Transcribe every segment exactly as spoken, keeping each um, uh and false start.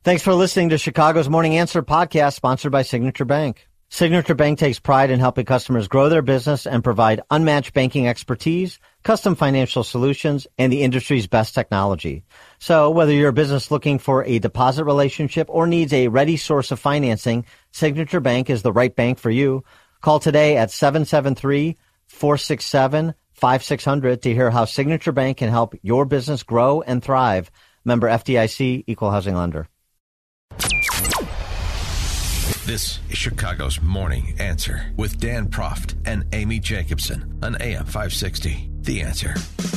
Thanks for listening to Chicago's Morning Answer podcast, sponsored by Signature Bank. Signature Bank takes pride in helping customers grow their business and provide unmatched banking expertise, custom financial solutions, and the industry's best technology. So whether you're a business looking for a deposit relationship or needs a ready source of financing, Signature Bank is the right bank for you. Call today at seven seven three, four six seven, five six zero zero to hear how Signature Bank can help your business grow and thrive. Member F D I C, Equal Housing Lender. This is Chicago's Morning Answer with Dan Proft and Amy Jacobson on A M five sixty. The Answer.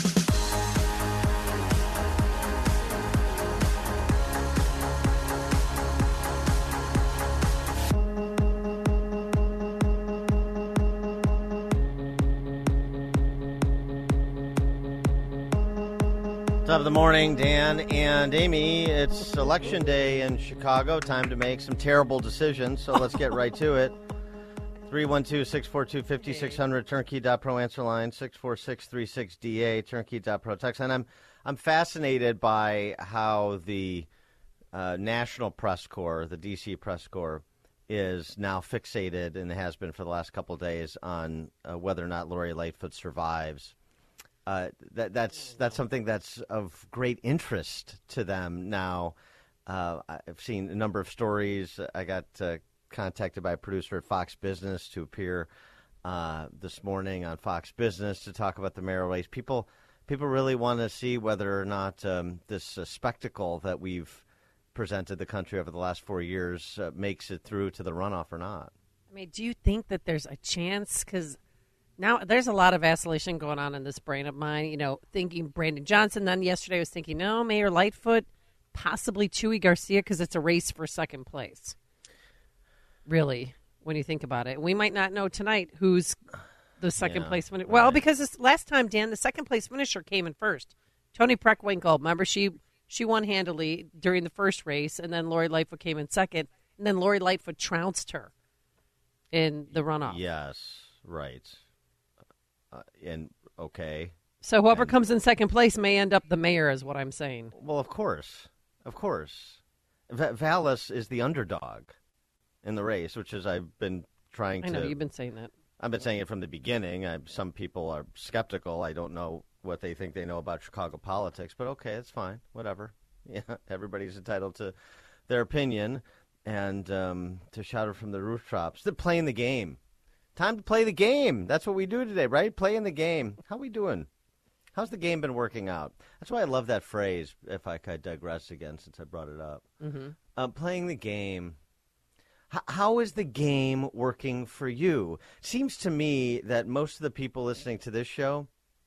Top of the morning, Dan and Amy. It's election day in Chicago. Time to make some terrible decisions, so let's get right to it. three one two, six four two, five six zero zero, turnkey dot pro answer line, six four six three six D A, turnkey dot pro text. And I'm I'm fascinated by how the uh, National Press Corps, the D C Press Corps, is now fixated, and has been for the last couple of days, on uh, whether or not Lori Lightfoot survives. Uh, that that's that's something that's of great interest to them now. Uh, I've seen a number of stories. I got uh, contacted by a producer at Fox Business to appear uh, this morning on Fox Business to talk about the mayoral race. People people really want to see whether or not um, this uh, spectacle that we've presented the country over the last four years uh, makes it through to the runoff or not. I mean, do you think that there's a chance? Because now there's a lot of vacillation going on in this brain of mine, you know, thinking Brandon Johnson. Then yesterday I was thinking, no, Mayor Lightfoot, possibly Chuy Garcia, because it's a race for second place. Really, when you think about it. We might not know tonight who's the second yeah, place finisher. Well, right. Because this last time, Dan, the second place finisher came in first. Toni Preckwinkle, remember, she she won handily during the first race, and then Lori Lightfoot came in second, and then Lori Lightfoot trounced her in the runoff. Yes, right. Uh, and okay. So whoever and, comes in second place may end up the mayor, is what I'm saying. Well, of course, of course. V- Vallis is the underdog in the race, which is I've been trying to. I know you've been saying that. I've been saying it from the beginning. I, some people are skeptical. I don't know what they think they know about Chicago politics, but okay, it's fine. Whatever. Yeah, everybody's entitled to their opinion and um, to shout it from the rooftops. They're playing the game. Time to play the game. That's what we do today, right? Playing the game. How we doing? How's the game been working out? That's why I love that phrase, if I could digress again since I brought it up. Mm-hmm. Uh, playing the game. H- how is the game working for you? Seems to me that most of the people listening to this show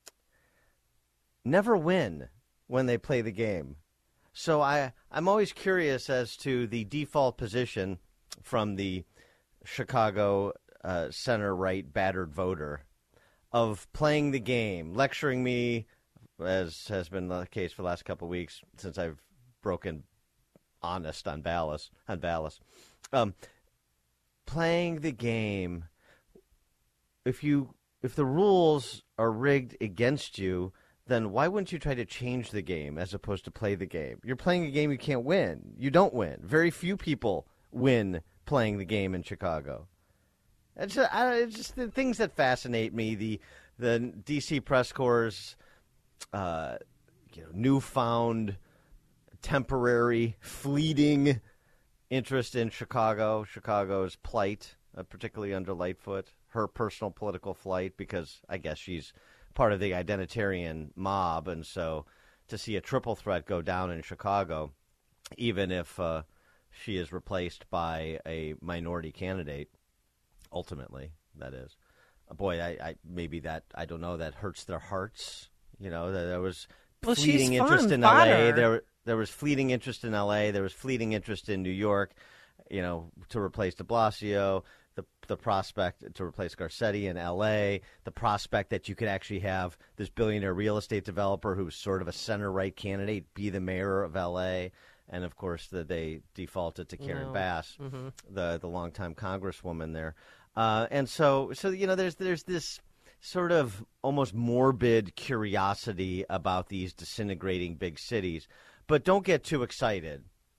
never win when they play the game. So I, I'm always curious as to the default position from the Chicago Uh, center-right battered voter of playing the game, lecturing me, as has been the case for the last couple of weeks since I've broken honest on Vallis, on Vallis. Um, playing the game, if you if the rules are rigged against you, then why wouldn't you try to change the game as opposed to play the game? You're playing a game you can't win. You don't win. Very few people win playing the game in Chicago. It's just, I, it's just the things that fascinate me. The the D C Press Corps' uh, you know, newfound, temporary, fleeting interest in Chicago, Chicago's plight, uh, particularly under Lightfoot, her personal political flight, because I guess she's part of the identitarian mob, and so to see a triple threat go down in Chicago, even if uh, she is replaced by a minority candidate. Ultimately, that is. Boy, I, I maybe that, I don't know, that hurts their hearts. You know, there, there was well, fleeting she's interest fun, in fodder. L A. There, there was fleeting interest in L A. There was fleeting interest in New York, you know, to replace de Blasio, the the prospect to replace Garcetti in L A, the prospect that you could actually have this billionaire real estate developer who's sort of a center-right candidate be the mayor of L A. And, of course, the, they defaulted to Karen no. Bass, mm-hmm. the the longtime congresswoman there. Uh, and so, so you know, there's there's this sort of almost morbid curiosity about these disintegrating big cities. But don't get too excited.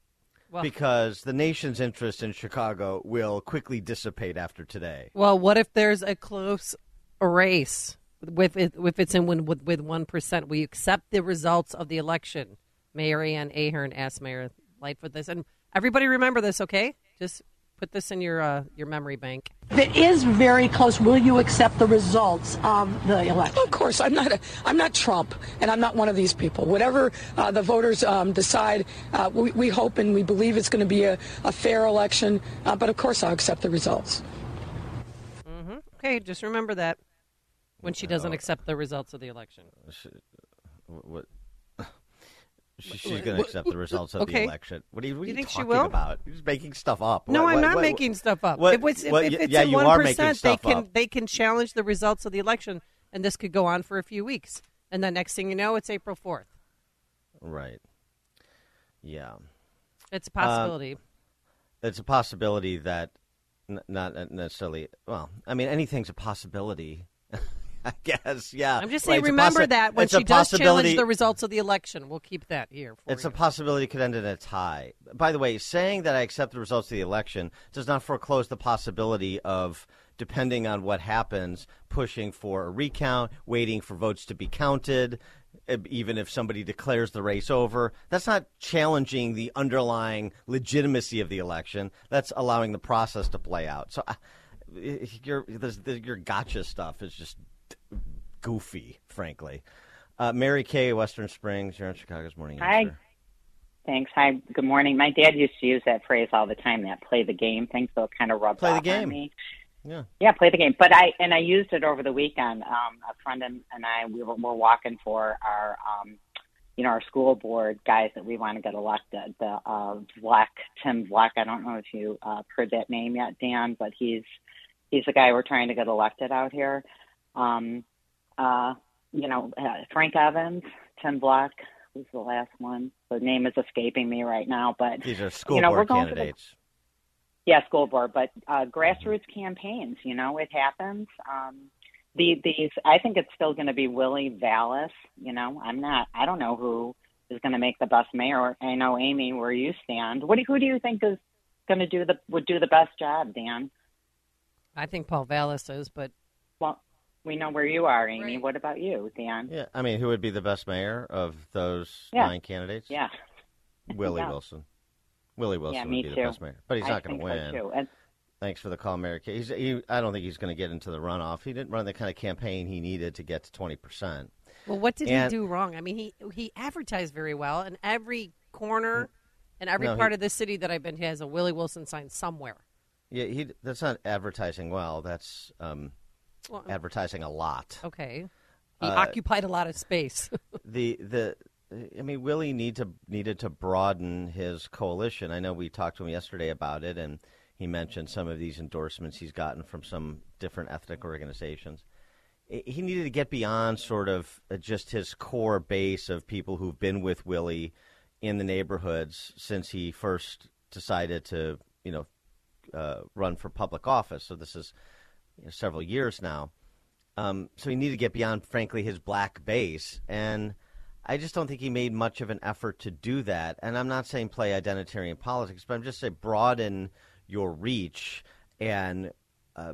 Well- because the nation's interest in Chicago will quickly dissipate after today. Well, what if there's a close race with it, if it's in with with one percent? We accept the results of the election. Mayor Ann Ahern asked Mayor Lightfoot this, and everybody remember this, okay? Just put this in your uh, your memory bank. If it is very close, will you accept the results of the election? Of course, I'm not. A, I'm not Trump, and I'm not one of these people. Whatever uh, the voters um, decide, uh, we, we hope and we believe it's going to be a, a fair election. Uh, but of course, I'll accept the results. Mm-hmm. Okay, just remember that when she doesn't accept the results of the election. What? She- She's going to accept the results of Okay. the election. What are you, what are You you think she talking will? about? You're just making stuff up. No, What- I'm what- not what- making stuff up. what- if it's, if, well, if y- it's yeah, in you one are making percent, stuff they can up. they can challenge the results of the election, and this could go on for a few weeks. And then next thing you know, it's April fourth. Right. Yeah. It's a possibility. It's a possibility that n- not necessarily, well, I mean, anything's a possibility. I guess, yeah. I'm just Right, saying, it's a remember possi- that when it's a she does challenge possibility- the results of the election. We'll keep that here for It's you. a possibility it could end in a tie. By the way, saying that I accept the results of the election does not foreclose the possibility of, depending on what happens, pushing for a recount, waiting for votes to be counted, e- even if somebody declares the race over. That's not challenging the underlying legitimacy of the election. That's allowing the process to play out. So uh, your, this, the, your gotcha stuff is just goofy, frankly. Uh, Mary Kay, Western Springs, you're on Chicago's Morning Hi. Answer. Thanks. Hi. Good morning. My dad used to use that phrase all the time, that play the game thing, so it kind of rubbed Play the off game. on me. Yeah. Yeah, play the game. But I and I used it over the weekend. Um, a friend and, and I we were, were walking for our um, you know, our school board guys that we want to get elected. The uh, Vleck, Tim Vleck. I don't know if you uh, heard that name yet, Dan, but he's he's the guy we're trying to get elected out here. Um, uh, you know, uh, Frank Evans, Tim Vleck was the last one. The name is escaping me right now, but These are school you know, we're board going for the- candidates. Yeah, school board, but uh, grassroots campaigns, you know, it happens. Um, the, these, I think it's still going to be Willie Vallis. You know, I'm not, I don't know who is going to make the best mayor. I know, Amy, where you stand. What do, who do you think is going to do the, would do the best job, Dan? I think Paul Vallis is, but Well, we know where you are, Amy. Right. What about you, Dan? Yeah, I mean, who would be the best mayor of those Yeah. nine candidates? Yeah. Willie Yeah. Wilson. Willie Wilson Yeah, would me be the too. best mayor, but he's I not going think to so, win. too. And, Thanks for the call, Mary Kay. He's, he, I don't think he's going to get into the runoff. He didn't run the kind of campaign he needed to get to twenty percent. well, what did And- he do wrong? I mean, he he advertised very well, and every corner and every No, he- part of the city that I've been to has a Willie Wilson sign somewhere. Yeah, he. That's not advertising well. That's um, Well, advertising a lot. okay, he Uh, occupied a lot of space. the the I mean, Willie need to needed to broaden his coalition. I know we talked to him yesterday about it, and he mentioned some of these endorsements he's gotten from some different ethnic organizations. I- He needed to get beyond sort of uh, just his core base of people who've been with Willie in the neighborhoods since he first decided to, you know, uh, run for public office. So this is you know, several years now. Um, so he needed to get beyond, frankly, his black base. And I just don't think he made much of an effort to do that. And I'm not saying play identitarian politics, but I'm just saying broaden your reach and uh,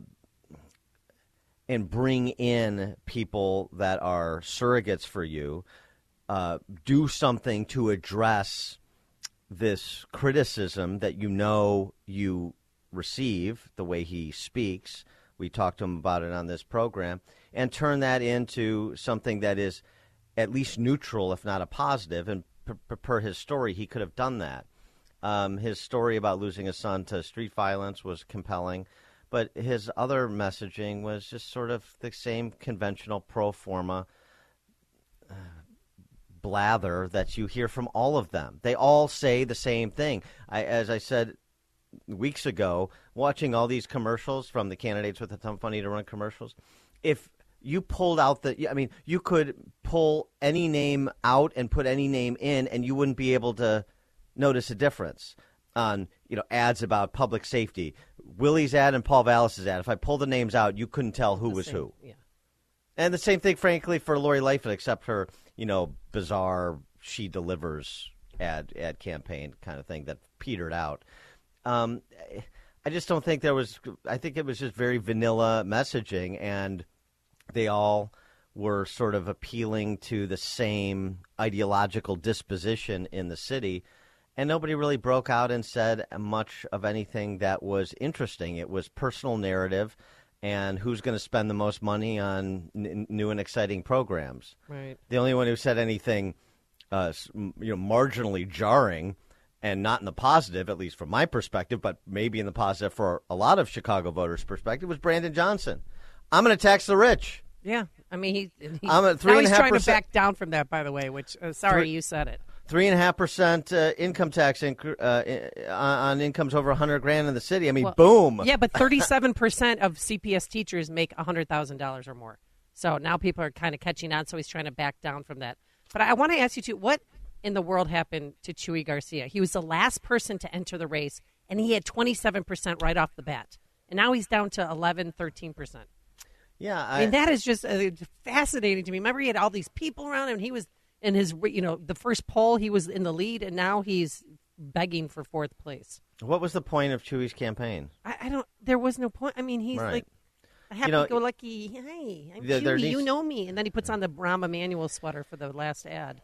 and bring in people that are surrogates for you. Uh, do something to address this criticism that you know you receive, the way he speaks. We talked to him about it on this program, and turn that into something that is at least neutral, if not a positive. And per, per, per his story, he could have done that. Um, his story about losing his son to street violence was compelling, but his other messaging was just sort of the same conventional pro forma uh, blather that you hear from all of them. They all say the same thing. I, as I said weeks ago, watching all these commercials from the candidates with the Tom Funny to Run commercials, if you pulled out the, I mean, you could pull any name out and put any name in, and you wouldn't be able to notice a difference on, you know, ads about public safety. Willie's ad and Paul Vallis's ad. If I pulled the names out, you couldn't tell who The was same- who. Yeah. And the same thing, frankly, for Lori Lightfoot, except her, you know, bizarre she delivers ad ad campaign kind of thing that petered out. Um, I just don't think there was. I think it was just very vanilla messaging, and they all were sort of appealing to the same ideological disposition in the city. And nobody really broke out and said much of anything that was interesting. It was personal narrative and who's going to spend the most money on n- new and exciting programs. Right. The only one who said anything uh, you know, marginally jarring, and not in the positive, at least from my perspective, but maybe in the positive for a lot of Chicago voters' perspective, was Brandon Johnson. I'm going to tax the rich. Yeah. I mean, he, he, I'm at three now and a he's half trying to percent. back down from that, by the way, which, uh, sorry, Three- you said it. Three and a half percent uh, income tax inc- uh, on incomes over a hundred grand in the city. I mean, Well, boom. Yeah, but thirty-seven percent of C P S teachers make one hundred thousand dollars or more. So now people are kind of catching on, so he's trying to back down from that. But I want to ask you, too, what in the world happened to Chuy Garcia? He was the last person to enter the race, and he had twenty-seven percent right off the bat. And now he's down to eleven, thirteen percent. Yeah, I, I, I mean, that is just uh, fascinating to me. Remember, he had all these people around him, and he was in his, you know, the first poll, he was in the lead, and now he's begging for fourth place. What was the point of Chuy's campaign? I, I don't, there was no point. I mean, he's Right. like, a You know, happy-go-lucky, hey, I'm there- there Chewy, needs- you know me. And then he puts on the Rahm Emanuel sweater for the last ad.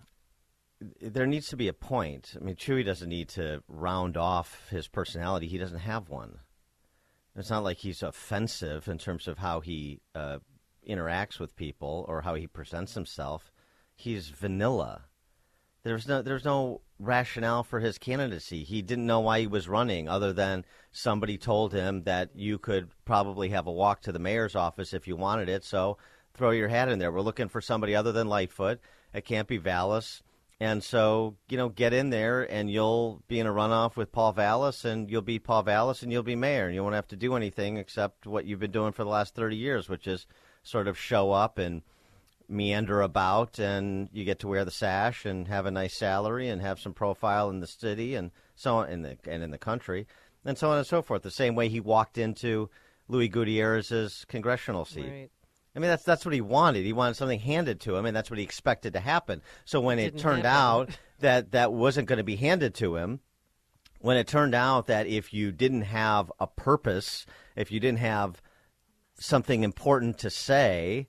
There needs to be a point. I mean, Chuy doesn't need to round off his personality. He doesn't have one. It's not like he's offensive in terms of how he uh, interacts with people or how he presents himself. He's vanilla. There's no there's no rationale for his candidacy. He didn't know why he was running other than somebody told him that you could probably have a walk to the mayor's office if you wanted it, so throw your hat in there. We're looking for somebody other than Lightfoot. It can't be Vallis. And so, you know, get in there and you'll be in a runoff with Paul Vallis and you'll beat Paul Vallis and you'll be mayor. And you won't have to do anything except what you've been doing for the last thirty years, which is sort of show up and meander about, and you get to wear the sash and have a nice salary and have some profile in the city and so on, in the and in the country, and so on and so forth. The same way he walked into Louis Gutierrez's congressional seat. Right. I mean, that's that's what he wanted. He wanted something handed to him, and that's what he expected to happen. So when it, Didn't turned happen. out that that wasn't going to be handed to him, when it turned out that if you didn't have a purpose, if you didn't have something important to say,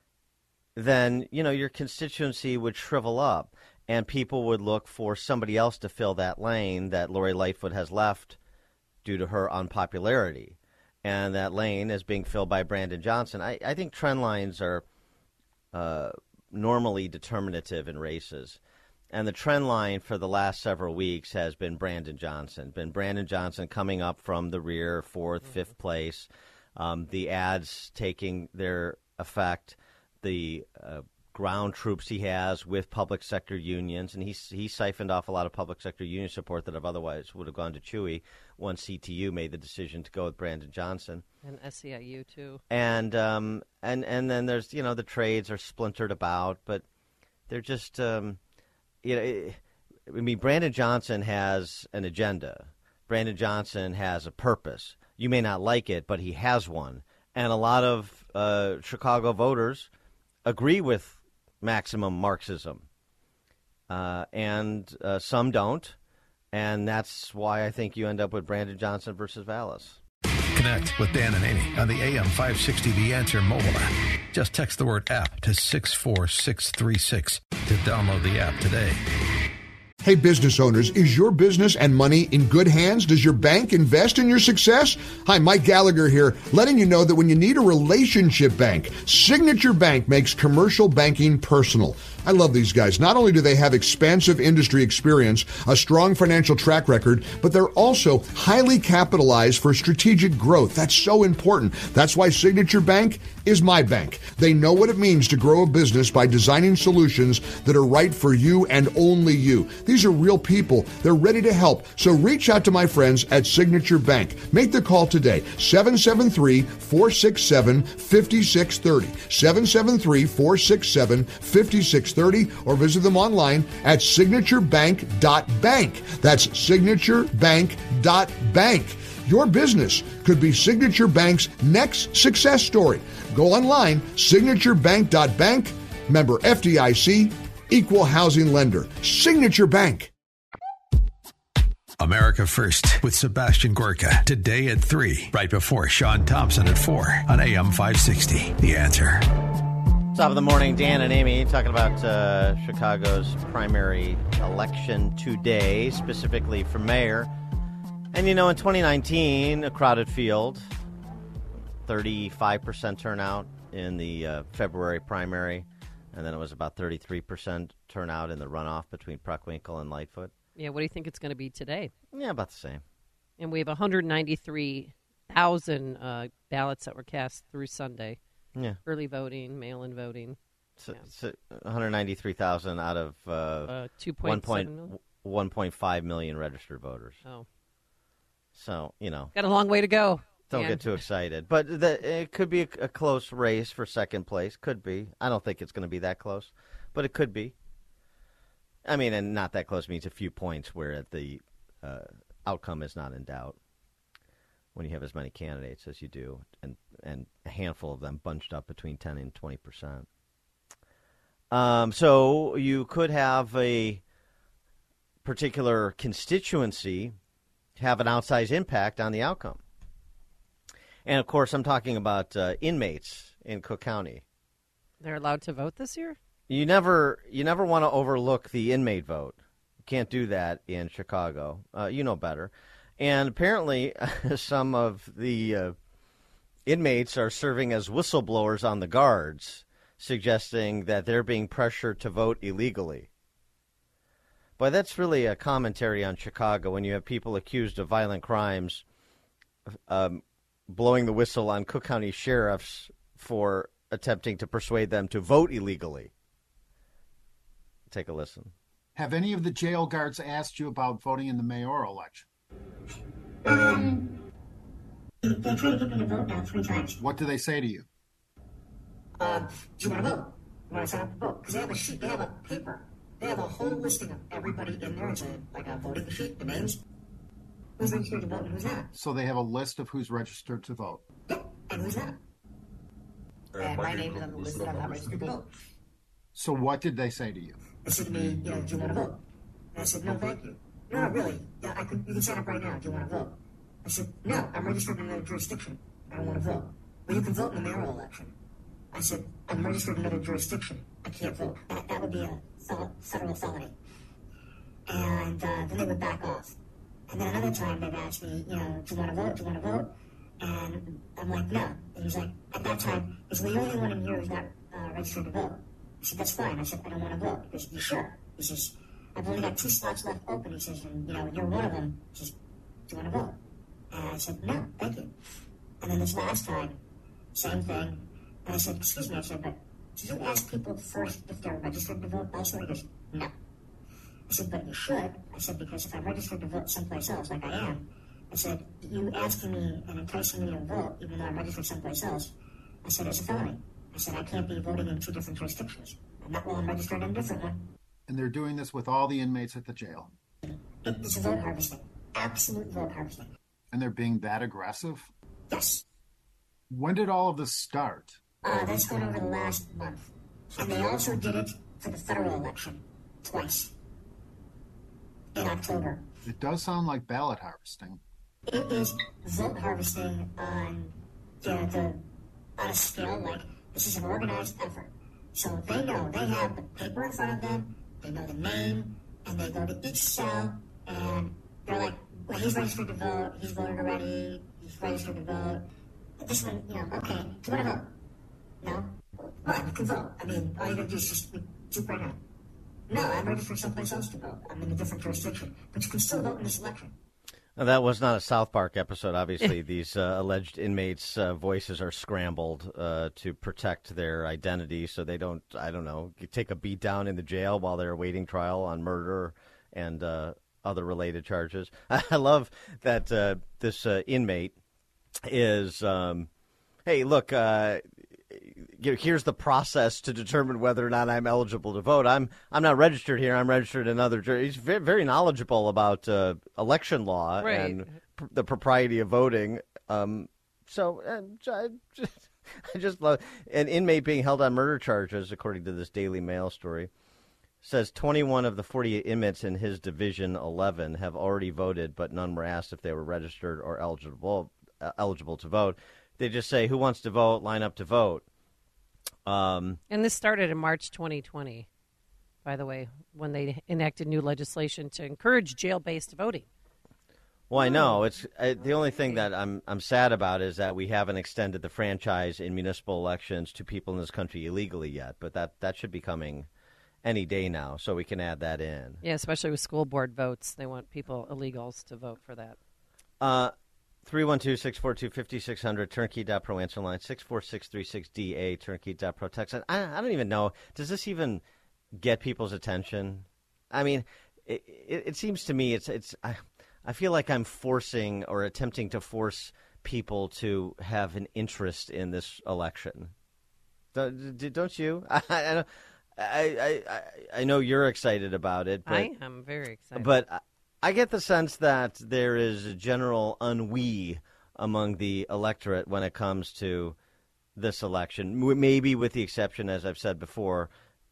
then, you know, your constituency would shrivel up and people would look for somebody else to fill that lane that Lori Lightfoot has left due to her unpopularity. And that lane is being filled by Brandon Johnson. I, I think trend lines are uh, normally determinative in races. And the trend line for the last several weeks has been Brandon Johnson, been Brandon Johnson coming up from the rear, fourth, mm-hmm. fifth place, um, the ads taking their effect, the uh, ground troops he has with public sector unions, and he he siphoned off a lot of public sector union support that have otherwise would have gone to Chuy once C T U made the decision to go with Brandon Johnson. And S E I U too. And um and and then there's, you know, the trades are splintered about, but they're just um you know it, I mean Brandon Johnson has an agenda. Brandon Johnson has a purpose. You may not like it, but he has one. And a lot of uh, Chicago voters agree with maximum Marxism, uh, and uh, some don't, and that's why I think you end up with Brandon Johnson versus Vallis. Connect with Dan and Amy on the A M five sixty The Answer mobile app. Just text the word app to six four six three six to download the app today. Hey, business owners, is your business and money in good hands? Does your bank invest in your success? Hi, Mike Gallagher here, letting you know that when you need a relationship bank, Signature Bank makes commercial banking personal. I love these guys. Not only do they have expansive industry experience, a strong financial track record, but they're also highly capitalized for strategic growth. That's so important. That's why Signature Bank is my bank. They know what it means to grow a business by designing solutions that are right for you and only you. These are real people. They're ready to help. So reach out to my friends at Signature Bank. Make the call today, seven seven three, four six seven, five six three zero, seven seven three, four six seven, five six three zero, or visit them online at signature bank dot bank. That's signature bank dot bank. Your business could be Signature Bank's next success story. Go online, signature bank dot bank, member F D I C, equal housing lender. Signature Bank. America First with Sebastian Gorka. Today at three, right before Sean Thompson at four on A M five sixty. The Answer. Top of the morning, Dan and Amy talking about uh, Chicago's primary election today, specifically for mayor. And, you know, in twenty nineteen, a crowded field, thirty-five percent turnout in the uh, February primary, and then it was about thirty-three percent turnout in the runoff between Preckwinkle and Lightfoot. Yeah, what do you think it's going to be today? Yeah, about the same. And we have one hundred ninety-three thousand uh, ballots that were cast through Sunday. Yeah. Early voting, mail-in voting. So, yeah. so one hundred ninety-three thousand out of uh, uh, two point seven million? one point five million registered voters. Oh. So, you know. Got a long way to go. Don't Dan. get too excited. But the, it could be a, a close race for second place. Could be. I don't think it's going to be that close, but it could be. I mean, and not that close means a few points where the uh, outcome is not in doubt when you have as many candidates as you do, and, and a handful of them bunched up between ten and twenty percent. Um, so you could have a particular constituency have an outsized impact on the outcome. And, of course, I'm talking about uh, inmates in Cook County. They're allowed to vote this year? You never you never want to overlook the inmate vote. You can't do that in Chicago. Uh, you know better. And apparently some of the uh, inmates are serving as whistleblowers on the guards, suggesting that they're being pressured to vote illegally. But that's really a commentary on Chicago when you have people accused of violent crimes um, blowing the whistle on Cook County sheriffs for attempting to persuade them to vote illegally. Take a listen. Have any of the jail guards asked you about voting in the mayoral election? Um, they tried to get me to vote now three times. What do they say to you? Uh, do you want to vote? You want to sign up to vote? Because they have a sheet, they have a paper. They have a whole listing of everybody in there. It's a, like a voting sheet, the names. Who's registered to vote and who's not. So they have a list of who's registered to vote? Yep, and who's not. Uh, and my name is on the list that I'm not registered to vote. So what did they say to you? They said to me, you know, do you want to vote? And I said, no, thank you. No, not really. Yeah, I could, you can sign up right now. Do you want to vote? I said, no, I'm registered in another jurisdiction. I don't want to vote. Well, you can vote in the mayoral election. I said, I'm registered in another jurisdiction. I can't vote. That, that would be a federal felony. And uh, then they would back off. And then another time they'd ask me, you know, do you want to vote? Do you want to vote? And I'm like, no. And he's like, at that time, he's the only one in here who's not uh, registered to vote. I said, that's fine. I said, I don't want to vote. He goes, you sure? He says, I've only got two slots left open. He says, and, you know, you're one of them. He says, do you want to vote? And I said, no, thank you. And then this last time, same thing. And I said, excuse me. I said, but do you ask people first if they're registered to vote also? He goes, no. I said, but you should. I said, because if I'm registered to vote someplace else, like I am, I said, you asking me and enticing me to vote, even though I'm registered someplace else, I said, it's a felony. I said, I can't be voting in two different jurisdictions. And not while I'm registered in a different one. And they're doing this with all the inmates at the jail. It's vote harvesting. Absolute vote harvesting. And they're being that aggressive? Yes. When did all of this start? Uh, that's been over the last month. And they also did it for the federal election twice. In October. It does sound like ballot harvesting. It is vote harvesting on the, the on a scale like this is an organized effort. So they know they have the paper in front of them, they know the name, and they go to each cell and they're like, well, he's registered to vote, he's voted already, he's registered to vote. But this one, you know, okay, do you want to vote? No? Well, you can vote. I mean, all you gotta do is just jump right on. No, I'm registered someplace else to vote. I'm in a different jurisdiction. But you can still vote in this election. Now, that was not a South Park episode. Obviously, these uh, alleged inmates' uh, voices are scrambled uh, to protect their identity so they don't, I don't know, take a beat down in the jail while they're awaiting trial on murder and uh, other related charges. I love that uh, this uh, inmate is, um, hey, look, uh, here's the process to determine whether or not I'm eligible to vote. I'm I'm not registered here. I'm registered in another jury. He's very, very knowledgeable about uh, election law right. and pr- the propriety of voting. Um, so uh, I, just, I just love an inmate being held on murder charges, according to this Daily Mail story. says twenty-one of the forty-eight inmates in his Division eleven have already voted, but none were asked if they were registered or eligible uh, eligible to vote. They just say, who wants to vote, line up to vote. Um, and this started in March twenty twenty, by the way, when they enacted new legislation to encourage jail-based voting. Well, I know. It's uh, the only thing that I'm I'm sad about is that we haven't extended the franchise in municipal elections to people in this country illegally yet, but that, that should be coming any day now, so we can add that in. Yeah, especially with school board votes. They want people, illegals, to vote for that. Uh, three one two, six four two, five six zero zero, turnkey dot pro answer line, six four six three six D A, turnkey dot pro text. I, I don't even know. Does this even get people's attention? I mean, it, it, it seems to me it's it's. I, I feel like I'm forcing or attempting to force people to have an interest in this election. Don't, don't you? I, I, I, I, I know you're excited about it. But, I am very excited. But I, I get the sense that there is a general ennui among the electorate when it comes to this election, maybe with the exception, as I've said before,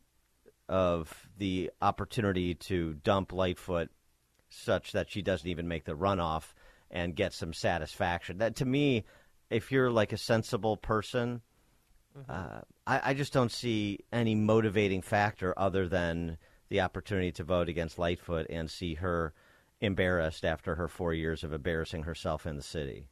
of the opportunity to dump Lightfoot such that she doesn't even make the runoff and get some satisfaction. That, to me, if you're like a sensible person, mm-hmm. uh, I, I just don't see any motivating factor other than the opportunity to vote against Lightfoot and see her embarrassed after her four years of embarrassing herself in the city.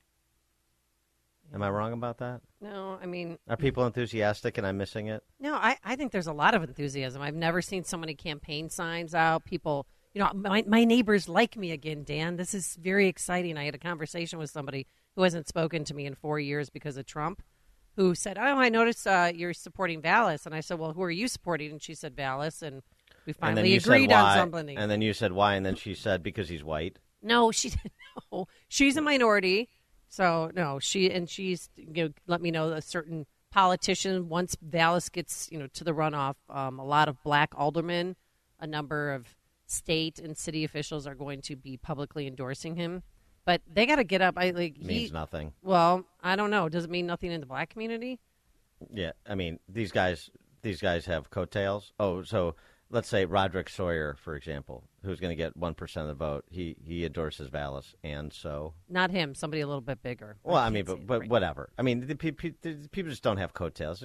Yeah. Am I wrong about that? No, I mean... Are people enthusiastic and I'm missing it? No, I, I think there's a lot of enthusiasm. I've never seen so many campaign signs out, people... You know, my, my neighbors like me again, Dan. This is very exciting. I had a conversation with somebody who hasn't spoken to me in four years because of Trump, who said, oh, I noticed uh, you're supporting Vallas. And I said, well, who are you supporting? And she said, Vallas. And we finally and agreed on something. And then you said, why? And then she said, because he's white. No, she didn't know. She's a minority. So, no, she and she's, you know, let me know a certain politician, once Vallas gets, you know, to the runoff, um, a lot of black aldermen, a number of state and city officials are going to be publicly endorsing him, but they got to get up. I like he, means nothing. Well, I don't know. Does it mean nothing in the black community? Yeah, I mean these guys. These guys have coattails. Oh, so let's say Roderick Sawyer, for example, who's going to get one percent of the vote. He he endorses Vallas, and so not him. Somebody a little bit bigger. Well, I, I mean, but but right whatever. I mean, the, the, the people just don't have coattails.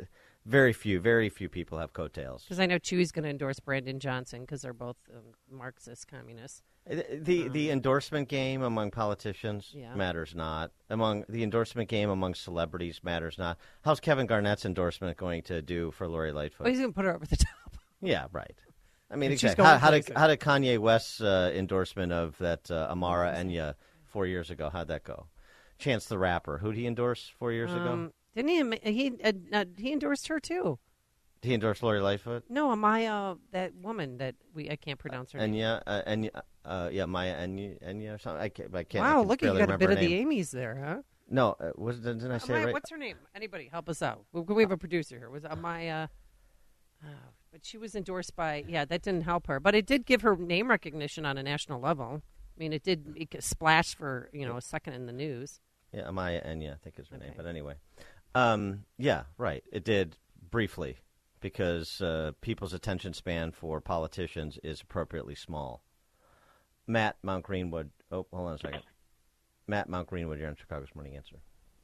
Very few, very few people have coattails. Because I know Chewy's going to endorse Brandon Johnson because they're both um, Marxist communists. The the, um, the endorsement game among politicians yeah. matters not. Among the endorsement game among celebrities matters not. How's Kevin Garnett's endorsement going to do for Lori Lightfoot? Well, he's going to put her over the top. Yeah, right. I mean, and exactly. How, how did how did Kanye West's uh, endorsement of that uh, Amara Enya four years ago? How'd that go? Chance the Rapper. Who'd he endorse four years um, ago? Didn't he? He uh, uh, he endorsed her too. Did he endorse Lori Lightfoot? No, Amaya, that woman that we I can't pronounce her uh, name. Enya, uh, Enya, uh, yeah, Maya Enya, Enya or something. I can't. I can't wow, I can look, you got a bit of name. the Amy's there, huh? No, uh, was didn't I say Amaya, it right? What's her name? Anybody help us out? We, we have a producer here. Was Amaya? Oh, but she was endorsed by. Yeah, that didn't help her, but it did give her name recognition on a national level. I mean, it did make a splash for you know a second in the news. Yeah, Amaya Enya, I think is her okay. name. But anyway. Um, yeah, right. It did briefly because uh, people's attention span for politicians is appropriately small. Matt, Mount Greenwood. Oh, hold on a second. Matt, Mount Greenwood, you're on Chicago's Morning Answer.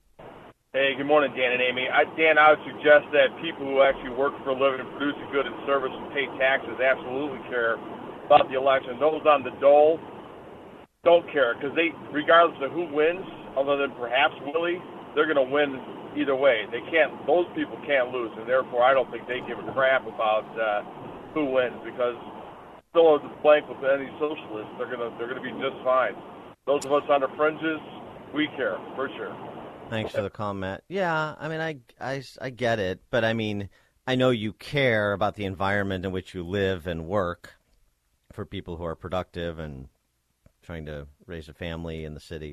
Hey, good morning, Dan and Amy. I, Dan, I would suggest that people who actually work for a living and produce a good and service and pay taxes absolutely care about the election. Those on the dole don't care because they, regardless of who wins, other than perhaps Willie, they're going to win either way. They can't; those people can't lose, and therefore I don't think they give a crap about uh, who wins because still as blank with any socialists, they're gonna they're gonna be just fine. Those of us on the fringes, we care for sure. Thanks for the call, Matt. Yeah, I mean, I, I, I get it, but I mean, I know you care about the environment in which you live and work for people who are productive and trying to raise a family in the city.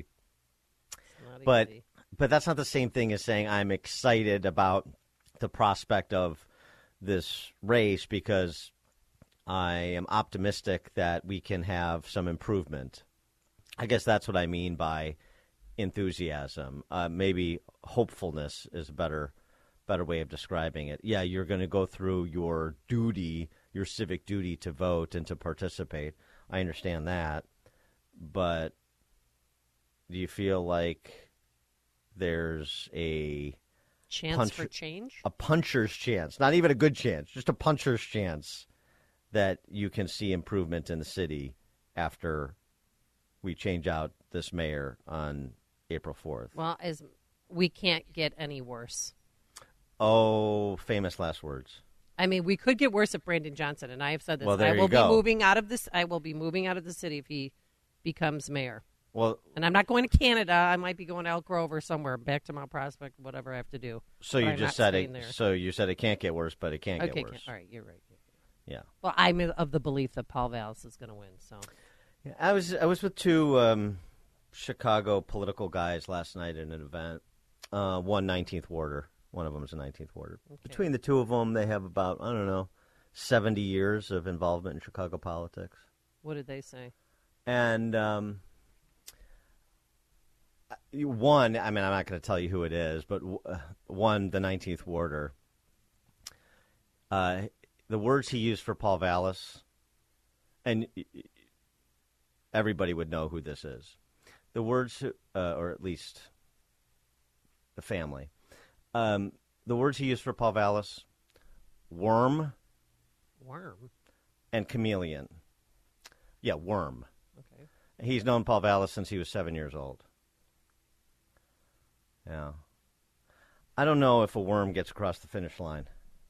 But easy. But that's not the same thing as saying I'm excited about the prospect of this race because I am optimistic that we can have some improvement. I guess that's what I mean by enthusiasm. Uh, maybe hopefulness is a better better way of describing it. Yeah, you're going to go through your duty, your civic duty to vote and to participate. I understand that. But do you feel like there's a chance punch, for change? A puncher's chance, not even a good chance, just a puncher's chance that you can see improvement in the city after we change out this mayor on April fourth? Well, as we can't get any worse. Oh, famous last words. I mean, we could get worse if Brandon Johnson, and I have said this. Well, there I will you go. be moving out of this. I will be moving out of the city if he becomes mayor. Well, and I'm not going to Canada. I might be going to Elk Grove or somewhere, back to Mount Prospect, whatever I have to do. So but you I'm just not said it. staying there. So you said it can't get worse, but it can okay, get worse. Can, all right, you're right. Yeah. Well, I'm of the belief that Paul Vallis is going to win. So. Yeah, I was I was with two um, Chicago political guys last night at an event. Uh, one nineteenth warder. One of them is a nineteenth warder. Okay. Between the two of them, they have about, I don't know, seventy years of involvement in Chicago politics. What did they say? And um, one, I mean, I'm not going to tell you who it is, but uh, one, the nineteenth warder, uh, the words he used for Paul Vallis, and everybody would know who this is. The words, uh, or at least the family, um, the words he used for Paul Vallis, worm, worm, and chameleon. Yeah, worm. Okay. He's known Paul Vallis since he was seven years old. Yeah. I don't know if a worm gets across the finish line.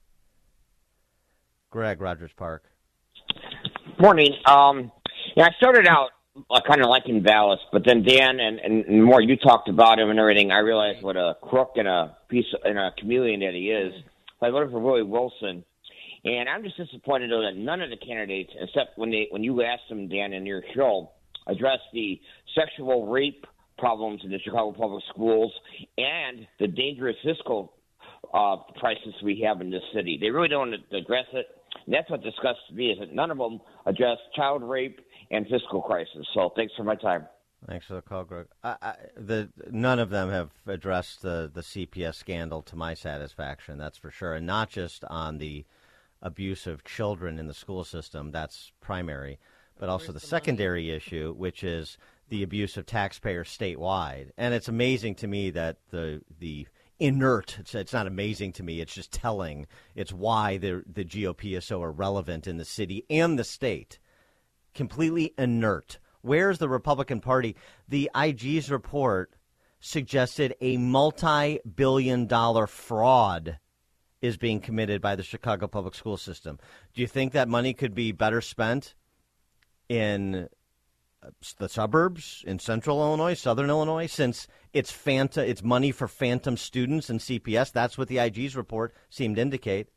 Greg, Rogers Park. Morning. Um, yeah, I started out uh, kind of liking Vallis, but then Dan and, and, and more you talked about him and everything. I realized what a crook and a piece of, and a chameleon that he is. So I voted for Willie Wilson, and I'm just disappointed though that none of the candidates, except when they when you asked them, Dan, in your show, addressed the sexual rape problems in the Chicago public schools and the dangerous fiscal uh, crisis we have in this city. They really don't address it. And that's what disgusts me, is that none of them address child rape and fiscal crisis. So thanks for my time. Thanks for the call, Greg. I, I, the, none of them have addressed the, the C P S scandal to my satisfaction, that's for sure. And not just on the abuse of children in the school system, that's primary, but also the, the secondary issue, which is the abuse of taxpayers statewide. And it's amazing to me that the the inert, it's, it's not amazing to me, it's just telling, it's why the, the G O P is so irrelevant in the city and the state. Completely inert. Where's the Republican Party? The I G's report suggested a multi-billion dollar fraud is being committed by the Chicago public school system. Do you think that money could be better spent in the suburbs, in central Illinois, southern Illinois, since it's phantom, it's money for phantom students and C P S? That's what the I G's report seemed to indicate.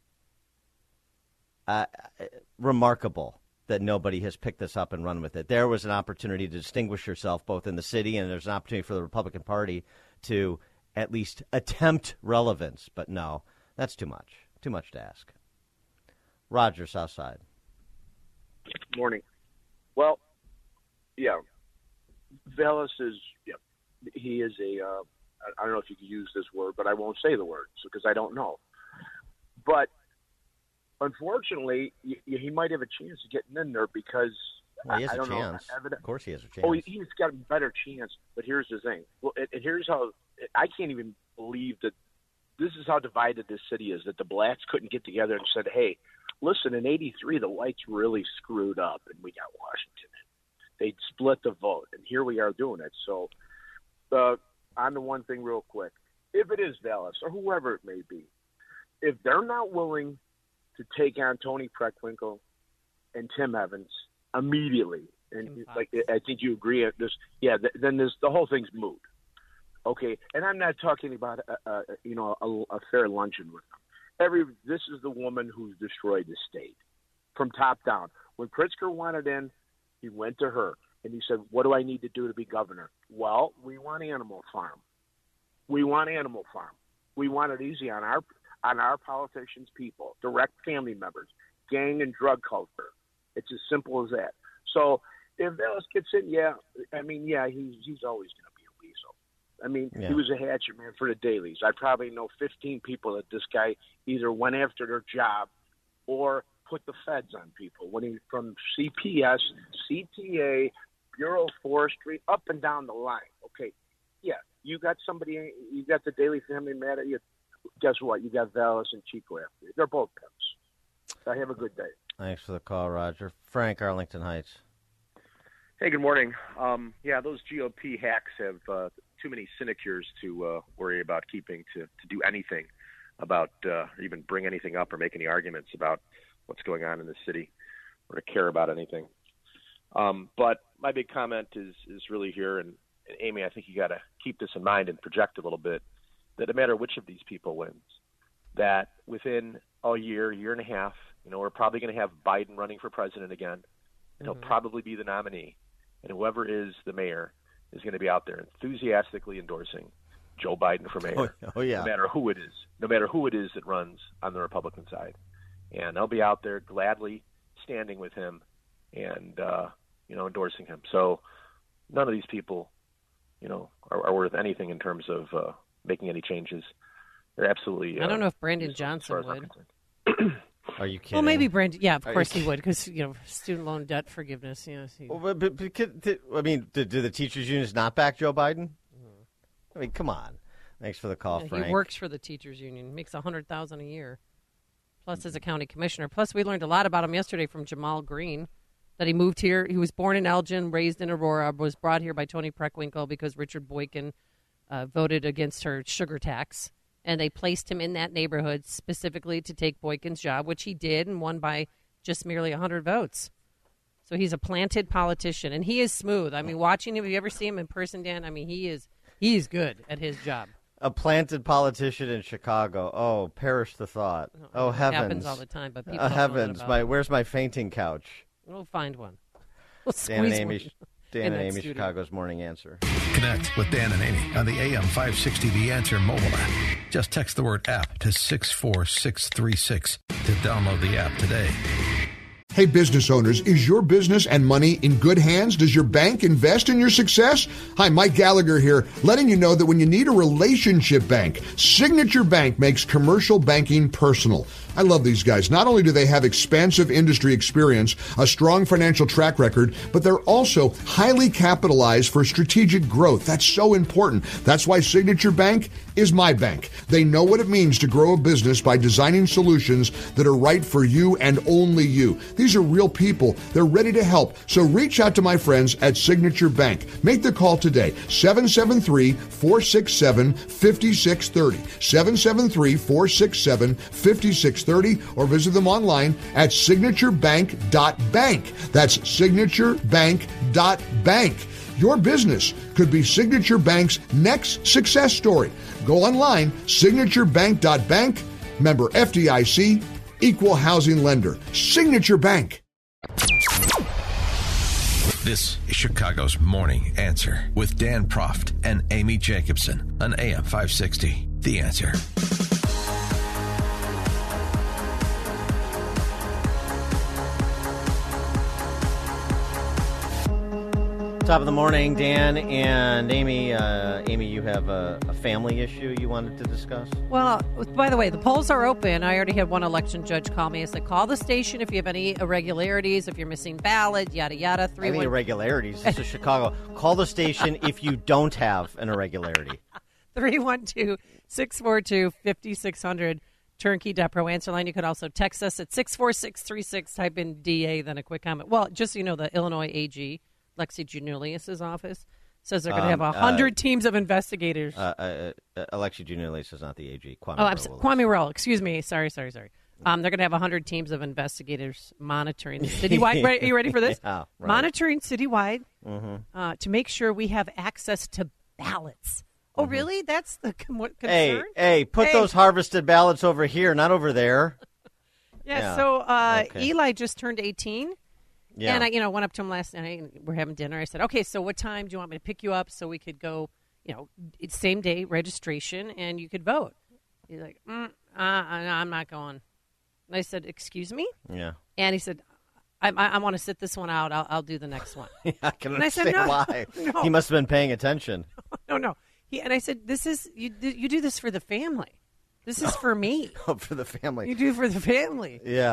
Uh, remarkable that nobody has picked this up and run with it. There was an opportunity to distinguish yourself both in the city, and there's an opportunity for the Republican Party to at least attempt relevance. But no, that's too much. Too much to ask. Roger, Southside. Morning. Well, yeah, Vallis is, yeah, he is a, uh, I don't know if you can use this word, but I won't say the word because I don't know. But unfortunately, y- he might have a chance of getting in there because well, he has I, I don't a chance. know. Evident- of course he has a chance. Oh, he, he's got a better chance, but here's the thing. Well, and, and here's how, I can't even believe that this is how divided this city is, that the blacks couldn't get together and said, hey, listen, in eighty-three, the whites really screwed up and we got Washington in. They'd split the vote, and here we are doing it. So uh, on the one thing real quick, if it is Vallis or whoever it may be, if they're not willing to take on Tony Preckwinkle and Tim Evans immediately, and like I think you agree, this, yeah, th- then this, the whole thing's moot. Okay, and I'm not talking about a, a, you know a, a fair luncheon with them. Every this is the woman who's destroyed the state from top down. When Pritzker wanted in, he went to her and he said, "What do I need to do to be governor?" Well, we want Animal Farm. We want Animal Farm. We want it easy on our on our politicians, people, direct family members, gang and drug culture. It's as simple as that. So if Vallis gets in, yeah, I mean, yeah, he's he's always going to be a weasel. I mean, yeah. He was a hatchet man for the dailies. I probably know fifteen people that this guy either went after their job or put the feds on people. When he from C P S, C T A, Bureau of Forestry, up and down the line. Okay, yeah, you got somebody, you got the Daily Family mad at you. Guess what? You got Vallis and Chico after you. They're both pimps. So have a good day. Thanks for the call, Roger. Frank, Arlington Heights. Hey, good morning. Um, yeah, those G O P hacks have uh, too many sinecures to uh, worry about keeping to, to do anything about, uh, even bring anything up or make any arguments about what's going on in the city or to care about anything. Um, but my big comment is is really here, and, and Amy, I think you got to keep this in mind and project a little bit, that no matter which of these people wins, that within a year, year and a half, you know, we're probably going to have Biden running for president again, and he'll Mhm. probably be the nominee. And whoever is the mayor is going to be out there enthusiastically endorsing Joe Biden for mayor. Oh, oh, yeah. No matter who it is, no matter who it is that runs on the Republican side. And they'll be out there gladly standing with him and, uh, you know, endorsing him. So none of these people, you know, are, are worth anything in terms of uh, making any changes. They're absolutely. Uh, I don't know if Brandon useless as Johnson far as I'm would. concerned. Are you kidding? Well, maybe Brandon. Yeah, of Are course you he would, because you know, student loan debt forgiveness. Yes. He, Well, but, but, but could- th- I mean, do, do the teachers' unions not back Joe Biden? I mean, come on. Thanks for the call, yeah, Frank. he works for the teachers union, makes a hundred thousand a year, plus as a county commissioner. Plus, we learned a lot about him yesterday from Jamal Green. That he moved here. He was born in Elgin, raised in Aurora, was brought here by Tony Preckwinkle because Richard Boykin uh, voted against her sugar tax. And they placed him in that neighborhood specifically to take Boykin's job, which he did and won by just merely one hundred votes. So he's a planted politician, and he is smooth. I mean, watching him, have you ever seen him in person, Dan? I mean, he is he is good at his job. A planted politician in Chicago. Oh, perish the thought. Oh, it heavens. happens all the time, but people Uh, don't know that heavens. about My, it. where's my fainting couch? We'll find one. We'll Dan and squeeze Amy, one Dan in and that Amy, studio. Chicago's Morning Answer. Connect with Dan and Amy on the A M five sixty The Answer mobile app. Just text the word app to six four six three six to download the app today. Hey, business owners, is your business and money in good hands? Does your bank invest in your success? Hi, Mike Gallagher here, letting you know that when you need a relationship bank, Signature Bank makes commercial banking personal. I love these guys. Not only do they have expansive industry experience, a strong financial track record, but they're also highly capitalized for strategic growth. That's so important. That's why Signature Bank is my bank. They know what it means to grow a business by designing solutions that are right for you and only you. These are real people. They're ready to help. So reach out to my friends at Signature Bank. Make the call today, seven seven three, four six seven, five six three zero, seven seven three, four six seven, five six three zero, or visit them online at signature bank dot bank. That's signature bank dot bank. Your business could be Signature Bank's next success story. Go online, signature bank dot bank, member F D I C, equal housing lender. Signature Bank. This is Chicago's Morning Answer with Dan Proft and Amy Jacobson on A M five sixty The Answer. Top of the morning, Dan and Amy. Uh, Amy, you have a, a family issue you wanted to discuss? Well, by the way, the polls are open. I already had one election judge call me. I said, call the station if you have any irregularities, if you're missing ballot, yada, yada. Three Any one- irregularities? This is Chicago. Call the station if you don't have an irregularity. three one two, six four two, five six zero zero. Turnkey dot pro answer line. You could also text us at six four six three six. Type in D A, then a quick comment. Well, just so you know, the Illinois A G, Lexi Giuliani's office, says they're going to Um, have a uh, hundred teams of investigators. Uh, uh, uh, Alexi Giuliani is not the A G. Kwame oh, I'm Rowe so- will- Kwame Rowe. Excuse me. Sorry, sorry, sorry. Um, they're going to have a hundred teams of investigators monitoring citywide. Right, are you ready for this? Yeah, right. Monitoring citywide Mhm. uh, to make sure we have access to ballots. Oh, really? That's the con- what Hey, concern? hey, put Hey. those harvested ballots over here, not over there. Yeah, Yeah. so uh, Okay. Eli just turned eighteen. Yeah. And I, you know, went up to him last night. And we're having dinner. I said, "Okay, so what time do you want me to pick you up so we could go? You know, it's same day registration and you could vote." He's like, mm, uh, "I'm not going." And I said, "Excuse me?" Yeah. And he said, "I, I, I want to sit this one out. I'll, I'll do the next one." I can And I said, understand "No, why. no." He must have been paying attention. No, no. He, and I said, "This is you. do- You do this for the family. This is for me. Oh, for the family. You do it for the family." Yeah.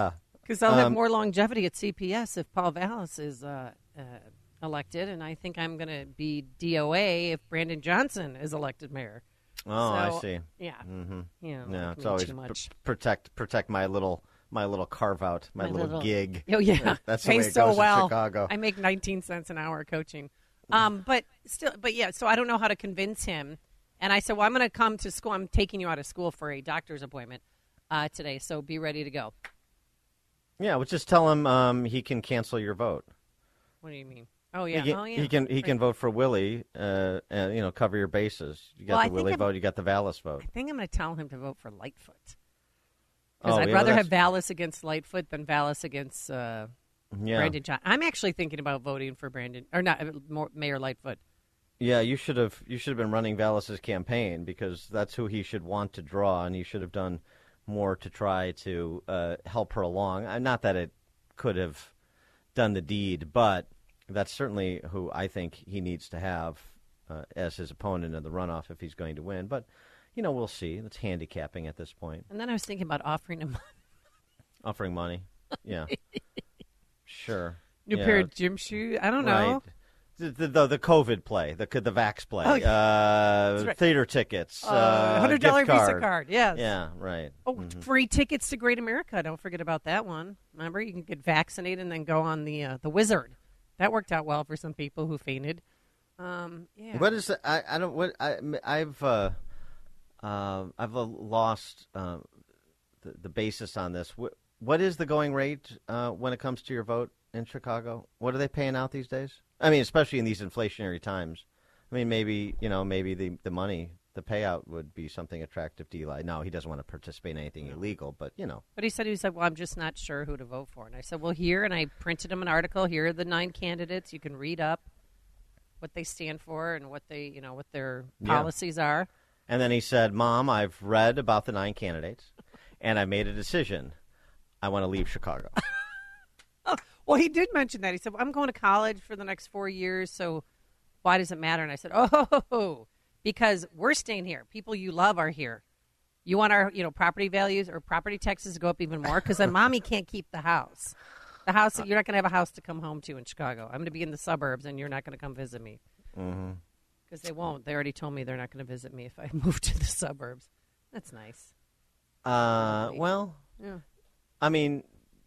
Because they'll have Um, more longevity at C P S if Paul Vallis is uh, uh, elected, and I think I'm going to be D O A if Brandon Johnson is elected mayor. Oh, I So, see. Yeah. Mm-hmm. Yeah, Yeah, like it's me always too pr- much. protect protect my little my little carve out, my, My little, little- gig. Oh yeah, That's the way pays it so goes well. in Chicago. I make nineteen cents an hour coaching. Um, but still, but yeah. So I don't know how to convince him. And I said, well, I'm going to come to school. I'm taking you out of school for a doctor's appointment uh, today. So be ready to go. Yeah, well, just tell him um, he can cancel your vote. What do you mean? Oh yeah, He can, oh yeah. he can he Right. can vote for Willie. Uh, and, you know, cover your bases. You got Well, I the think Willie I'm- vote. You got the Vallis vote. I think I'm going to tell him to vote for Lightfoot. Because Oh, I'd yeah, rather that's- have Vallis against Lightfoot than Vallis against uh, Yeah. Brandon Johnson. I'm actually thinking about voting for Brandon, or not, uh, more, Mayor Lightfoot. Yeah, you should have you should have been running Vallis's campaign because that's who he should want to draw, and he should have done more to try to uh, help her along. Uh, Not that it could have done the deed, but that's certainly who I think he needs to have uh, as his opponent in the runoff if he's going to win. But you know, we'll see. It's handicapping at this point. And then I was thinking about offering him Offering money, yeah, sure. new Yeah. pair of gym shoes. I don't know. Right. The, the, the, the COVID play, the the Vax play, Oh, yeah. uh, That's right. theater tickets, Uh, uh, one hundred dollars gift Visa card, yes. Yeah, right. Oh, Mhm. free tickets to Great America. Don't forget about that one. Remember, you can get vaccinated and then go on the uh, the Wizard. That worked out well for some people who fainted. Um, yeah. What is the, I? I don't. What I? I've. Uh, uh, I've uh, lost uh, the the basis on this. What, what is the going rate uh, when it comes to your vote in Chicago? What are they paying out these days? I mean, especially in these inflationary times. I mean, maybe you know, maybe the the money, the payout would be something attractive to Eli. No, he doesn't want to participate in anything illegal, but you know. But he said, he said, well, I'm just not sure who to vote for. And I said, well, here, and I printed him an article. Here are the nine candidates. You can read up what they stand for and what they, you know, what their Yeah. policies are. And then he said, Mom, I've read about the nine candidates, and I made a decision. I want to leave Chicago. Well, he did mention that. He said, well, I'm going to college for the next four years, so why does it matter? And I said, oh, because we're staying here. People you love are here. You want our, you know, property values or property taxes to go up even more? Because then Mommy can't keep the house. The house, you're not going to have a house to come home to in Chicago. I'm going to be in the suburbs, and you're not going to come visit me. Mm-hmm. Because they won't. They already told me they're not going to visit me if I move to the suburbs. That's nice. Uh, well, Yeah. I mean,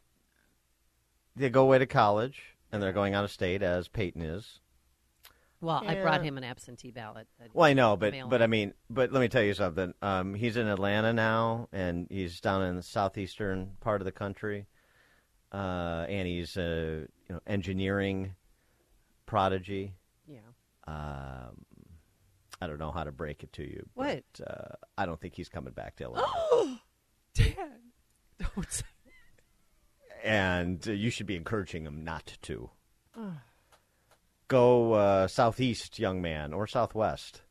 they go away to college, and they're going out of state, as Peyton is. Well, I Yeah. brought him an absentee ballot. that- Well, I know, but mail but in. I mean, but let me tell you something. Um, he's in Atlanta now, and he's down in the southeastern part of the country, uh, and he's a you know engineering prodigy. Yeah. Um, I don't know how to break it to you. What? But, uh, I don't think he's coming back to Illinois. Oh, Dad. Don't say And uh, you should be encouraging him not to. Oh. Go uh, southeast, young man, or southwest.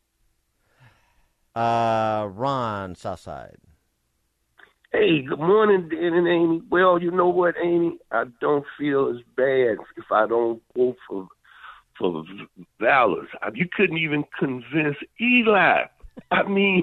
Uh, Ron, Southside. Hey, good morning, Dan and Amy. Well, you know what, Amy? I don't feel as bad if I don't vote for for Valor. You couldn't even convince Eli. I mean,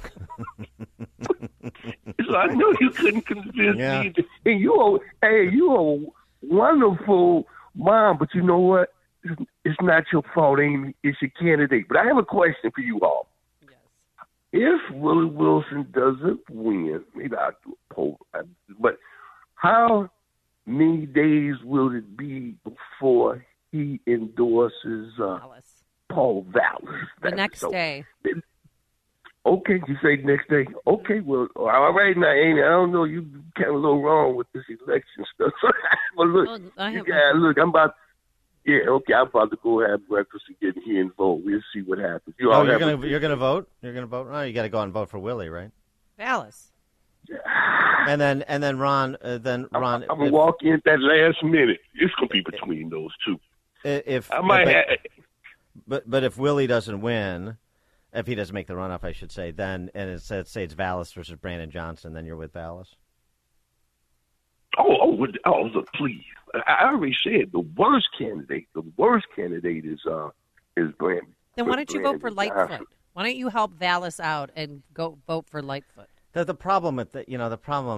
so I know you couldn't convince Yeah. me. And you are, hey, you are a wonderful mom, but you know what? It's, it's not your fault, Amy. It's your candidate. But I have a question for you all. If Willie Wilson doesn't win, maybe I'll do a poll, but how many days will it be before he endorses uh, Paul Vallis? The next so, day. Okay, you say next day. Okay, well, all right now, Amy, I don't know, you kind of a little wrong with this election stuff. But look, Well, I you have- guys, look, I'm about, yeah, okay, I'm about to go have breakfast and get here and vote. We'll see what happens. You Oh, all you're have a- gonna you're gonna vote? You're gonna vote? No, you got to go out and vote for Willie, right? Vallis. And then and then Ron, uh, then Ron. I'm gonna if, walk in at that last minute. It's gonna be between those two. if I might but, have, but but if Willie doesn't win, if he doesn't make the runoff, I should say, then and it says say it's Vallis versus Brandon Johnson, then you're with Vallis. oh, oh, would- oh, look, please. I I already said the worst candidate. The worst candidate is uh is Brandon. Then why don't you vote for Brandon Lightfoot? Johnson. Why don't you help Vallis out and go vote for Lightfoot? The the problem with the you know the problem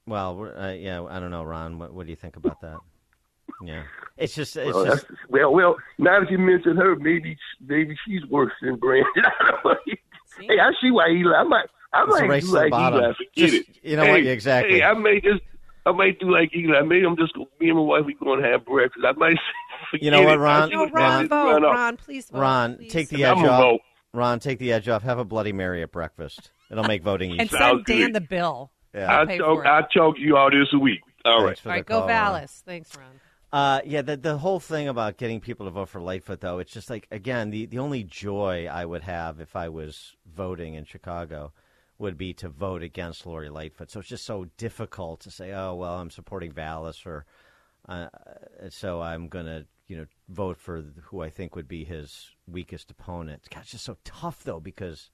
Well, uh, yeah, I don't know, Ron. What, what do you think about that? Yeah, it's just, it's well, just. that's, well, well. Now that you mentioned her, maybe, maybe she's worse than Brandon. I don't know. Hey, I see why Eli. I might, I It's a might race do to the like bottom. Eli. Forget Just- it. you know hey, what? Exactly. Hey, I may just, I might do like Eli. Maybe I'm just me and my wife. We going to have breakfast. I might. Forget You know what, it. Ron? I see what No, Ron, Brandon's vote. run off. Ron, please vote. Ron, please. take the I'm edge a off. vote. Ron, take the edge off. Have a Bloody Mary at breakfast. It'll make voting easier. And Sounds send Dan good. the bill. Yeah. I'll Pay talk, for it. I'll talk to you all this week. All right. Thanks for All the right, go call, Ron. Vallis. Thanks, Ron. Uh, yeah, the the whole thing about getting people to vote for Lightfoot, though, it's just like, again, the, the only joy I would have if I was voting in Chicago would be to vote against Lori Lightfoot. So it's just so difficult to say, oh, well, I'm supporting Vallis, or uh, so I'm going to, you know, vote for who I think would be his weakest opponent. God, it's just so tough, though, because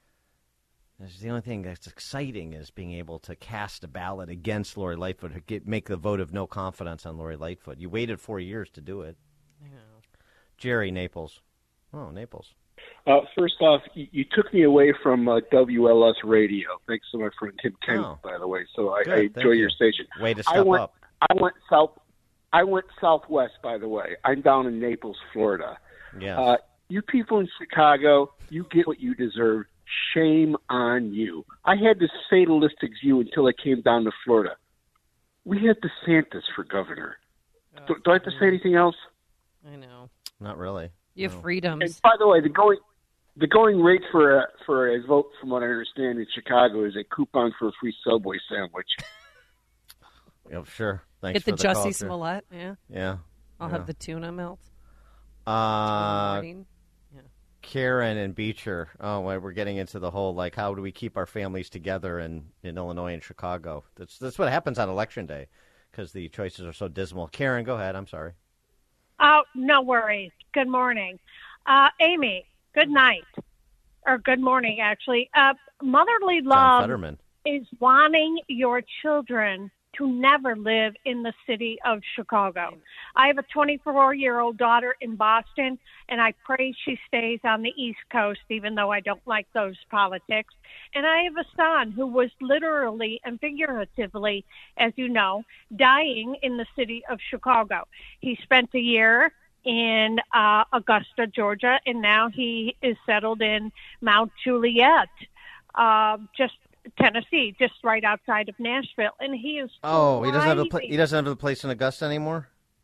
it's the only thing that's exciting is being able to cast a ballot against Lori Lightfoot, or get, make the vote of no confidence on Lori Lightfoot. You waited four years to do it. I know. Jerry, Naples. Oh, Naples. Uh, first off, you, you took me away from uh, W L S Radio. Thanks to my friend Tim Kent, Oh. by the way. So I, Good, I thank enjoy you. your station. Way to I step went, up. I went south. I went southwest, by the way. I'm down in Naples, Florida. Yes. Uh, you people in Chicago, you get what you deserve. Shame on you. I had this fatalistic view until I came down to Florida. We had DeSantis for governor. Do, do I have to say anything else? I know. Not really. You have No. freedoms. And by the way, the going the going rate for a for a vote, from what I understand, in Chicago is a coupon for a free Subway sandwich. Oh, sure. Thanks Get the for the call, Jussie Jerry. Smollett. Yeah. Yeah. I'll yeah. have the tuna melt. Uh, Morning. Karen and Beecher. Oh, well, we're getting into the whole, like, how do we keep our families together in, in Illinois and Chicago? That's that's what happens on Election Day, because the choices are so dismal. Karen, go ahead. I'm sorry. Oh, no worries. Good morning. Uh, Amy, good night. Or good morning, actually. Uh, motherly John love Fetterman. is wanting your children to never live in the city of Chicago. I have a twenty-four-year-old daughter in Boston, and I pray she stays on the East Coast, even though I don't like those politics. And I have a son who was literally and figuratively, as you know, dying in the city of Chicago. He spent a year in uh, Augusta, Georgia, and now he is settled in Mount Juliet, uh, just Tennessee, just right outside of Nashville, and he is Oh, he doesn't have the pla- thriving. he doesn't have the place in Augusta anymore.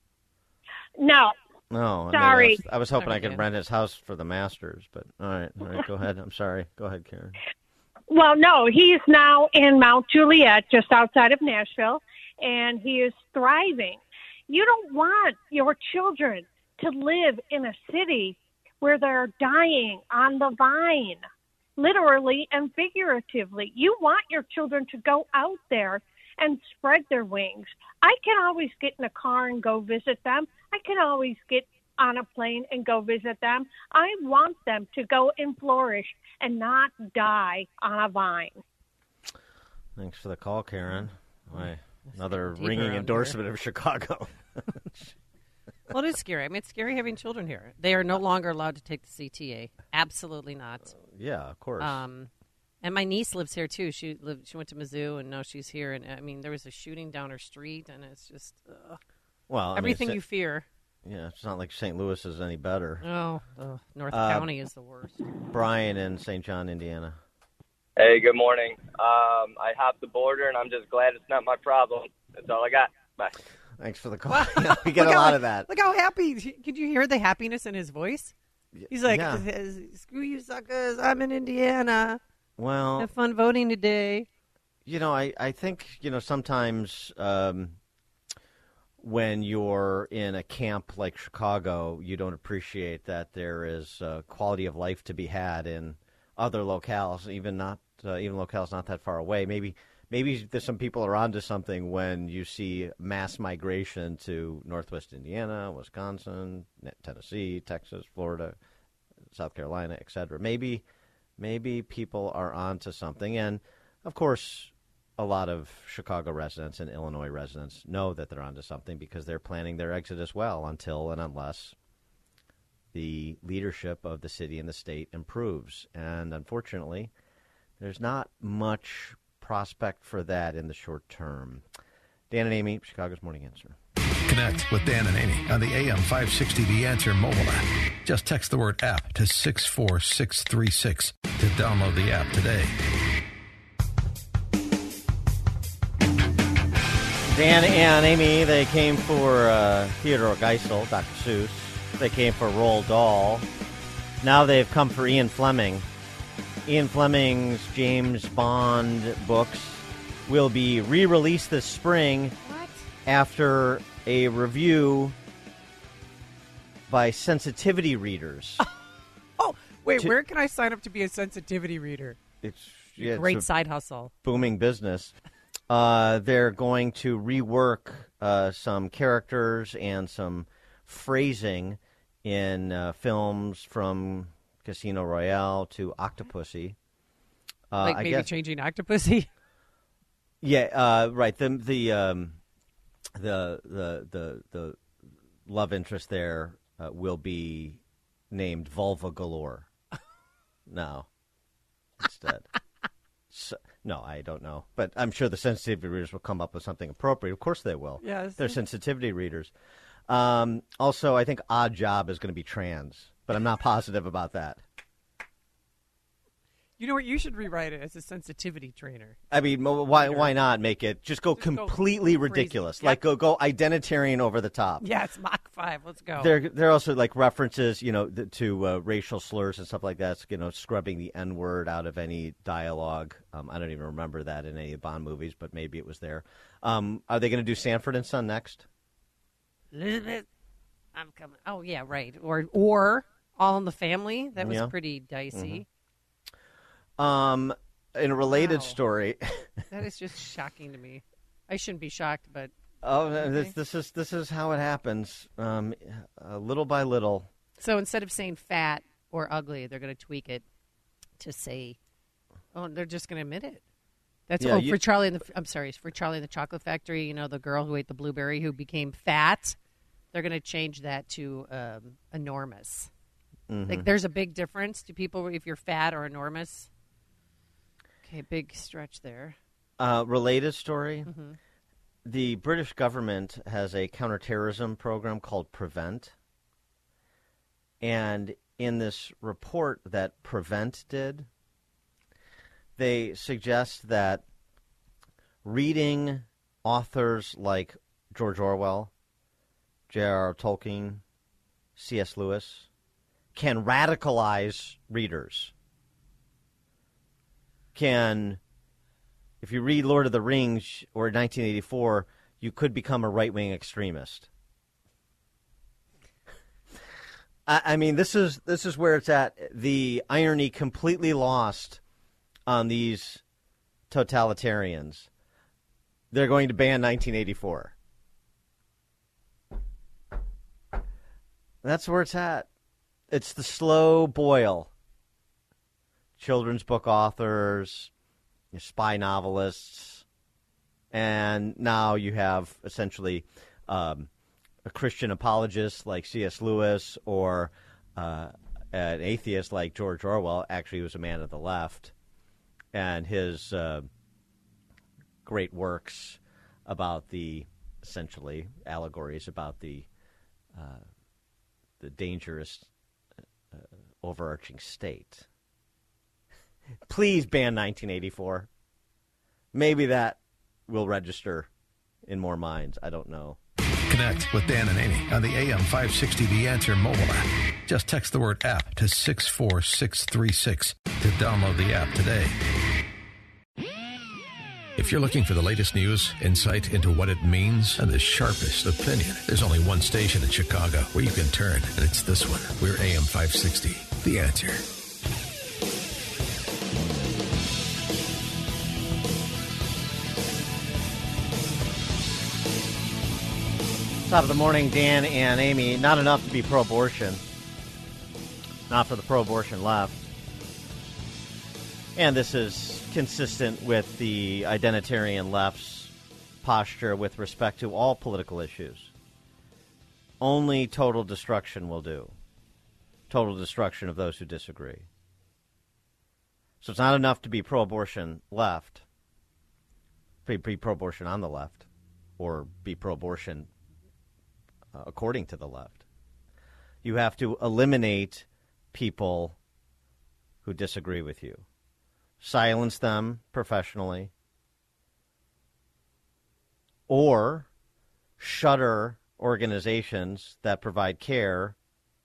No, No, I mean, Sorry. I was, I was hoping Sorry, I could Ken. rent his house for the Masters, but all right, all right, go ahead. I'm sorry. Go ahead, Karen. well, no, he's now in Mount Juliet, just outside of Nashville, and he is thriving. You don't want your children to live in a city where they're dying on the vine, literally and figuratively. You want your children to go out there and spread their wings. I can always get in a car and go visit them. I can always get on a plane and go visit them. I want them to go and flourish and not die on a vine. Thanks for the call, Karen. Why, another deeper ringing around endorsement of Chicago. Well, it is scary. I mean, it's scary having children here. They are no longer allowed to take the C T A. Absolutely not. Yeah, of course. Um, and my niece lives here too. She lived. She went to Mizzou, and now she's here. And I mean, there was a shooting down her street, and it's just uh, well, I mean, everything it's- you fear. Yeah, it's not like Saint Louis is any better. Oh, ugh, North Uh, County is the worst. Brian in Saint John, Indiana. Hey, good morning. Um, I hopped the border, and I'm just glad it's not my problem. That's all I got. Bye. Thanks for the call. Yeah, we get a Look lot how- of that. Look how happy. Could you hear the happiness in his voice? He's like, Yeah. screw you suckers. I'm in Indiana. Well, Have fun voting today. You know, I, I think, you know, sometimes um, when you're in a camp like Chicago, you don't appreciate that there is uh, quality of life to be had in other locales, even not uh, even locales not that far away. Maybe maybe there's some people are onto something when you see mass migration to Northwest Indiana, Wisconsin, Tennessee, Texas, Florida, South Carolina, et cetera. Maybe maybe people are onto something, and of course, a lot of Chicago residents and Illinois residents know that they're onto something because they're planning their exit as well until and unless the leadership of the city and the state improves. And unfortunately, there's not much prospect for that in the short term. Dan and Amy, Chicago's Morning Answer. Connect with Dan and Amy on the A M five sixty The Answer mobile app. Just text the word app to six four six three six to download the app today. Dan and Amy, they came for uh, Theodore Geisel, Doctor Seuss. They came for Roald Dahl. Now they've come for Ian Fleming. Ian Fleming's James Bond books will be re-released this spring. What? After a review by sensitivity readers. Oh, wait, to, where can I sign up to be a sensitivity reader? It's yeah, Great it's side hustle. Booming business. Uh, they're going to rework uh, some characters and some phrasing in uh, films from Casino Royale to Octopussy. Uh, like I maybe guess, changing Octopussy? Yeah, uh, right. The the um, the the the the love interest there uh, will be named Vulva Galore. No, instead. So, no, I don't know, but I'm sure the sensitivity readers will come up with something appropriate. Of course, they will. Yes, they're sensitivity readers. Um, also, I think Odd Job is going to be trans, but I'm not positive about that. You know what? You should rewrite it as a sensitivity trainer. I mean, why why not make it just go just completely go ridiculous? Yep. Like go go identitarian over the top. Yeah, it's Mach five. Let's go. There there are also like references, you know, th- to uh, racial slurs and stuff like that. You know, scrubbing the N word out of any dialogue. Um, I don't even remember that in any of the Bond movies, but maybe it was there. Um, are they going to do Sanford and Son next? Elizabeth, I'm coming. Oh yeah, right. Or or All in the Family. That was Yeah. pretty dicey. Mm-hmm. Um, in a related Wow. story, That is just shocking to me. I shouldn't be shocked, but oh, okay. this this is this is how it happens. Um, uh, little by little. So instead of saying fat or ugly, they're going to tweak it to say, oh, they're just going to admit it. That's Yeah, oh, you- for Charlie and the I'm sorry, for Charlie and the Chocolate Factory. You know, the girl who ate the blueberry who became fat. They're going to change that to um, enormous. Mhm. Like, there's a big difference to people if you're fat or enormous. Okay, big stretch there. Uh, related story. Mm-hmm. The British government has a counterterrorism program called Prevent. And in this report that Prevent did, they suggest that reading authors like George Orwell, J R R Tolkien, C S Lewis can radicalize readers. Can, if you read Lord of the Rings or nineteen eighty-four, you could become a right-wing extremist. I, I mean, this is this is where it's at. The irony completely lost on these totalitarians. They're going to ban nineteen eighty-four. That's where it's at. It's the slow boil. Children's book authors, spy novelists, and now you have essentially um, a Christian apologist like C S Lewis or uh, an atheist like George Orwell. Actually, he was a man of the left, and his uh, great works about the, essentially, allegories about the uh, the dangerous uh, overarching state. Please ban nineteen eighty-four. Maybe that will register in more minds. I don't know. Connect with Dan and Amy on the A M five sixty The Answer mobile app. Just text the word app to six four six three six to download the app today. If you're looking for the latest news, insight into what it means, and the sharpest opinion, there's only one station in Chicago where you can turn, and it's this one. We're A M five sixty, The Answer. Top of the morning, Dan and Amy. Not enough to be pro-abortion. Not for the pro-abortion left. And this is consistent with the identitarian left's posture with respect to all political issues. Only total destruction will do. Total destruction of those who disagree. So it's not enough to be pro-abortion left. be, be pro-abortion on the left, or be pro-abortion uh, according to the left. You have to eliminate people who disagree with you. Silence them professionally. Or shutter organizations that provide care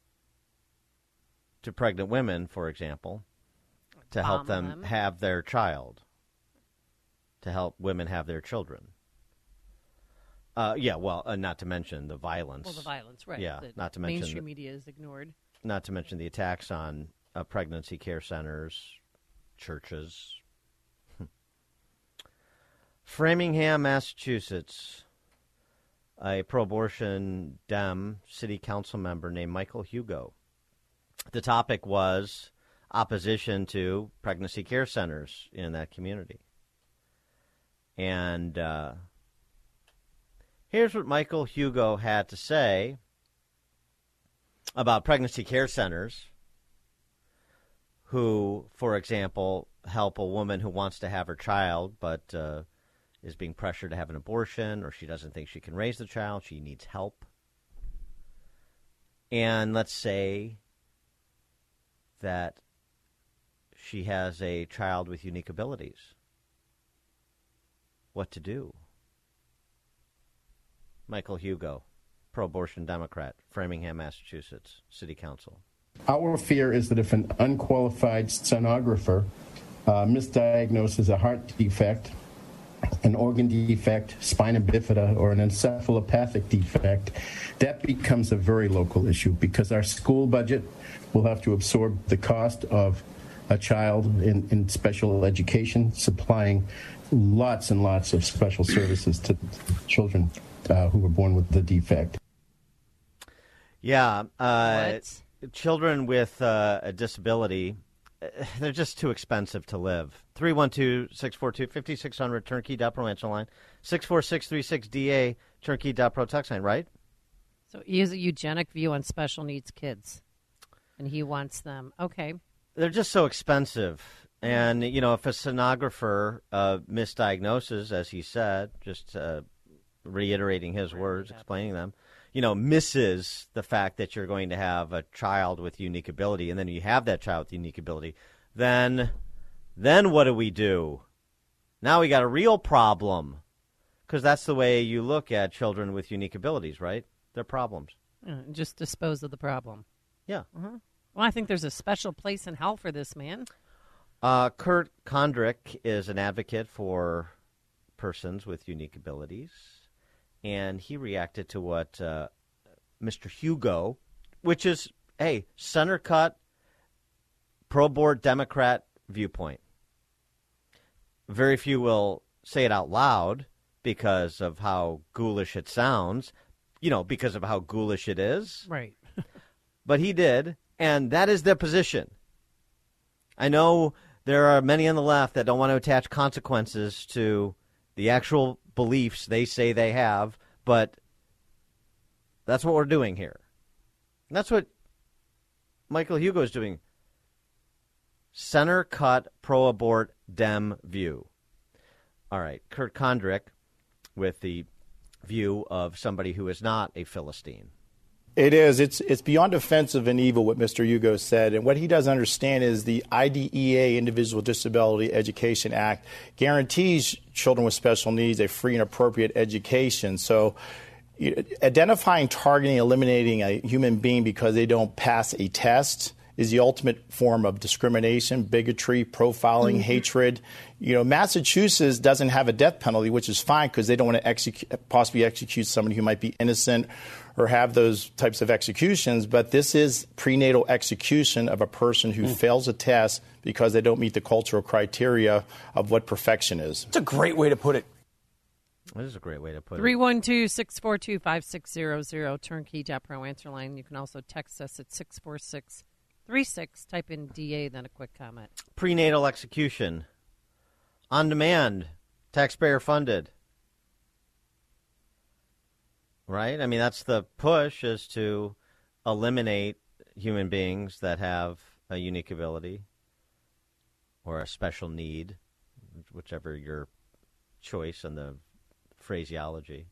to pregnant women, for example, to help them, them have their child, to help women have their children. Uh, yeah, well, uh, not to mention the violence. Well, the violence, right. Yeah, the not to mention mainstream the, media is ignored. Not to mention the attacks on uh, pregnancy care centers, churches. Framingham, Massachusetts. A pro-abortion Dem city council member named Michael Hugo. The topic was opposition to pregnancy care centers in that community. And uh, here's what Michael Hugo had to say about pregnancy care centers who, for example, help a woman who wants to have her child but uh, is being pressured to have an abortion, or she doesn't think she can raise the child, she needs help. And let's say that she has a child with unique abilities. What to do? Michael Hugo, pro-abortion Democrat, Framingham, Massachusetts, City Council. Our fear is that if an unqualified sonographer uh, misdiagnoses a heart defect, an organ defect, spina bifida, or an encephalopathic defect, that becomes a very local issue because our school budget will have to absorb the cost of a child in, in special education, supplying lots and lots of special services to children uh, who were born with the defect. Yeah, uh, children with uh, a disability, they're just too expensive to live. three one two, six four two, five six zero zero, turnkey dot pro answer line. six four six three six D A, turnkey dot pro text line, right? So he has a eugenic view on special needs kids, and he wants them. Okay. They're just so expensive. And, you know, if a sonographer uh, misdiagnoses, as he said, just uh, reiterating his words, explaining them, you know, misses the fact that you're going to have a child with unique ability, and then you have that child with unique ability, then then what do we do? Now we got a real problem, because that's the way you look at children with unique abilities, right? They're problems. Yeah, just dispose of the problem. Yeah. Uh-huh. Well, I think there's a special place in hell for this man. Uh, Kurt Kondrick is an advocate for persons with unique abilities. And he reacted to what uh, Mister Hugo, which is, hey, center-cut, pro-board Democrat viewpoint. Very few will say it out loud because of how ghoulish it sounds, you know, because of how ghoulish it is. Right. But he did, and that is their position. I know there are many on the left that don't want to attach consequences to the actual beliefs they say they have, but that's what we're doing here. And that's what Michael Hugo is doing. Center-cut, pro-abort, Dem view. All right, Kurt Kondrick with the view of somebody who is not a Philistine. It is. It's it's beyond offensive and evil what Mister Hugo said. And what he doesn't understand is the I D E A, Individual Disability Education Act, guarantees children with special needs a free and appropriate education. So you, identifying, targeting, eliminating a human being because they don't pass a test is the ultimate form of discrimination, bigotry, profiling, mm-hmm. hatred. You know, Massachusetts doesn't have a death penalty, which is fine because they don't want to execute, possibly execute somebody who might be innocent or have those types of executions. But this is prenatal execution of a person who mm. fails a test because they don't meet the cultural criteria of what perfection is. It's a great way to put it. That is a great way to put three it. three one two, six four two, five six zero zero, turnkey dot pro answer line. You can also text us at six four six three six. Type in D A, then a quick comment. Prenatal execution. On demand. Taxpayer funded. Right? I mean, that's the push, is to eliminate human beings that have a unique ability or a special need, whichever your choice and the phraseology.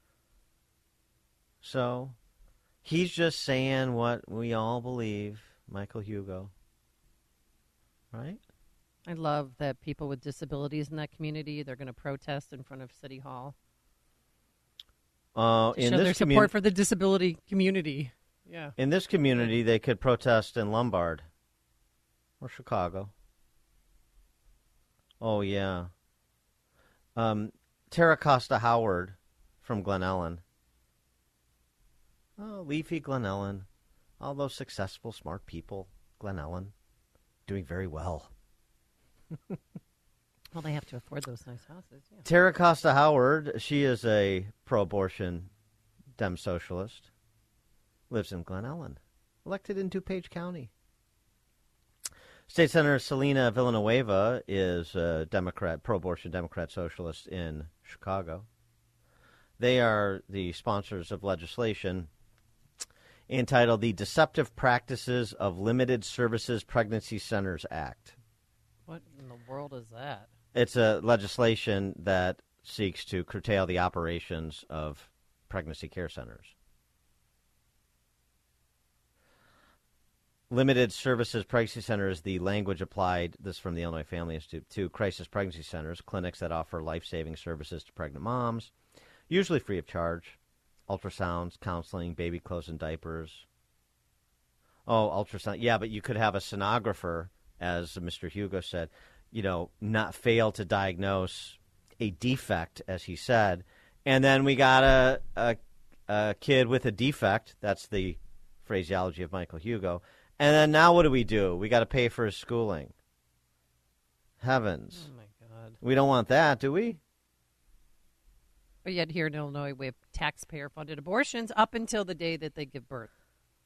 So he's just saying what we all believe, Michael Hugo. Right? I love that people with disabilities in that community, they're going to protest in front of City Hall. Uh, to in show this their support for the disability community. Yeah. In this community, they could protest in Lombard or Chicago. Oh, yeah. Um, Tara Costa Howard from Glen Ellen. Oh, leafy Glen Ellen. All those successful, smart people. Glen Ellen. Doing very well. Well, they have to afford those nice houses. Yeah. Tara Costa Howard, she is a pro-abortion Dem socialist. Lives in Glen Ellen. Elected in DuPage County. State Senator Selena Villanueva is a Democrat, pro-abortion Democrat socialist in Chicago. They are the sponsors of legislation entitled the Deceptive Practices of Limited Services Pregnancy Centers Act. What in the world is that? It's a legislation that seeks to curtail the operations of pregnancy care centers. Limited Services Pregnancy Centers, the language applied, this from the Illinois Family Institute, to crisis pregnancy centers, clinics that offer life-saving services to pregnant moms, usually free of charge, ultrasounds, counseling, baby clothes and diapers. Oh, ultrasound. Yeah, but you could have a sonographer, as Mister Hugo said, you know, not fail to diagnose a defect, as he said, and then we got a, a, a kid with a defect. That's the phraseology of Michael Hugo. And then now what do we do? We got to pay for his schooling. Heavens. Oh, my God. We don't want that, do we? But yet here in Illinois, we have taxpayer-funded abortions up until the day that they give birth.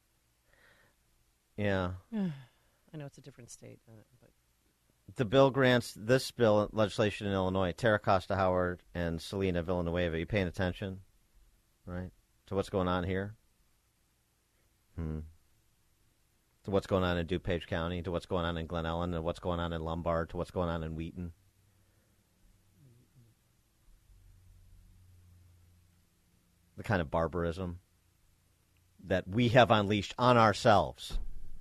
Yeah. I know it's a different state. Uh, but The bill grants this bill legislation in Illinois, Tara Costa Howard and Selena Villanueva. Are you paying attention, right, to what's going on here? Hmm. To what's going on in DuPage County, to what's going on in Glen Ellen, to what's going on in Lombard, to what's going on in Wheaton. The kind of barbarism that we have unleashed on ourselves.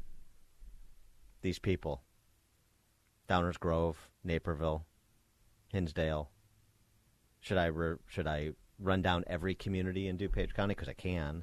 These people. Downers Grove, Naperville, Hinsdale. Should I re- should I run down every community in DuPage County? Because I can.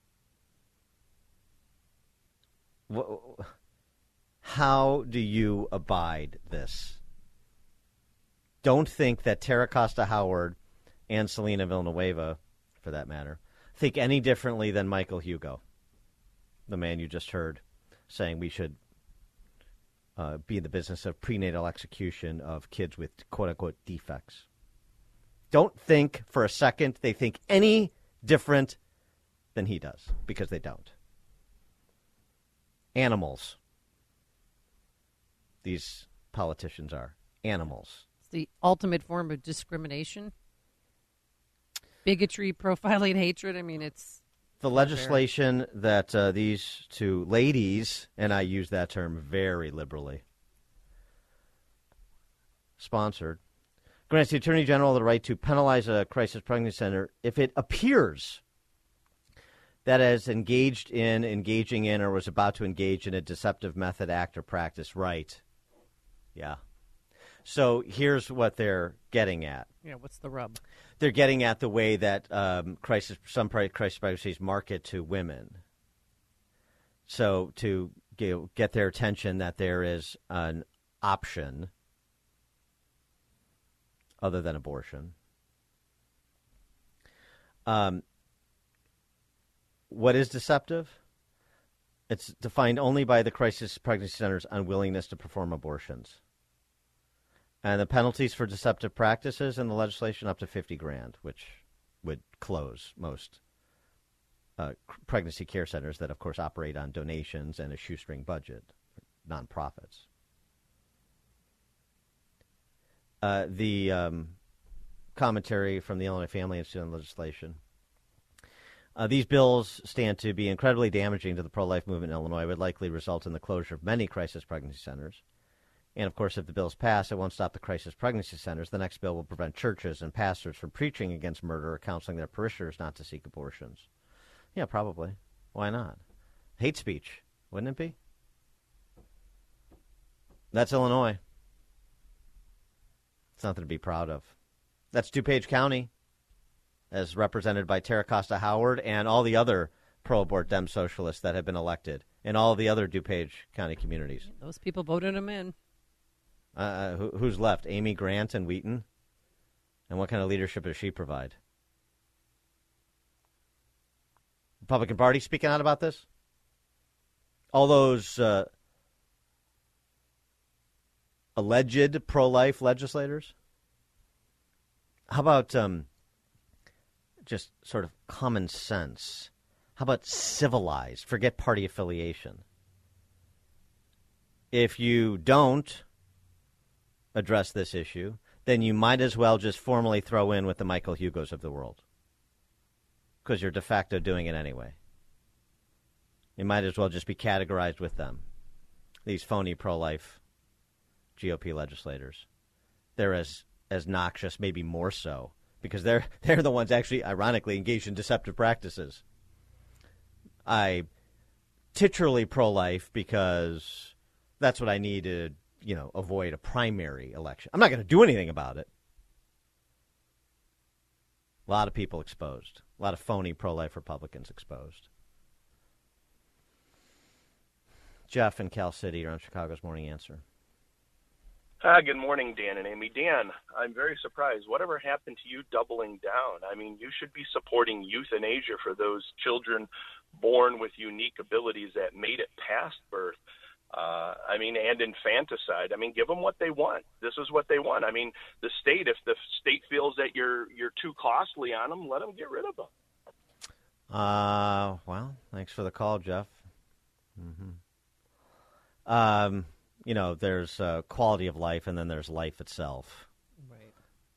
How do you abide this? Don't think that Tara Costa Howard and Selena Villanueva, for that matter, think any differently than Michael Hugo, the man you just heard saying we should uh, be in the business of prenatal execution of kids with quote-unquote defects. Don't think for a second they think any different than he does, because they don't. Animals. These politicians are animals. it's the ultimate form of discrimination. Bigotry, profiling, hatred. I mean, it's... The legislation that uh, these two ladies, and I use that term very liberally, sponsored, grants the Attorney General the right to penalize a crisis pregnancy center if it appears that has engaged in, engaging in, or was about to engage in a deceptive method, act, or practice. Right. Yeah. So here's what they're getting at. Yeah, what's the rub? They're getting at the way that um, crisis, some crisis pregnancies market to women. So to get, get their attention that there is an option other than abortion. Um, what is deceptive? It's defined only by the crisis pregnancy center's unwillingness to perform abortions. And the penalties for deceptive practices in the legislation up to fifty grand, which would close most uh, pregnancy care centers that, of course, operate on donations and a shoestring budget, nonprofits. Uh, the um, commentary from the Illinois Family Institute on legislation. Uh, these bills stand to be incredibly damaging to the pro-life movement in Illinois, would likely result in the closure of many crisis pregnancy centers, And, of course, if the bill's passed, it won't stop the crisis pregnancy centers. The next bill will prevent churches and pastors from preaching against murder or counseling their parishioners not to seek abortions. Yeah, probably. Why not? Hate speech, wouldn't it be? That's Illinois. It's nothing to be proud of. That's DuPage County, as represented by Tara Costa Howard and all the other pro-abort Dem socialists that have been elected in all the other DuPage County communities. Those people voted him in. Uh, who, who's left? Amy Grant and Wheaton? And what kind of leadership does she provide? Republican Party speaking out about this? All those uh, alleged pro-life legislators? How about um, just sort of common sense? How about civilized? Forget party affiliation. If you don't address this issue, then you might as well just formally throw in with the Michael Hugos of the world, because you're de facto doing it anyway. You might as well just be categorized with them, these phony pro-life G O P legislators. They're as, as noxious, maybe more so, because they're they're the ones actually, ironically, engaged in deceptive practices. I titularly pro-life because that's what I need to, you know, avoid a primary election. I'm not going to do anything about it. A lot of people exposed. A lot of phony pro-life Republicans exposed. Jeff in Cal City, you're on Chicago's Morning Answer. Ah, good morning, Dan and Amy. Dan, I'm very surprised. Whatever happened to you doubling down? I mean, you should be supporting euthanasia for those children born with unique abilities that made it past birth. Uh, I mean, and infanticide. I mean, give them what they want. This is what they want. I mean, the state, if the state feels that you're you're too costly on them, let them get rid of them. Uh, well, thanks for the call, Jeff. Mm-hmm. Um, you know, there's uh, quality of life, and then there's life itself. Right.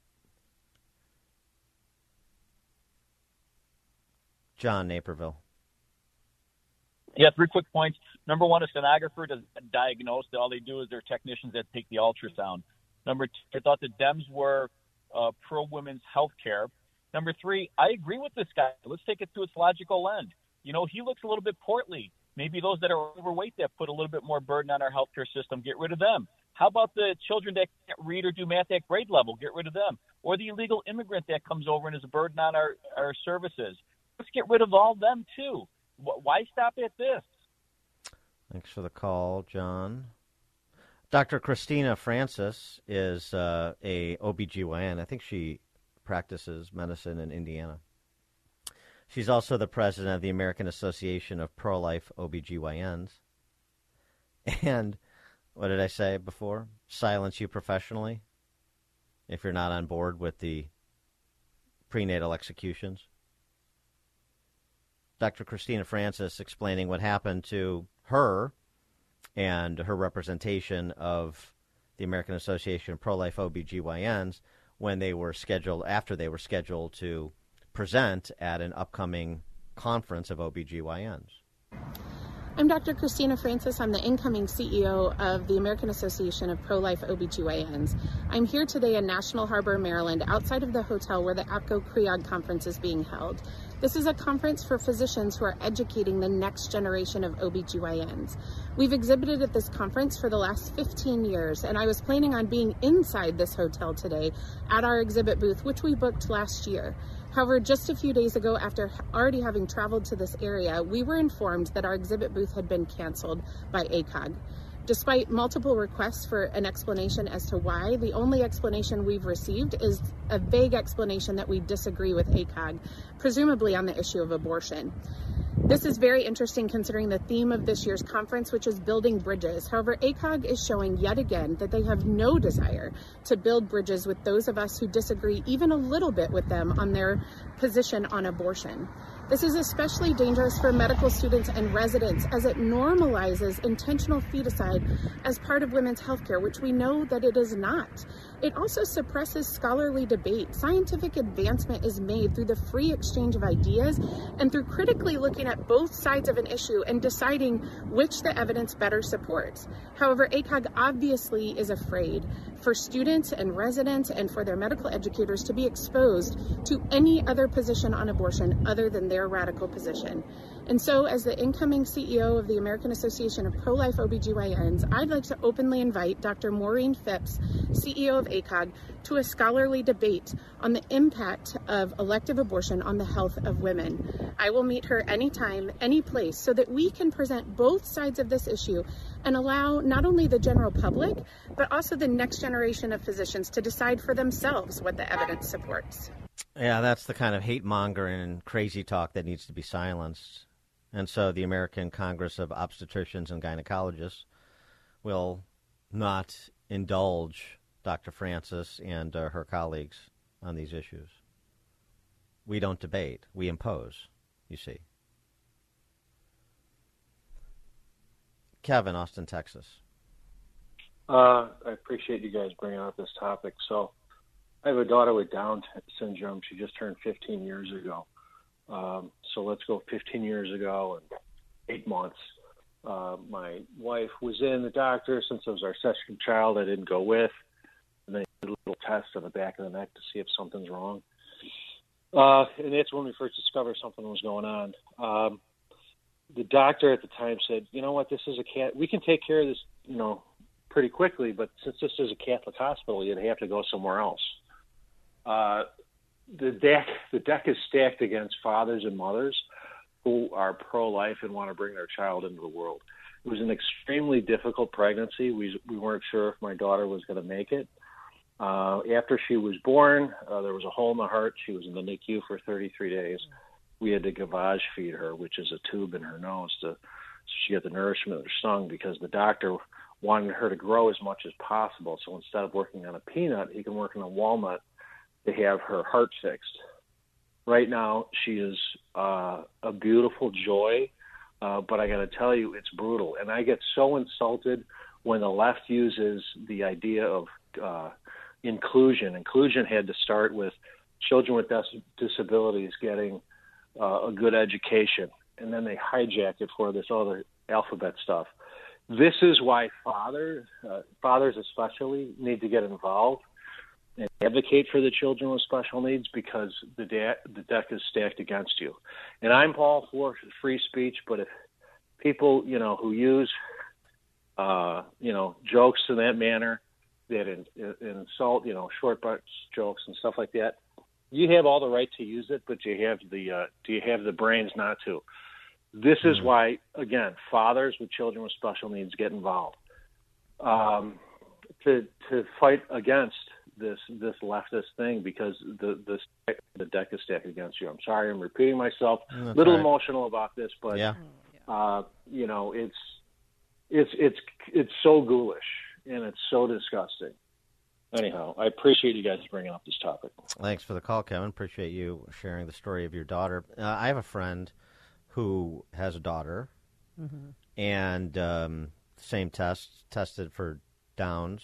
John, Naperville. Yeah, three quick points. Number one, a stenographer doesn't diagnose. All they do is they're technicians that take the ultrasound. Number two, I thought the Dems were uh, pro-women's health care. Number three, I agree with this guy. Let's take it to its logical end. You know, he looks a little bit portly. Maybe those that are overweight that put a little bit more burden on our healthcare system, get rid of them. How about the children that can't read or do math at grade level? Get rid of them. Or the illegal immigrant that comes over and is a burden on our, our services. Let's get rid of all them, too. Why stop at this? Thanks for the call, John. Doctor Christina Francis is uh, a O B G Y N. I think she practices medicine in Indiana. She's also the president of the American Association of Pro-Life O B G Y Ns. And what did I say before? Silence you professionally if you're not on board with the prenatal executions. Doctor Christina Francis explaining what happened to her and her representation of the American Association of Pro-Life O B G Y Ns when they were scheduled, after they were scheduled to present at an upcoming conference of O B G Y Ns. I'm Doctor Christina Francis. I'm the incoming C E O of the American Association of Pro-Life O B G Y Ns. I'm here today in National Harbor, Maryland, outside of the hotel where the APCO-CREOG conference is being held. This is a conference for physicians who are educating the next generation of O B G Y Ns. We've exhibited at this conference for the last fifteen years, and I was planning on being inside this hotel today at our exhibit booth, which we booked last year. However, just a few days ago, after already having traveled to this area, we were informed that our exhibit booth had been canceled by A C O G. Despite multiple requests for an explanation as to why, the only explanation we've received is a vague explanation that we disagree with A C O G, presumably on the issue of abortion. This is very interesting considering the theme of this year's conference, which is building bridges. However, A C O G is showing yet again that they have no desire to build bridges with those of us who disagree even a little bit with them on their position on abortion. This is especially dangerous for medical students and residents as it normalizes intentional feticide as part of women's healthcare, which we know that it is not. It also suppresses scholarly debate. Scientific advancement is made through the free exchange of ideas and through critically looking at both sides of an issue and deciding which the evidence better supports. However, A C O G obviously is afraid for students and residents and for their medical educators to be exposed to any other position on abortion other than their radical position. And so, as the incoming C E O of the American Association of Pro-Life O B G Y Ns, I'd like to openly invite Doctor Maureen Phipps, C E O of A C O G, to a scholarly debate on the impact of elective abortion on the health of women. I will meet her anytime, any place, so that we can present both sides of this issue and allow not only the general public, but also the next generation of physicians to decide for themselves what the evidence supports. Yeah, that's the kind of hate mongering and crazy talk that needs to be silenced. And so the American Congress of Obstetricians and Gynecologists will not indulge Doctor Francis and uh, her colleagues on these issues. We don't debate. We impose, you see. Kevin, Austin, Texas. Uh, I appreciate you guys bringing up this topic. So I have a daughter with Down syndrome. She just turned fifteen years ago. Um, so let's go fifteen years ago and eight months. Uh, my wife was in the doctor since it was our second child. I didn't go with. And they did a little test on the back of the neck to see if something's wrong. Uh, and that's when we first discovered something was going on. Um, the doctor at the time said, you know what, this is a cat. We can take care of this, you know, pretty quickly, but since this is a Catholic hospital, you'd have to go somewhere else. Uh, the deck, the deck is stacked against fathers and mothers who are pro-life and want to bring their child into the world. It was an extremely difficult pregnancy. We we weren't sure if my daughter was going to make it. Uh, after she was born, uh, there was a hole in the heart. She was in the N I C U for thirty-three days. We had to gavage feed her, which is a tube in her nose, to so she got the nourishment of her son, because the doctor wanted her to grow as much as possible. So instead of working on a peanut, he can work on a walnut to have her heart fixed. Right now, she is uh, a beautiful joy, uh, but I got to tell you, it's brutal. And I get so insulted when the left uses the idea of uh, inclusion. Inclusion had to start with children with dis- disabilities getting uh, a good education, and then they hijack it for this other alphabet stuff. This is why fathers, uh, fathers especially, need to get involved and advocate for the children with special needs, because the, da- the deck is stacked against you. And I'm all for free speech, but if people, you know, who use, uh, you know, jokes in that manner that in, in, insult, you know, short butts jokes and stuff like that, you have all the right to use it, but you have the uh, do you have the brains not to? This is why, again, fathers with children with special needs get involved um, to to fight against this this leftist thing, because the the the deck is stacked against you. I'm sorry, I'm repeating myself. A little right. emotional about this, but yeah. uh, you know, it's it's it's it's so ghoulish and it's so disgusting. Anyhow, I appreciate you guys bringing up this topic. Thanks for the call, Kevin. Appreciate you sharing the story of your daughter. Uh, I have a friend who has a daughter, mm-hmm. and um, same test, tested for Downs,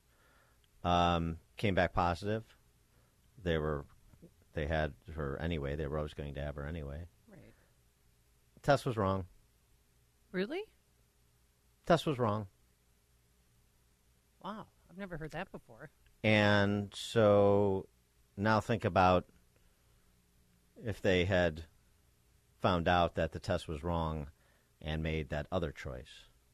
um, came back positive. They were, they had her anyway. They were always going to have her anyway. Right. Test was wrong. Really? Test was wrong. Wow, I've never heard that before. And so now think about if they had found out that the test was wrong and made that other choice.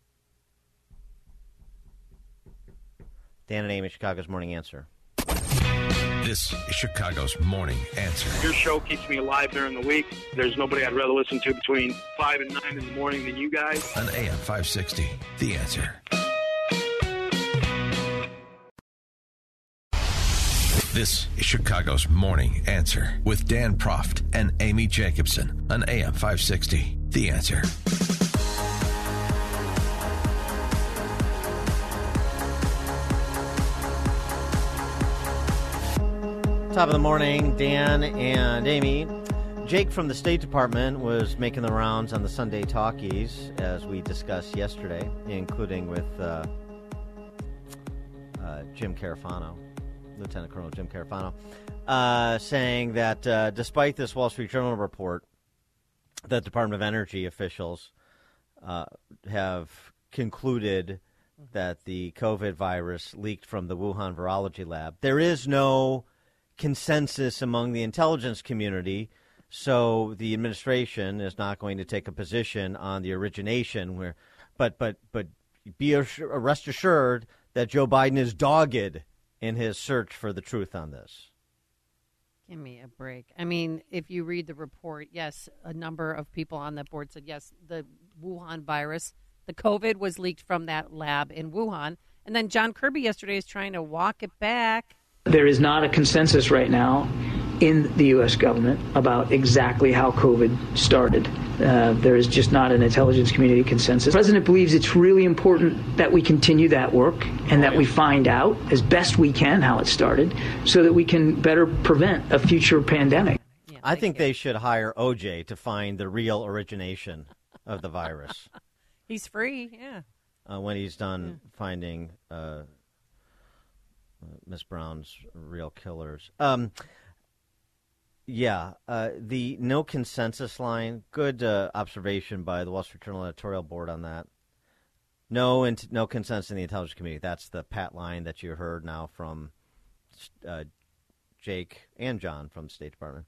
Dan and Amy, Chicago's Morning Answer. This is Chicago's Morning Answer. Your show keeps me alive during the week. There's nobody I'd rather listen to between five and nine in the morning than you guys. On A M five sixty, The Answer. This is Chicago's Morning Answer with Dan Proft and Amy Jacobson on A M five sixty, The Answer. Top of the morning, Dan and Amy. Jake from the State Department was making the rounds on the Sunday talkies, as we discussed yesterday, including with uh, uh, Jim Carafano, Lieutenant Colonel Jim Carafano, uh, saying that uh, despite this Wall Street Journal report, the Department of Energy officials uh, have concluded that the COVID virus leaked from the Wuhan virology lab. There is no consensus among the intelligence community, so the administration is not going to take a position on the origination. Where, but but but be assur- rest assured that Joe Biden is dogged in his search for the truth on this. Give me a break. I mean, if you read the report, yes, a number of people on that board said, yes, the Wuhan virus, the COVID was leaked from that lab in Wuhan. And then John Kirby yesterday is trying to walk it back. There is not a consensus right now in the U S government about exactly how COVID started. Uh, there is just not an intelligence community consensus. The president believes it's really important that we continue that work and that we find out as best we can how it started so that we can better prevent a future pandemic. Yeah, I think they should hire O J to find the real origination of the virus. He's free, yeah. Uh, when he's done yeah. finding uh, Miss Brown's real killers. Um, yeah, uh, the no consensus line, good uh, observation by the Wall Street Journal editorial board on that. No, and no consensus in the intelligence community. That's the pat line that you heard now from uh, Jake and John from the State Department.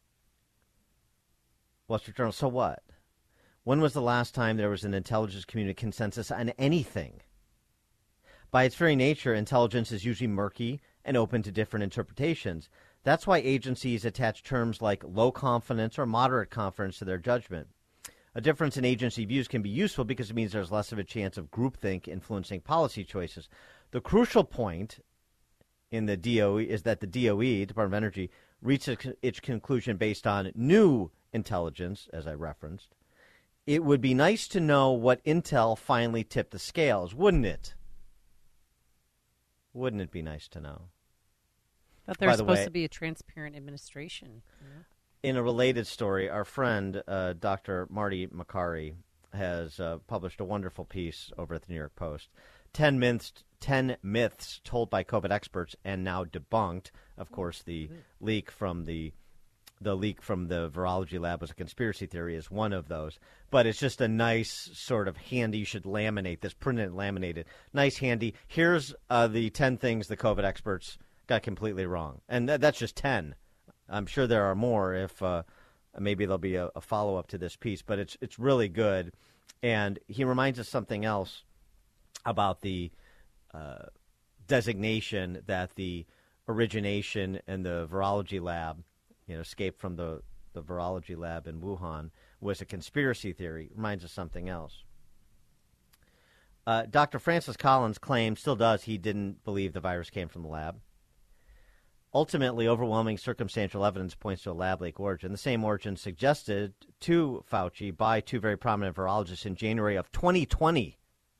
Wall Street Journal, so what? When was the last time there was an intelligence community consensus on anything? By its very nature, intelligence is usually murky and open to different interpretations. That's why agencies attach terms like low confidence or moderate confidence to their judgment. A difference in agency views can be useful because it means there's less of a chance of groupthink influencing policy choices. The crucial point in the D O E is that the D O E, Department of Energy, reached its conclusion based on new intelligence, as I referenced. It would be nice to know what intel finally tipped the scales, wouldn't it? Wouldn't it be nice to know? But there's the supposed way, to be a transparent administration. Yeah. In a related story, our friend, uh, Doctor Marty Makary, has uh, published a wonderful piece over at the New York Post. Ten myths, ten myths told by COVID experts and now debunked. Of course, the leak from the the leak from the virology lab was a conspiracy theory is one of those. But it's just a nice sort of handy. You should laminate this, print it and laminate it. Nice, handy. Here's uh, the ten things the COVID experts got completely wrong. And th- that's just ten. I'm sure there are more if uh, maybe there'll be a, a follow-up to this piece. But it's it's really good. And he reminds us something else about the uh, designation that the origination in the virology lab, you know, escaped from the, the virology lab in Wuhan, was a conspiracy theory. Reminds us something else. Uh, Doctor Francis Collins claimed, still does, he didn't believe the virus came from the lab. Ultimately, overwhelming circumstantial evidence points to a lab leak origin. The same origin suggested to Fauci by two very prominent virologists in January of twenty twenty.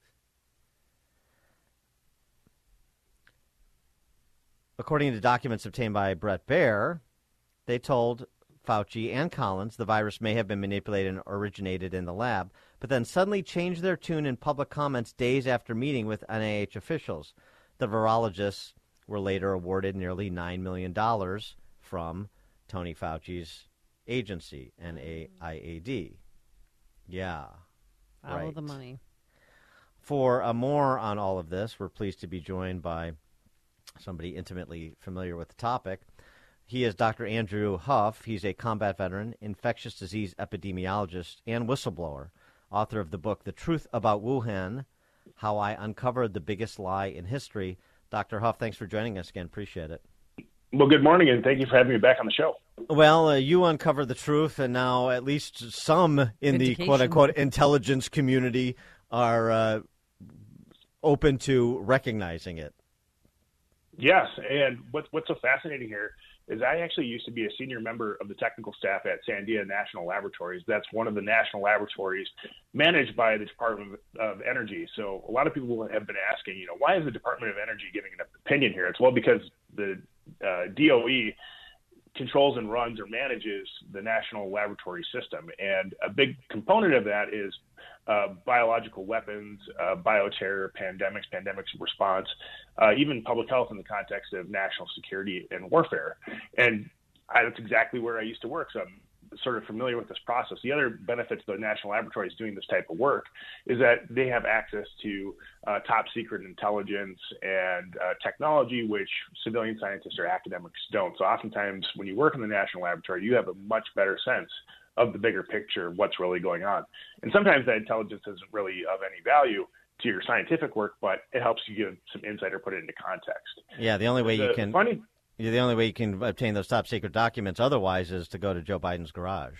According to documents obtained by Brett Baer, they told Fauci and Collins the virus may have been manipulated and originated in the lab, but then suddenly changed their tune in public comments days after meeting with N I H officials. The virologists were later awarded nearly nine million dollars from Tony Fauci's agency, N I A D. Yeah. Follow right. the money. For uh, more on all of this, we're pleased to be joined by somebody intimately familiar with the topic. He is Doctor Andrew Huff. He's a combat veteran, infectious disease epidemiologist, and whistleblower, author of the book The Truth About Wuhan, How I Uncovered the Biggest Lie in History. Doctor Huff, thanks for joining us again. Appreciate it. Well, good morning, and thank you for having me back on the show. Well, uh, you uncovered the truth, and now at least some in the quote-unquote intelligence community are uh, open to recognizing it. Yes, and what, what's so fascinating here is I actually used to be a senior member of the technical staff at Sandia National Laboratories. That's one of the national laboratories managed by the Department of Energy. So a lot of people have been asking, you know, why is the Department of Energy giving an opinion here? It's well because the uh, D O E controls and runs or manages the national laboratory system. And a big component of that is uh, biological weapons, uh, bioterror, pandemics, pandemics response, uh, even public health in the context of national security and warfare. And I, that's exactly where I used to work. So I'm sort of familiar with this process. The other benefits of the national laboratories doing this type of work is that they have access to uh, top secret intelligence and uh, technology, which civilian scientists or academics don't. So oftentimes when you work in the national laboratory, you have a much better sense of the bigger picture of what's really going on. And sometimes that intelligence isn't really of any value to your scientific work, but it helps you give some insight or put it into context. Yeah, the only way the you can... Funny, The only way you can obtain those top secret documents otherwise is to go to Joe Biden's garage.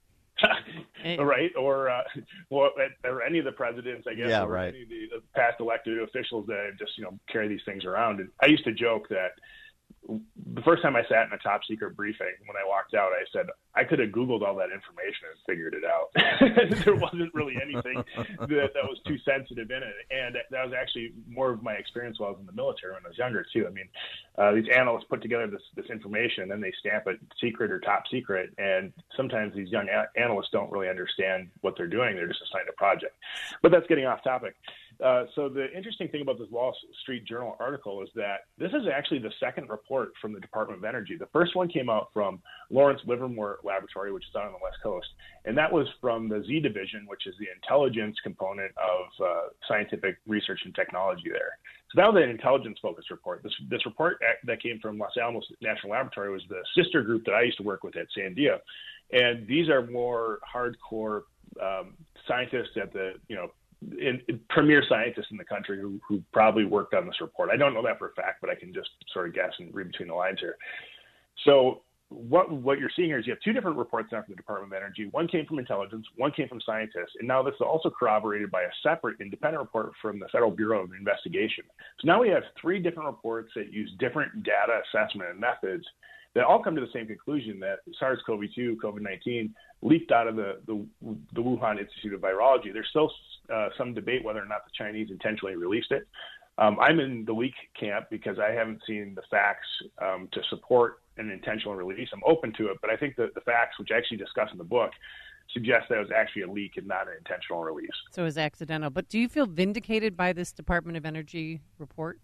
right? Or, uh, or or any of the presidents, I guess, Yeah, or right. any of the past elected officials that just, you know, carry these things around. And I used to joke that the first time I sat in a top secret briefing, when I walked out, I said, I could have Googled all that information and figured it out. There wasn't really anything that, that was too sensitive in it. And that was actually more of my experience while I was in the military when I was younger, too. I mean, uh, these analysts put together this, this information, and then they stamp it secret or top secret. And sometimes these young a- analysts don't really understand what they're doing. They're just assigned a project. But that's getting off topic. Uh, so the interesting thing about this Wall Street Journal article is that this is actually the second report from the Department of Energy. The first one came out from Lawrence Livermore Laboratory, which is out on the West Coast, and that was from the Z Division, which is the intelligence component of uh, scientific research and technology there. So that was an intelligence-focused report. This this report that came from Los Alamos National Laboratory was the sister group that I used to work with at Sandia, and these are more hardcore um, scientists at the, you know, In, in premier scientists in the country who, who probably worked on this report. I don't know that for a fact, but I can just sort of guess and read between the lines here. So what what you're seeing here is you have two different reports now from the Department of Energy. One came from intelligence, one came from scientists, and now this is also corroborated by a separate independent report from the Federal Bureau of Investigation. So now we have three different reports that use different data assessment and methods that all come to the same conclusion that SARS-C o V two, COVID nineteen, leaked out of the, the, the Wuhan Institute of Virology. There's still uh, some debate whether or not the Chinese intentionally released it. Um, I'm in the leak camp because I haven't seen the facts um, to support an intentional release. I'm open to it, but I think that the facts, which I actually discuss in the book, suggest that it was actually a leak and not an intentional release. So it was accidental. But do you feel vindicated by this Department of Energy report?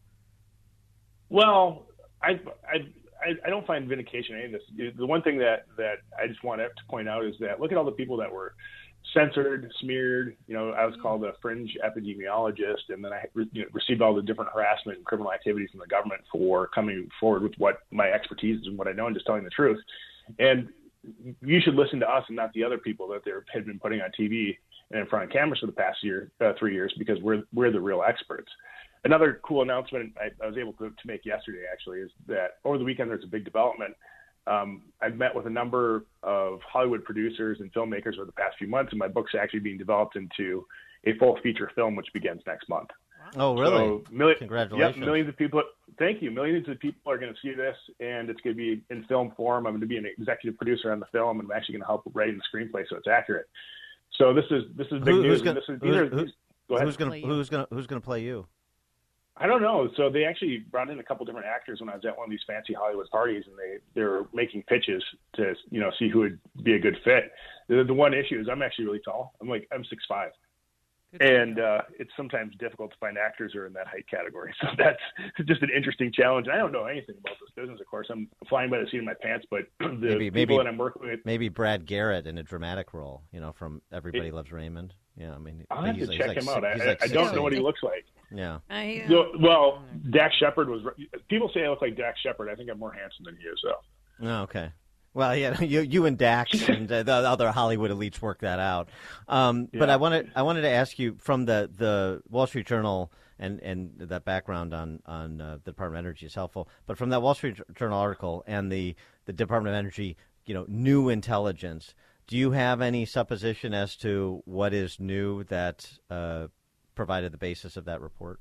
Well, I... I I, I don't find vindication in any of this. The one thing that, that I just want to point out is that look at all the people that were censored, smeared. You know, I was called a fringe epidemiologist, and then I you know, received all the different harassment and criminal activity from the government for coming forward with what my expertise is and what I know and just telling the truth. And you should listen to us and not the other people that they had been putting on T V and in front of cameras for the past year, uh, three years, because we're we're the real experts. Another cool announcement I, I was able to, to make yesterday, actually, is that over the weekend there's a big development. Um, I've met with a number of Hollywood producers and filmmakers over the past few months, and my book's actually being developed into a full feature film, which begins next month. Oh, really? So, milli- Congratulations. Yep, millions of people. Thank you. Millions of people are going to see this, and it's going to be in film form. I'm going to be an executive producer on the film, and I'm actually going to help write the screenplay so it's accurate. So this is this is big Who, news. who's going to who's, go ahead. who's going who's going who's going to play you? I don't know. So they actually brought in a couple different actors when I was at one of these fancy Hollywood parties, and they, they were making pitches to, you know, see who would be a good fit. The, the one issue is I'm actually really tall. I'm like, I'm six five. And uh, it's sometimes difficult to find actors who are in that height category. So that's just an interesting challenge. I don't know anything about this business, of course. I'm flying by the seat of my pants, but the maybe, people maybe, that I'm working with. Maybe Brad Garrett in a dramatic role, you know, from Everybody it, Loves Raymond. Yeah, I mean, I'll have he's, to check like, him out. I, like I don't know what he looks like. Yeah. I, uh, so, well, Dax Shepard was. People say I look like Dax Shepard. I think I'm more handsome than he is, though. Oh, okay. Well, yeah, you, you and Dax and uh, the other Hollywood elites work that out. Um, yeah. But I wanted, I wanted to ask you from the, the Wall Street Journal, and, and that background on on uh, the Department of Energy is helpful. But from that Wall Street Journal article and the, the Department of Energy, you know, new intelligence, do you have any supposition as to what is new that uh, provided the basis of that report?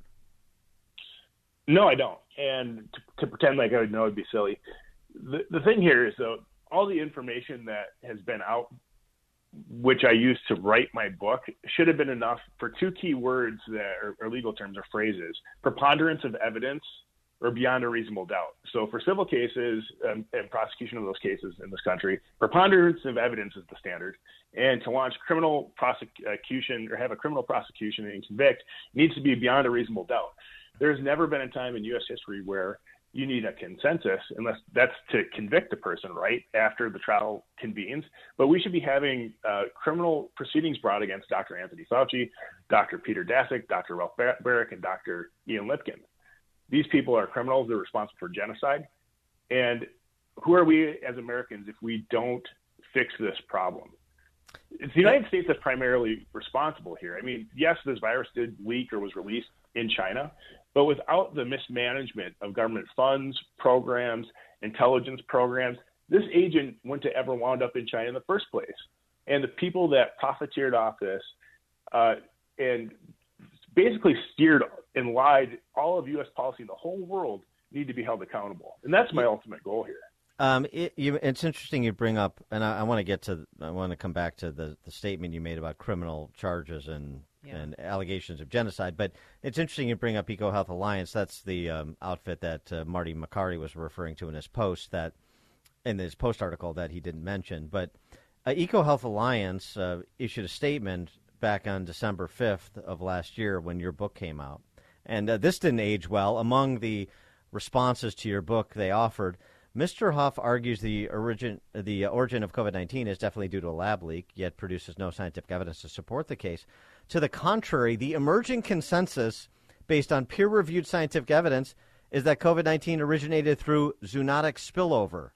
No, I don't. And to, to pretend like I would know would be silly. The the thing here is, though, all the information that has been out, which I used to write my book, should have been enough for two key words that are, are legal terms or phrases: preponderance of evidence or beyond a reasonable doubt. So for civil cases um, and prosecution of those cases in this country, preponderance of evidence is the standard. And to launch criminal prosecution or have a criminal prosecution and convict needs to be beyond a reasonable doubt. There's never been a time in U S history where you need a consensus, unless that's to convict a person, right, after the trial convenes. But we should be having uh, criminal proceedings brought against Doctor Anthony Fauci, Doctor Peter Daszak, Doctor Ralph Baric, and Doctor Ian Lipkin. These people are criminals. They're responsible for genocide. And who are we as Americans if we don't fix this problem? It's the United States that's primarily responsible here. I mean, yes, this virus did leak or was released in China, but without the mismanagement of government funds, programs, intelligence programs, this agent wouldn't have ever wound up in China in the first place. And the people that profiteered off this uh, and basically steered and lied all of U S policy in the whole world need to be held accountable. And that's my ultimate goal here. Um, it, you, it's interesting you bring up, and I, I want to get to, I want to come back to the, the statement you made about criminal charges and, yeah. and allegations of genocide. But it's interesting you bring up EcoHealth Alliance. That's the um, outfit that uh, Marty McCarty was referring to in his post that, in his post article that he didn't mention. But uh, EcoHealth Alliance uh, issued a statement back on December fifth of last year when your book came out, and uh, this didn't age well. Among the responses to your book they offered, Mister Huff argues the origin the origin of COVID nineteen is definitely due to a lab leak, yet produces no scientific evidence to support the case. To the contrary, the emerging consensus based on peer-reviewed scientific evidence is that COVID nineteen originated through zoonotic spillover.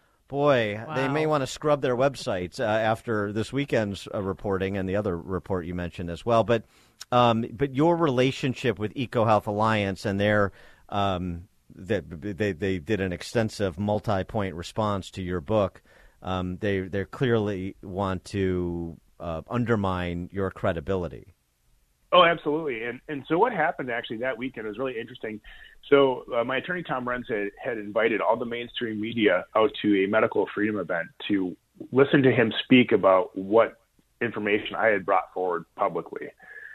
Boy, wow. They may want to scrub their websites uh, after this weekend's uh, reporting and the other report you mentioned as well. But um, but your relationship with EcoHealth Alliance and their um, that they, they did an extensive multi-point response to your book. Um, they they clearly want to uh, undermine your credibility. Oh, absolutely. And and so what happened actually that weekend was really interesting. So uh, my attorney, Tom Renz, had, had invited all the mainstream media out to a medical freedom event to listen to him speak about what information I had brought forward publicly.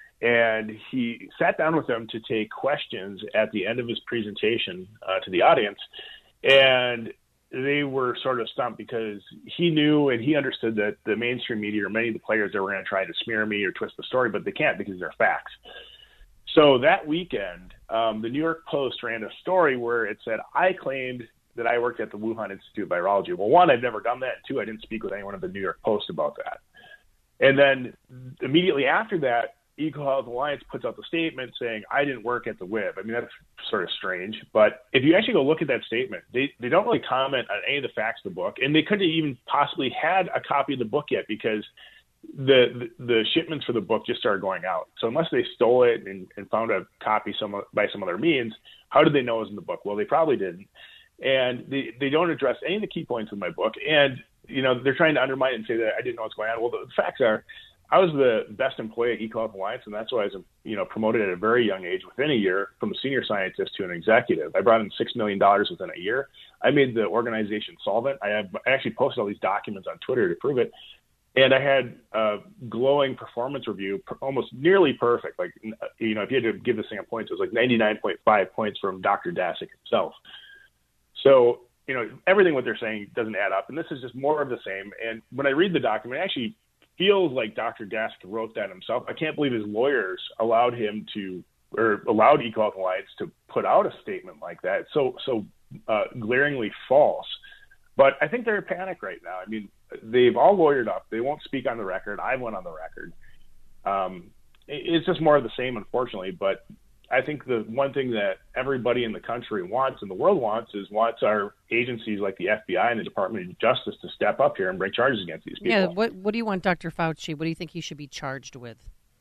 And he sat down with them to take questions at the end of his presentation uh, to the audience. And they were sort of stumped because he knew and he understood that the mainstream media or many of the players that were going to try to smear me or twist the story, but they can't because they're facts. So that weekend, um, the New York Post ran a story where it said I claimed that I worked at the Wuhan Institute of Virology. Well, one, I've never done that. Two, I didn't speak with anyone at the New York Post about that. And then immediately after that, EcoHealth Alliance puts out the statement saying, I didn't work at the W I B. I mean, that's sort of strange. But if you actually go look at that statement, they, they don't really comment on any of the facts of the book. And they couldn't even possibly had a copy of the book yet because the, the the shipments for the book just started going out. So unless they stole it and, and found a copy some by some other means, how did they know it was in the book? Well, they probably didn't. And they, they don't address any of the key points in my book. And, you know, they're trying to undermine it and say that I didn't know what's going on. Well, the facts are, I was the best employee at EcoHealth Alliance, and that's why I was, you know, promoted at a very young age, within a year, from a senior scientist to an executive. I brought in six million dollars within a year. I made the organization solvent. I, have, I actually posted all these documents on Twitter to prove it. And I had a glowing performance review, almost nearly perfect. Like, you know, if you had to give this thing a point, it was like ninety-nine point five points from Doctor Daszak himself. So, you know, everything what they're saying doesn't add up. And this is just more of the same. And when I read the document, it actually feels like Doctor Daszak wrote that himself. I can't believe his lawyers allowed him to, or allowed EcoHealth Alliance to put out a statement like that. It's so, so uh, glaringly false. But I think they're in panic right now. I mean, they've all lawyered up. They won't speak on the record. I went on the record. Um, it's just more of the same, unfortunately. But I think the one thing that everybody in the country wants and the world wants is wants our agencies like the F B I and the Department of Justice to step up here and bring charges against these people. Yeah, what what do you want Doctor Fauci? What do you think he should be charged with?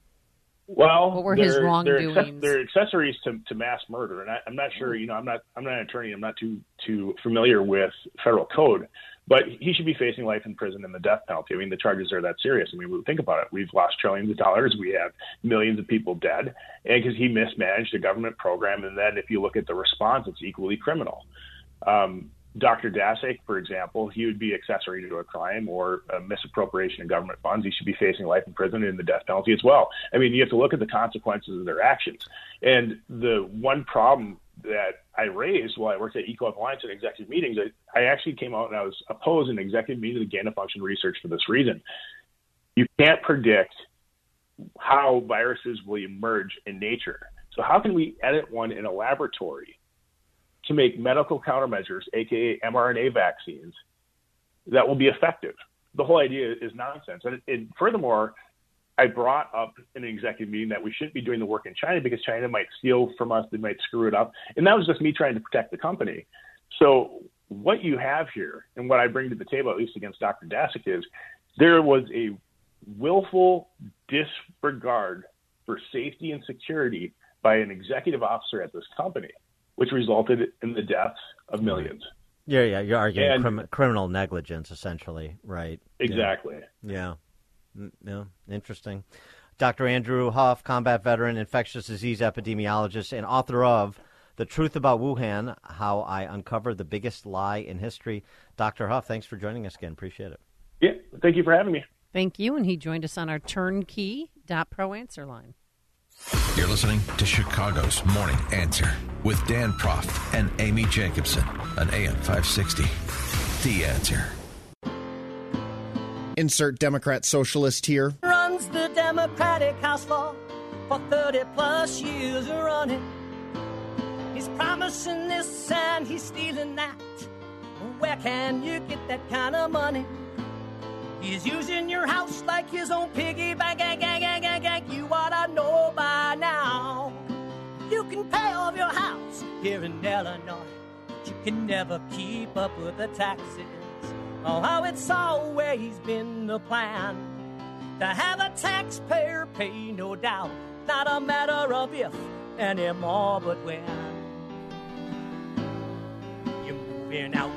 Well, what were his they're, wrongdoings? They're, access- they're accessories to, to mass murder, and I, I'm not sure. You know, I'm not I'm not an attorney. I'm not too too familiar with federal code, but he should be facing life in prison and the death penalty. I mean, the charges are that serious. I mean, think about it. We've lost trillions of dollars. We have millions of people dead, and because he mismanaged a government program. And then, if you look at the response, it's equally criminal. Um, Doctor Daszak, for example, he would be accessory to a crime or a misappropriation of government funds. He should be facing life in prison and the death penalty as well. I mean, you have to look at the consequences of their actions. And the one problem that I raised while I worked at Eco Alliance in executive meetings, I, I actually came out and I was opposed in executive meetings of gain-of-function research for this reason. You can't predict how viruses will emerge in nature. So how can we edit one in a laboratory to make medical countermeasures, aka mRNA vaccines, that will be effective? The whole idea is nonsense. And, and furthermore, I brought up in an executive meeting that we shouldn't be doing the work in China because China might steal from us, they might screw it up. And that was just me trying to protect the company. So what you have here, and what I bring to the table, at least against Doctor Daszak, is there was a willful disregard for safety and security by an executive officer at this company, which resulted in the deaths of millions. Yeah, yeah, you're arguing And- crim- criminal negligence, essentially, right? Exactly. Yeah. Mm, yeah, interesting. Doctor Andrew Huff, combat veteran, infectious disease epidemiologist, and author of The Truth About Wuhan, How I Uncovered the Biggest Lie in History. Doctor Huff, thanks for joining us again. Appreciate it. Yeah, thank you for having me. Thank you, and he joined us on our turnkey dot pro answer line. You're listening to Chicago's Morning Answer with Dan Proft and Amy Jacobson on A M five sixty. The Answer. Insert Democrat socialist here. Runs the Democratic House floor for thirty plus years running. He's promising this and he's stealing that. Where can you get that kind of money? He's using your house like his own piggy bank. Gang, gang, gang, gang, gang. You ought to know by now. You can pay off your house here in Illinois, but you can never keep up with the taxes. Oh, how it's always been the plan to have a taxpayer pay, no doubt. Not a matter of if anymore, but when you're moving out.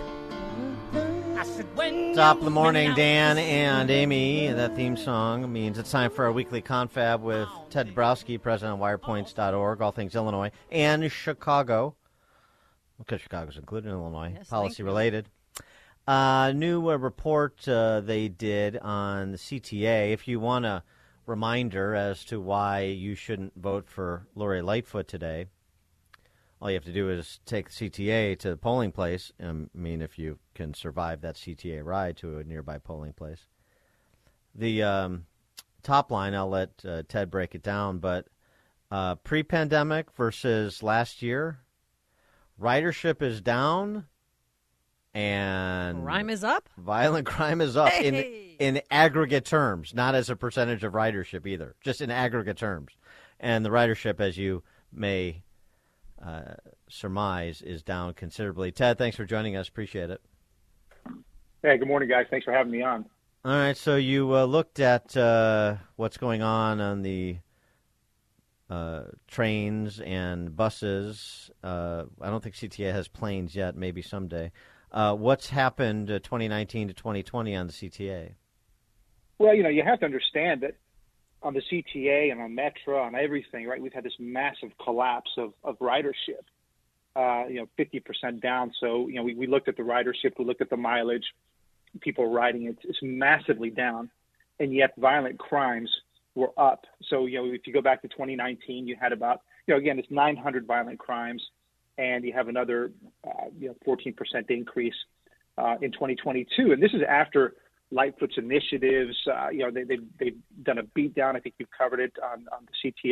I said, when Top of you're the morning, moving Dan out. and Amy. That theme song means it's time for our weekly confab with Ted Dabrowski, president of wirepoints dot org, all things Illinois, and Chicago, because Chicago's included in Illinois, Yes, policy thank you. related. Uh, new uh, report uh, they did on the C T A. If you want a reminder as to why you shouldn't vote for Lori Lightfoot today, all you have to do is take the C T A to the polling place. I mean, if you can survive that C T A ride to a nearby polling place. The um, top line, I'll let uh, Ted break it down, but uh, pre-pandemic versus last year, ridership is down. And Crime is up? Violent crime is up Hey! in in aggregate terms, not as a percentage of ridership either, just in aggregate terms. And the ridership, as you may uh, surmise, is down considerably. Ted, thanks for joining us. Appreciate it. Hey, good morning, guys. Thanks for having me on. All right, so you uh, looked at uh, what's going on on the uh, trains and buses. Uh, I don't think C T A has planes yet, maybe someday. Uh, what's happened uh, twenty nineteen to twenty twenty on the C T A? Well, you know, you have to understand that on the C T A and on Metro, on everything, right, we've had this massive collapse of, of ridership, uh, you know, fifty percent down. So, you know, we, we looked at the ridership, we looked at the mileage, people riding, it's, it's massively down, and yet violent crimes were up. So, you know, if you go back to twenty nineteen, you had about, you know, again, it's nine hundred violent crimes, and you have another, uh, you know, fourteen percent increase uh, in twenty twenty-two. And this is after Lightfoot's initiatives. Uh, you know, they, they, they've done a beat down. I think you've covered it on, on the C T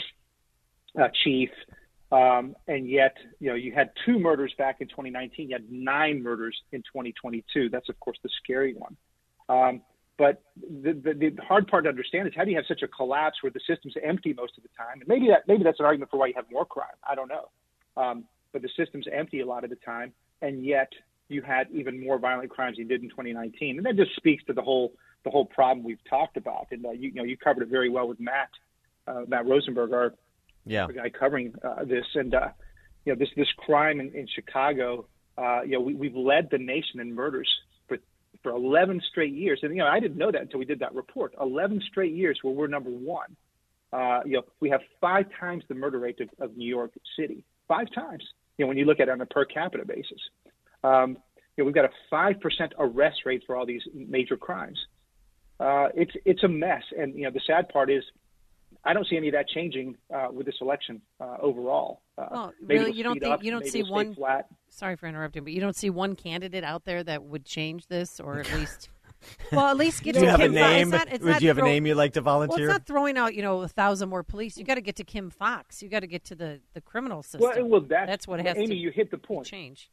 A uh, chief. Um, and yet, you know, you had two murders back in twenty nineteen. You had nine murders in twenty twenty-two. That's, of course, the scary one. Um, but the, the, the hard part to understand is how do you have such a collapse where the system's empty most of the time? And maybe that maybe that's an argument for why you have more crime. I don't know. Um, but the system's empty a lot of the time, and yet you had even more violent crimes you did in twenty nineteen. And that just speaks to the whole the whole problem we've talked about. And uh, you, you know, you covered it very well with Matt uh, Matt Rosenberg, our, yeah. our guy covering uh, this. And uh, you know, this this crime in, in Chicago. Uh, you know, we, we've led the nation in murders for for eleven straight years. And you know, I didn't know that until we did that report. eleven straight years where we're number one. Uh, you know, we have five times the murder rate of, of New York City. Five times. You know, when you look at it on a per capita basis, um, you know, we've got a five percent arrest rate for all these major crimes. Uh, it's it's a mess, and you know, the sad part is, I don't see any of that changing uh, with this election uh, overall. Uh, well, maybe really, it'll you don't speed think up, you don't maybe see it'll stay one. Flat. Sorry for interrupting, but you don't see one candidate out there that would change this, or at least, well, at least get Do to you have Kim a name? Fox. It's not, it's Would not you have throw, a name you'd like to volunteer? Well, it's not throwing out, you know, a thousand more police. You got to get to Kim Fox. You got to get to the, the criminal system. Well, well that's, that's what well, has Amy, to you hit the point. change.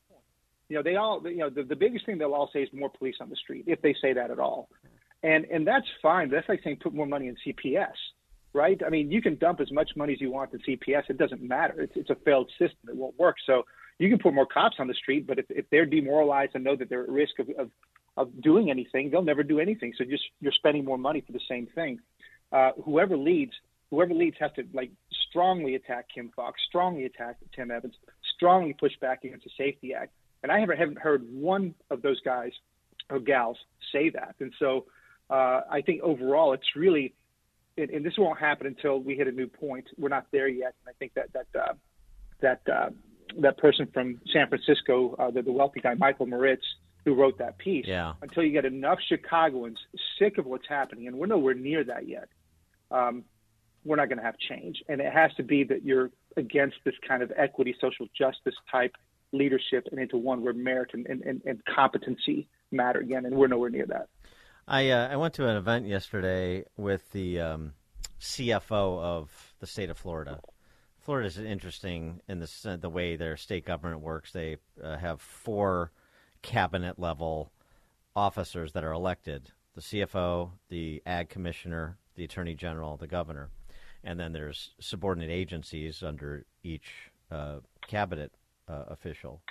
You know, they all, you know, the, the biggest thing they'll all say is more police on the street, if they say that at all. And and that's fine. That's like saying put more money in C P S, right? I mean, you can dump as much money as you want in C P S. It doesn't matter. It's it's a failed system. It won't work. So you can put more cops on the street, but if, if they're demoralized and know that they're at risk of, of, of doing anything, they'll never do anything. So just you're spending more money for the same thing. Uh, whoever leads, whoever leads has to like strongly attack Kim Fox, strongly attack Tim Evans, strongly push back against the Safety Act. And I haven't, haven't heard one of those guys or gals say that. And so uh, I think overall it's really, and, and this won't happen until we hit a new point. We're not there yet. And I think that that uh, that uh, that person from San Francisco, uh, the, the wealthy guy, Michael Moritz, who wrote that piece, yeah. until you get enough Chicagoans sick of what's happening, and we're nowhere near that yet, um, we're not going to have change. And it has to be that you're against this kind of equity, social justice type leadership and into one where merit and, and, and competency matter again, and we're nowhere near that. I uh, I went to an event yesterday with the um, C F O of the state of Florida. Florida is interesting in the uh, the way their state government works. They uh, have four cabinet-level officers that are elected: the C F O, the Ag Commissioner, the Attorney General, the Governor, and then there's subordinate agencies under each uh, cabinet Uh, official.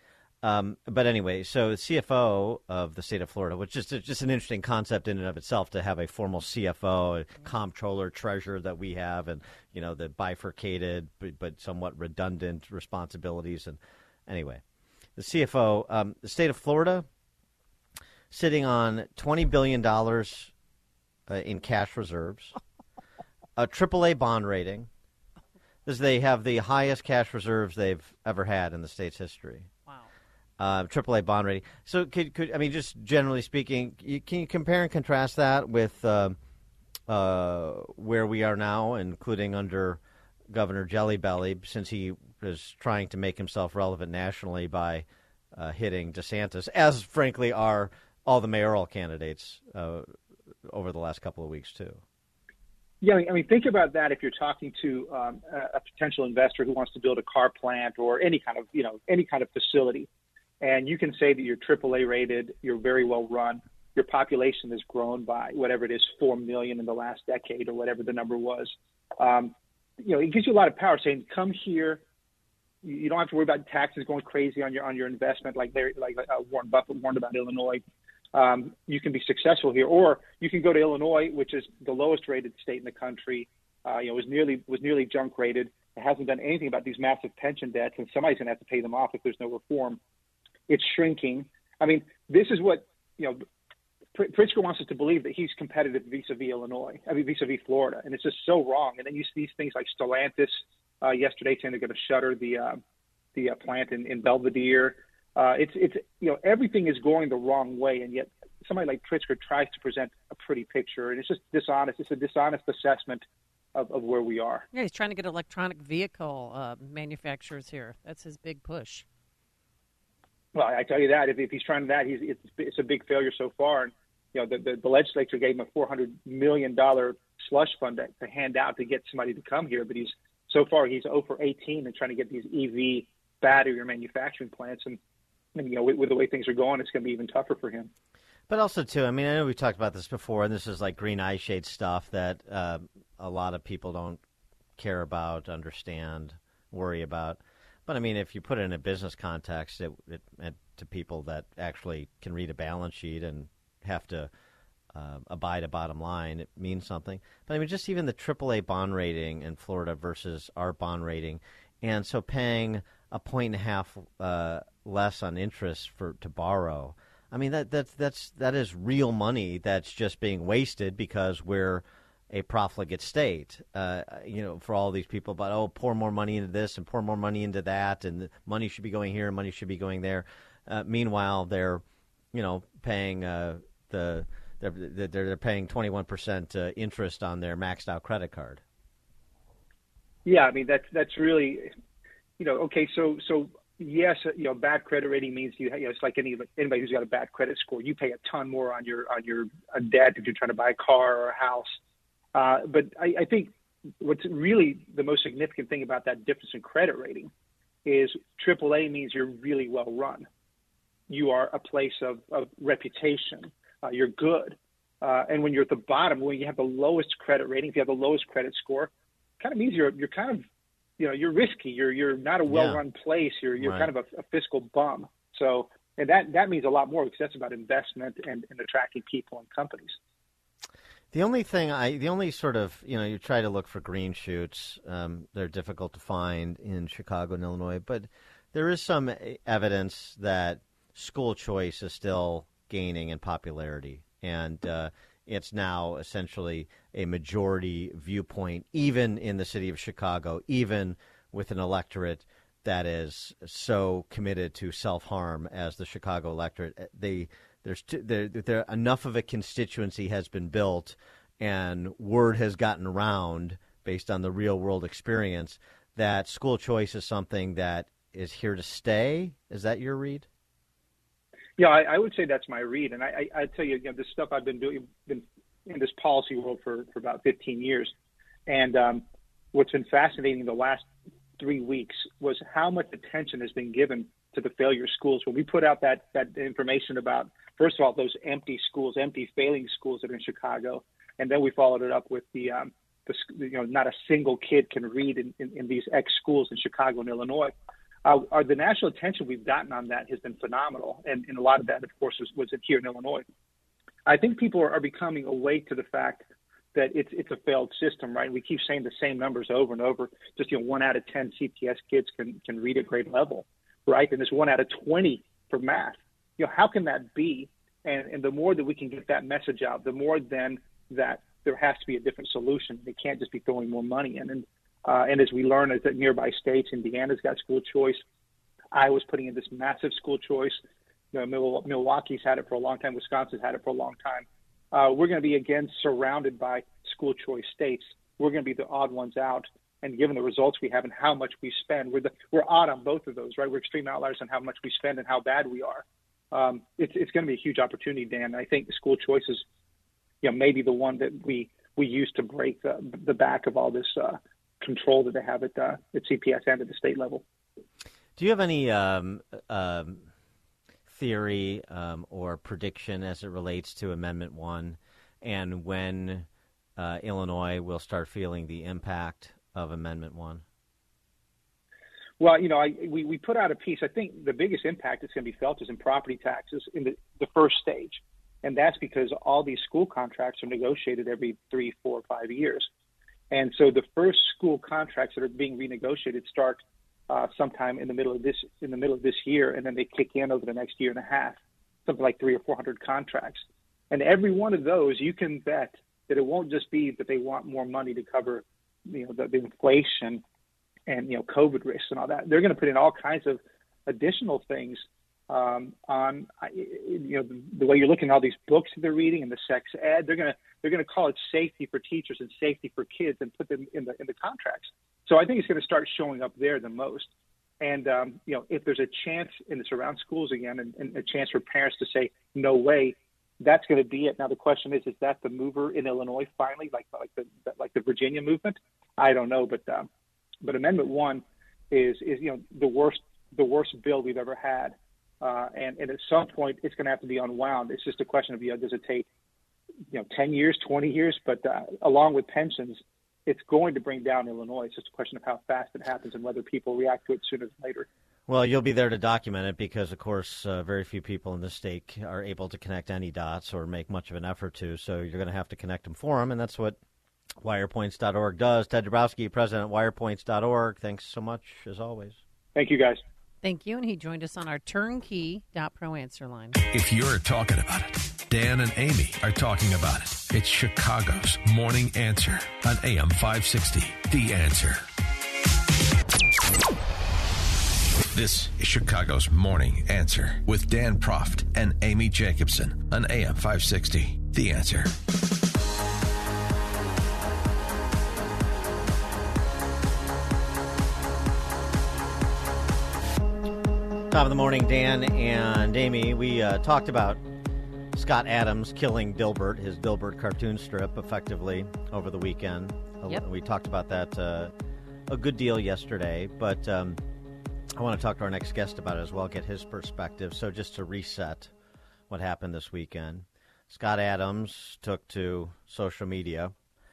Um, but anyway, so the C F O of the state of Florida, which is just an interesting concept in and of itself, to have a formal C F O, a comptroller, treasurer that we have, and, you know, the bifurcated but, but somewhat redundant responsibilities. And anyway, the C F O, um, the state of Florida, sitting on twenty billion dollars uh, in cash reserves, a triple A bond rating. This, they have the highest cash reserves they've ever had in the state's history. Wow. Uh, triple A bond rating. So, could, could I mean, just generally speaking, you, can you compare and contrast that with uh, uh, where we are now, including under Governor Jelly Belly, since he is trying to make himself relevant nationally by uh, hitting DeSantis, as frankly are all the mayoral candidates uh, over the last couple of weeks too. Yeah, I mean, think about that if you're talking to um, a, a potential investor who wants to build a car plant or any kind of, you know, any kind of facility, and you can say that you're triple A rated, you're very well run, your population has grown by whatever it is, four million in the last decade or whatever the number was. Um, you know, it gives you a lot of power saying, come here. You don't have to worry about taxes going crazy on your on your investment, like Larry, like uh, Warren Buffett warned about Illinois. Um, you can be successful here, or you can go to Illinois, which is the lowest rated state in the country. Uh, you know, was nearly was nearly junk rated. It hasn't done anything about these massive pension debts, and somebody's going to have to pay them off if there's no reform. It's shrinking. I mean, this is what you know. Pritzker wants us to believe that he's competitive vis-a-vis Illinois, I mean vis-a-vis Florida, and it's just so wrong. And then you see these things like Stellantis uh, yesterday saying they're going to shutter the uh, the uh, plant in, in Belvedere. Uh, it's it's you know everything is going the wrong way, and yet somebody like Pritzker tries to present a pretty picture, and it's just dishonest. It's a dishonest assessment of, of where we are. Yeah, he's trying to get electronic vehicle uh, manufacturers here. That's his big push. Well, I tell you that if, if he's trying that, he's it's, it's a big failure so far. And you know the, the, the legislature gave him a four hundred million dollars slush fund to, to hand out to get somebody to come here, but he's so far he's zero for eighteen in trying to get these E V battery or manufacturing plants. And And, you know, with, with the way things are going, it's going to be even tougher for him. But also, too, I mean, I know we've talked about this before, and this is like green eye shade stuff that uh, a lot of people don't care about, understand, worry about. But, I mean, if you put it in a business context it, it, it, to people that actually can read a balance sheet and have to uh, abide a bottom line, it means something. But, I mean, just even the triple A bond rating in Florida versus our bond rating, and so paying a point and a half uh, less on interest for to borrow. I mean, that that's that's that is real money that's just being wasted because we're a profligate state. Uh, you know, for all these people, but oh, pour more money into this and pour more money into that, and the money should be going here, and money should be going there. Uh, meanwhile, they're you know paying uh, the they're they're, they're paying twenty-one percent uh, interest on their maxed out credit card. Yeah, I mean that's that's really, you know, okay. So so yes, you know, bad credit rating means you, you know, it's like any anybody who's got a bad credit score, you pay a ton more on your on your on debt if you're trying to buy a car or a house. Uh, but I, I think what's really the most significant thing about that difference in credit rating is triple A means you're really well run. You are a place of, of reputation. Uh, you're good. Uh, and when you're at the bottom, when you have the lowest credit rating, if you have the lowest credit score, kind of means you're you're kind of, you know, you're risky. You're you're not a well-run yeah. place. You're you're right. kind of a, a fiscal bum. So and that that means a lot more because that's about investment and, and attracting people and companies. The only thing I, the only sort of, you know, you try to look for green shoots. Um, they're difficult to find in Chicago and Illinois, but there is some evidence that school choice is still gaining in popularity, and uh, it's now essentially a majority viewpoint, even in the city of Chicago, even with an electorate that is so committed to self-harm as the Chicago electorate. They There's t- there, there enough of a constituency has been built, and word has gotten around based on the real world experience that school choice is something that is here to stay. Is that your read? Yeah, I, I would say that's my read, and I, I, I tell you, you know, this stuff I've been doing, been in this policy world for, for about fifteen years, and um, what's been fascinating the last three weeks was how much attention has been given to the failure schools. When we put out that that information about, first of all, those empty schools, empty failing schools that are in Chicago, and then we followed it up with the, um, the you know, not a single kid can read in, in, in these X schools in Chicago and Illinois. Uh, our, the national attention we've gotten on that has been phenomenal, and, and a lot of that, of course, was, was here in Illinois. I think people are, are becoming awake to the fact that it's it's a failed system, right? We keep saying the same numbers over and over. Just, you know, one out of ten C P S kids can can read at grade level, right? And there's one out of twenty for math. You know, how can that be? And and the more that we can get that message out, the more then that there has to be a different solution. They can't just be throwing more money in. And uh, and as we learn, as that nearby states, Indiana's got school choice. Iowa's putting in this massive school choice. You know, Milwaukee's had it for a long time. Wisconsin's had it for a long time. Uh, we're going to be, again, surrounded by school choice states. We're going to be the odd ones out. And given the results we have and how much we spend, we're, the, we're odd on both of those, right? We're extreme outliers on how much we spend and how bad we are. Um, it's, it's going to be a huge opportunity, Dan. I think the school choice is, you know, maybe the one that we, we use to break the, the back of all this uh, control that they have at, uh, at C P S and at the state level. Do you have any um, um, theory um, or prediction as it relates to Amendment one and when uh, Illinois will start feeling the impact of Amendment one? Well, you know, I, we, we put out a piece. I think the biggest impact that's going to be felt is in property taxes in the, the first stage. And that's because all these school contracts are negotiated every three, four, five years. And so the first school contracts that are being renegotiated start uh, sometime in the middle of this in the middle of this year, and then they kick in over the next year and a half, something like three or four hundred contracts. And every one of those, you can bet that it won't just be that they want more money to cover, you know, the, the inflation and, you know, COVID risks and all that. They're going to put in all kinds of additional things um, on, you know, the, the way you're looking at all these books that they're reading and the sex ed. They're going to they're going to call it safety for teachers and safety for kids and put them in the in the contracts. So I think it's going to start showing up there the most. And um, you know, if there's a chance in the surround schools again, and, and a chance for parents to say no way, that's going to be it. Now the question is, is that the mover in Illinois finally, like like the like the Virginia movement? I don't know, but um, but Amendment One is is you know the worst the worst bill we've ever had, uh, and and at some point it's going to have to be unwound. It's just a question of, you know, does it take, you know, ten years, twenty years? But uh, along with pensions, it's going to bring down Illinois. It's just a question of how fast it happens and whether people react to it sooner than later. Well, you'll be there to document it because, of course, uh, very few people in this state are able to connect any dots or make much of an effort to. So you're going to have to connect them for them, and that's what wirepoints dot org does. Ted Dabrowski, president at wirepoints dot org. Thanks so much, as always. Thank you, guys. Thank you, and he joined us on our turnkey dot pro answer line. If you're talking about it, Dan and Amy are talking about it. It's Chicago's Morning Answer on A M five sixty, The Answer. This is Chicago's Morning Answer with Dan Proft and Amy Jacobson on A M five sixty, The Answer. Top of the morning, Dan and Amy. We uh, talked about Scott Adams killing Dilbert, his Dilbert cartoon strip, effectively over the weekend. Yep. We talked about that uh, a good deal yesterday, but um, I want to talk to our next guest about it as well, get his perspective. So just to reset what happened this weekend, Scott Adams took to social media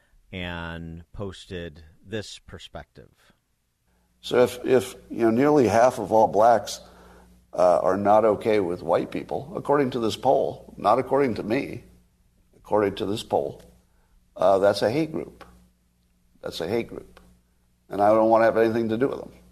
and posted this perspective. So if, if you know, nearly half of all blacks uh, are not okay with white people, according to this poll, not according to me, according to this poll, uh, that's a hate group. That's a hate group. And I don't want to have anything to do with them.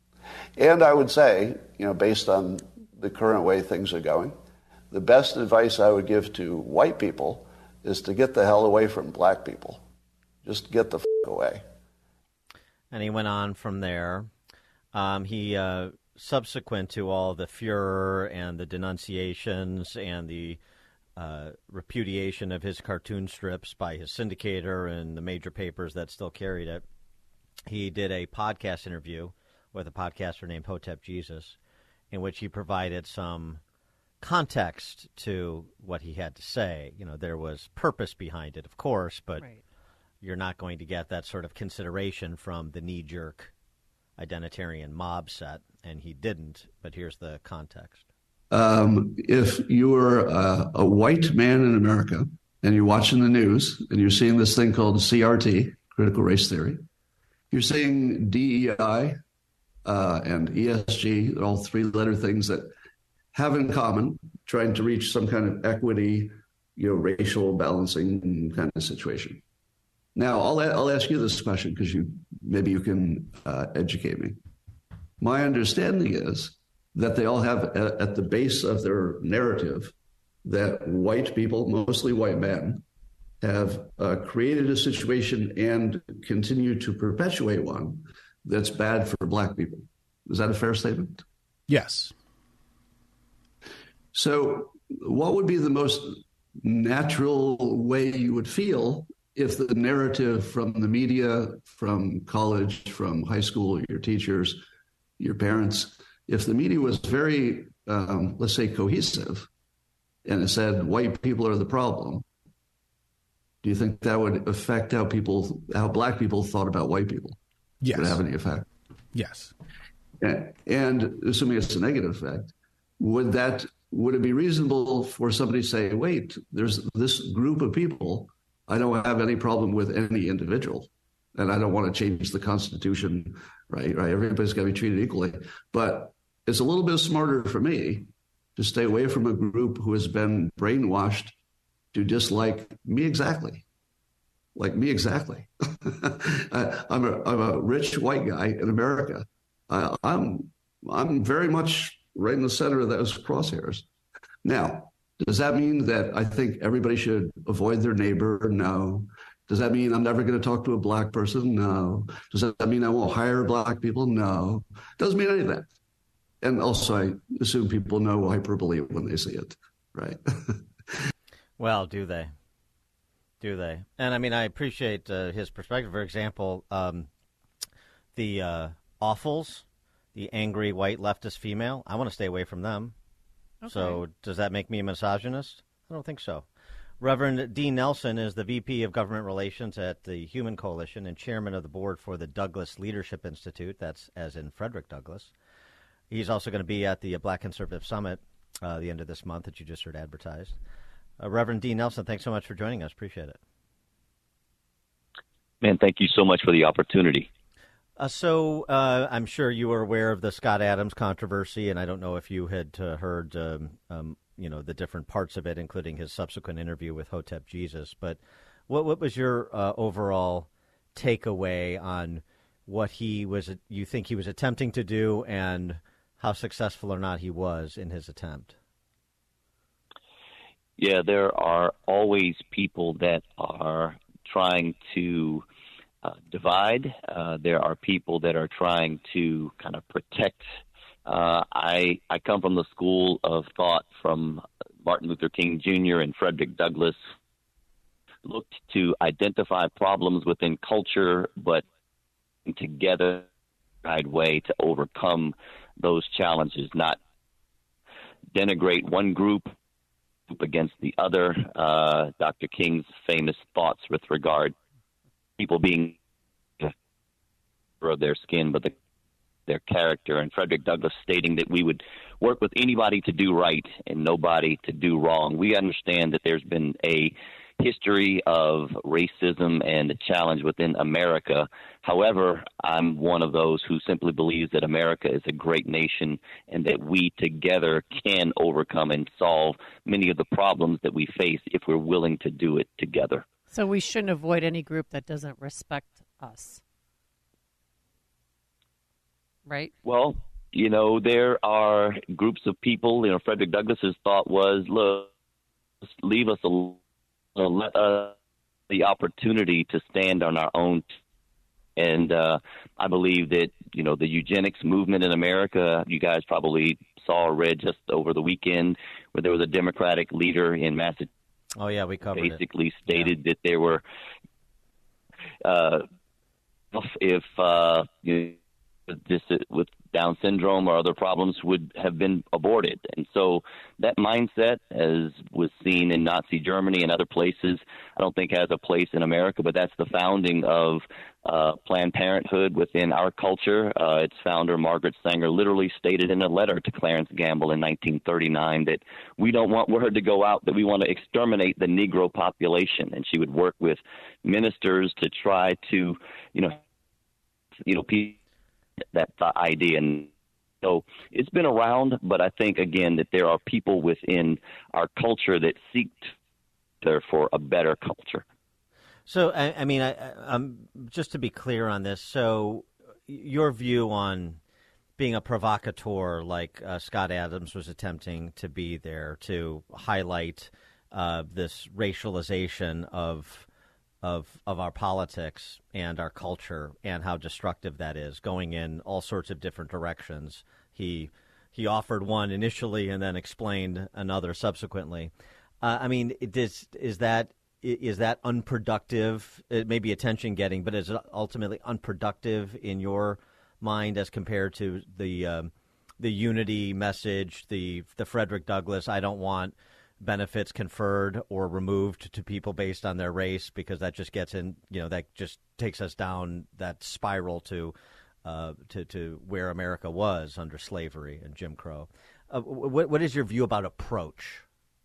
And I would say, you know, based on the current way things are going, the best advice I would give to white people is to get the hell away from black people. Just get the f*** away. And he went on from there. Um, he, uh, subsequent to all the furor and the denunciations and the uh, repudiation of his cartoon strips by his syndicator and the major papers that still carried it, he did a podcast interview with a podcaster named Hotep Jesus, in which he provided some context to what he had to say. You know, there was purpose behind it, of course, but right. You're not going to get that sort of consideration from the knee-jerk identitarian mob set, and he didn't, but here's the context. Um, if you were uh, a white man in America and you're watching the news and you're seeing this thing called C R T, critical race theory, you're seeing D E I uh, and E S G, all three-letter things that have in common trying to reach some kind of equity, you know, racial balancing kind of situation. Now, I'll I'll ask you this question because you maybe you can uh, educate me. My understanding is that they all have at, at the base of their narrative that white people, mostly white men, have uh, created a situation and continue to perpetuate one that's bad for black people. Is that a fair statement? Yes. So what would be the most natural way you would feel if the narrative from the media, from college, from high school, your teachers, your parents, if the media was very, um, let's say, cohesive, and it said white people are the problem, do you think that would affect how people, how black people thought about white people? Yes. Would it have any effect? Yes. And, and assuming it's a negative effect, would that would it be reasonable for somebody to say, wait, there's this group of people, I don't have any problem with any individual, and I don't want to change the Constitution, right? Right? Everybody's got to be treated equally. But it's a little bit smarter for me to stay away from a group who has been brainwashed to dislike me exactly, like me exactly. I'm a I'm a rich white guy in America. I, I'm I'm very much right in the center of those crosshairs. Now, does that mean that I think everybody should avoid their neighbor? No. Does that mean I'm never going to talk to a black person? No. Does that mean I won't hire black people? No. Doesn't mean any of that. And also, I assume people know hyperbole when they see it, right? Well, do they? Do they? And I mean, I appreciate uh, his perspective. For example, um, the uh, Awfuls, the angry white leftist female, I want to stay away from them. Okay. So does that make me a misogynist? I don't think so. Reverend Dean Nelson is the V P of Government Relations at the Human Coalition and chairman of the board for the Douglas Leadership Institute. That's as in Frederick Douglass. He's also going to be at the Black Conservative Summit uh, the end of this month that you just heard advertised. Uh, Reverend Dean Nelson, thanks so much for joining us. Appreciate it. Man, thank you so much for the opportunity. Uh, so uh, I'm sure you were aware of the Scott Adams controversy, and I don't know if you had uh, heard, um, um, you know, the different parts of it, including his subsequent interview with Hotep Jesus. But what what was your uh, overall takeaway on what he was, you think he was attempting to do, and how successful or not he was in his attempt? Yeah, there are always people that are trying to uh, divide. Uh, there are people that are trying to kind of protect. Uh, I I come from the school of thought from Martin Luther King Junior and Frederick Douglass, looked to identify problems within culture, but together guide way to overcome those challenges, not denigrate one group against the other. Uh, Doctor King's famous thoughts with regard to people being of their skin, but the, their character, and Frederick Douglass stating that we would work with anybody to do right and nobody to do wrong. We understand that there's been a history of racism and a challenge within America. However, I'm one of those who simply believes that America is a great nation and that we together can overcome and solve many of the problems that we face if we're willing to do it together. So we shouldn't avoid any group that doesn't respect us. Right? Well, you know, there are groups of people, you know, Frederick Douglass's thought was, look, leave us alone. Uh, let us the opportunity to stand on our own. And uh, I believe that, you know, the eugenics movement in America, you guys probably saw or read just over the weekend where there was a Democratic leader in Massachusetts. Oh, yeah, we covered basically it. stated yeah. that there were, uh, if, uh, you know, this with Down syndrome or other problems would have been aborted. And so that mindset, as was seen in Nazi Germany and other places, I don't think has a place in America, but that's the founding of uh, Planned Parenthood within our culture. Uh, its founder, Margaret Sanger, literally stated in a letter to Clarence Gamble in nineteen thirty-nine that we don't want word to go out that we want to exterminate the Negro population. And she would work with ministers to try to, you know, you know, people that idea. And so it's been around, but I think, again, that there are people within our culture that seek for a better culture. So, I, I mean, I, um, just to be clear on this, so your view on being a provocateur like uh, Scott Adams was attempting to be there to highlight uh, this racialization of of of our politics and our culture and how destructive that is, going in all sorts of different directions. He he offered one initially and then explained another subsequently. Uh, I mean, it is is that is that unproductive? It may be attention getting, but is it ultimately unproductive in your mind as compared to the um, the unity message, the the Frederick Douglass, I don't want benefits conferred or removed to people based on their race, because that just gets in, you know, that just takes us down that spiral to uh, to, to where America was under slavery and Jim Crow. Uh, what, what is your view about approach?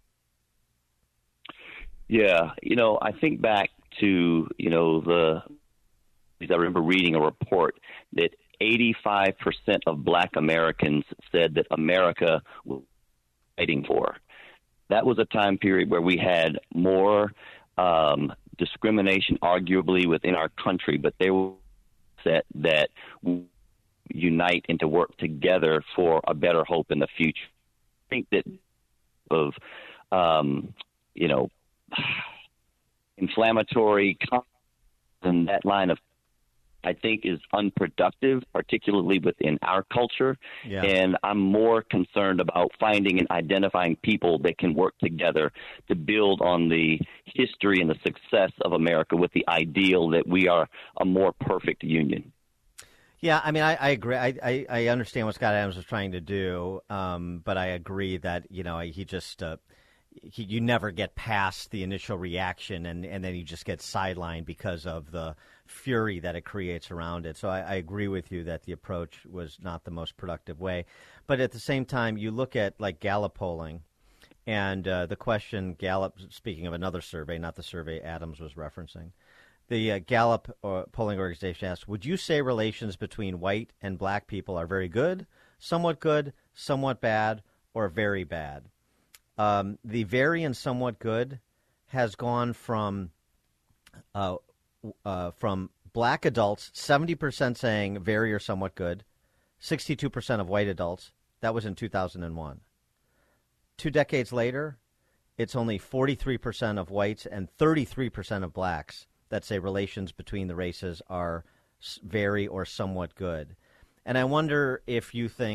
Yeah, you know, I think back to, you know, the, I remember reading a report that eighty-five percent of black Americans said that America was fighting for. That was a time period where we had more um, discrimination, arguably, within our country, but they were set that we unite and to work together for a better hope in the future. I think that of, um, you know, inflammatory and that line of, I think, is unproductive, particularly within our culture. Yeah. And I'm more concerned about finding and identifying people that can work together to build on the history and the success of America with the ideal that we are a more perfect union. Yeah, I mean, I, I agree. I, I, I understand what Scott Adams was trying to do, um, but I agree that, you know, he just uh, he, you never get past the initial reaction, and, and then you just get sidelined because of the fury that it creates around it. So I, I agree with you that the approach was not the most productive way. But at the same time, you look at like Gallup polling, and uh, the question Gallup, speaking of another survey, not the survey Adams was referencing, the uh, Gallup uh, polling organization asked, would you say relations between white and black people are very good, somewhat good, somewhat bad, or very bad? Um, the very and somewhat good has gone from uh, uh, from black adults, seventy percent saying very or somewhat good, sixty-two percent of white adults. That was in two thousand one. Two decades later, it's only forty-three percent of whites and thirty-three percent of blacks that say relations between the races are very or somewhat good. And I wonder if you think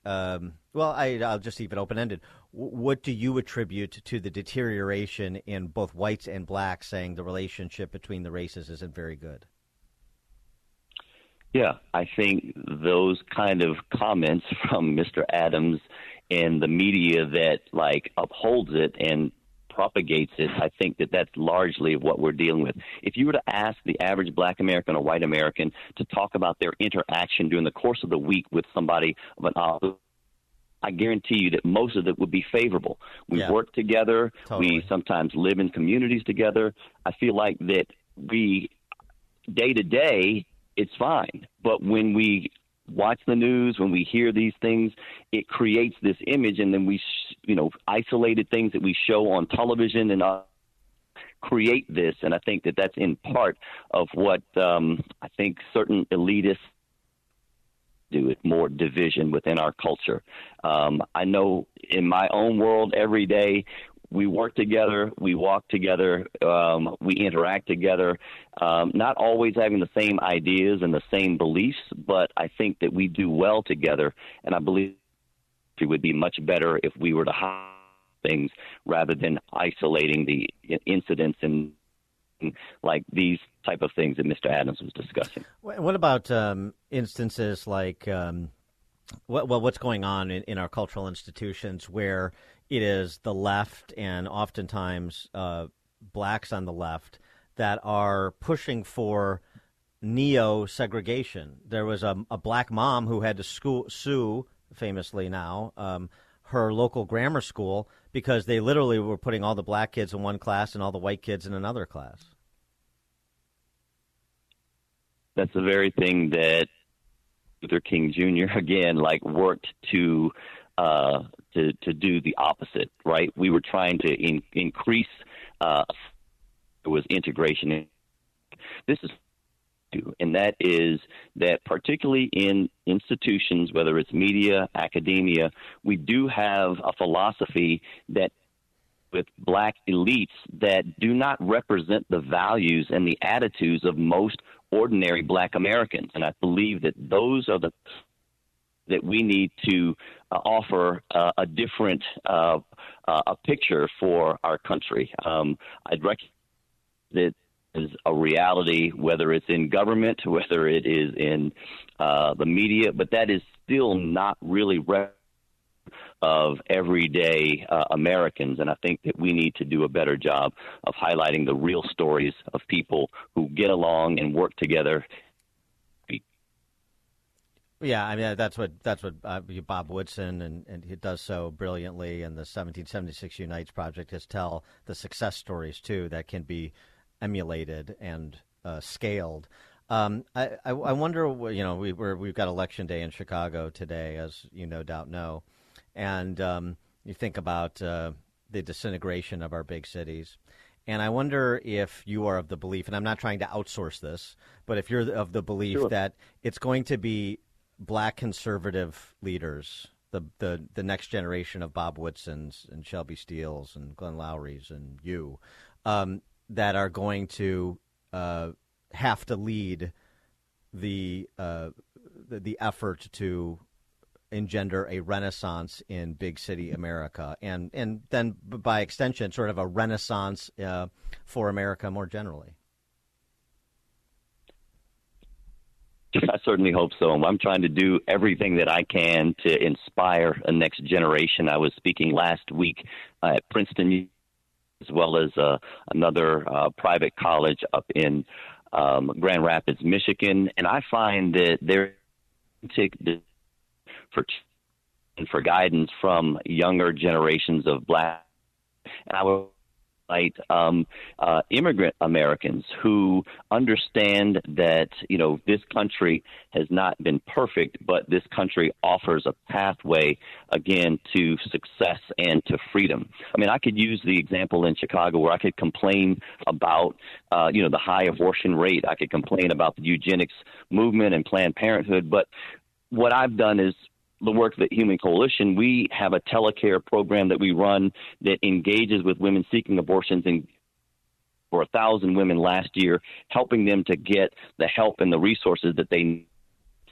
um, well, I, I'll just leave it open-ended. W- what do you attribute to the deterioration in both whites and blacks, saying the relationship between the races isn't very good? Yeah, I think those kind of comments from Mister Adams and the media that, like, upholds it and propagates it, I think that that's largely what we're dealing with. If you were to ask the average black American or white American to talk about their interaction during the course of the week with somebody of an opposite, I guarantee you that most of it would be favorable. We Yeah. work together. Totally. We sometimes live in communities together. I feel like that we, day to day, it's fine. But when we watch the news, when we hear these things, it creates this image, and then we, you know, isolated things that we show on television and uh, create this. And I think that that's in part of what um, I think certain elitists do, it more division within our culture. Um, I know in my own world every day, we work together, we walk together, um, we interact together, um, not always having the same ideas and the same beliefs, but I think that we do well together, and I believe it would be much better if we were to hide things rather than isolating the incidents and like these type of things that Mister Adams was discussing. What about um, instances like, um, what, well, what's going on in, in our cultural institutions where it is the left and oftentimes uh, blacks on the left that are pushing for neo-segregation? There was a, a black mom who had to school, sue, famously now, um, her local grammar school because they literally were putting all the black kids in one class and all the white kids in another class. That's the very thing that Luther King Junior again, like, worked to uh, to to do the opposite. Right? We were trying to in, increase. Uh, there was integration. This is, and that is that particularly in institutions, whether it's media, academia, we do have a philosophy that with black elites that do not represent the values and the attitudes of most ordinary black Americans. And I believe that those are the that we need to uh, offer uh, a different uh, uh, a picture for our country. Um, I'd recognize that is a reality, whether it's in government, whether it is in uh, the media, but that is still not really representative of everyday uh, Americans. And I think that we need to do a better job of highlighting the real stories of people who get along and work together. Yeah, I mean, that's what that's what uh, Bob Woodson, and, and he does so brilliantly, and the seventeen seventy-six Unites Project is tell the success stories, too, that can be emulated and uh, scaled. Um, I, I, I wonder, you know, we, we're, we've got Election Day in Chicago today, as you no doubt know, and um, you think about uh, the disintegration of our big cities. And I wonder if you are of the belief, and I'm not trying to outsource this, but if you're of the belief Sure. that it's going to be black conservative leaders, the, the the next generation of Bob Woodsons and Shelby Steeles and Glenn Lowry's and you, um, that are going to uh, have to lead the, uh, the the effort to engender a renaissance in big city America, and and then by extension, sort of a renaissance uh, for America more generally. I certainly hope so. I'm trying to do everything that I can to inspire a next generation. I was speaking last week uh, at Princeton, as well as uh, another uh, private college up in um, Grand Rapids, Michigan, and I find that there for and for guidance from younger generations of black, and I would Right, um, uh, immigrant Americans who understand that, you know, this country has not been perfect, but this country offers a pathway, again, to success and to freedom. I mean, I could use the example in Chicago where I could complain about, uh, you know, the high abortion rate. I could complain about the eugenics movement and Planned Parenthood. But what I've done is the work of the Human Coalition. We have a telecare program that we run that engages with women seeking abortions, and for a thousand women last year, helping them to get the help and the resources that they need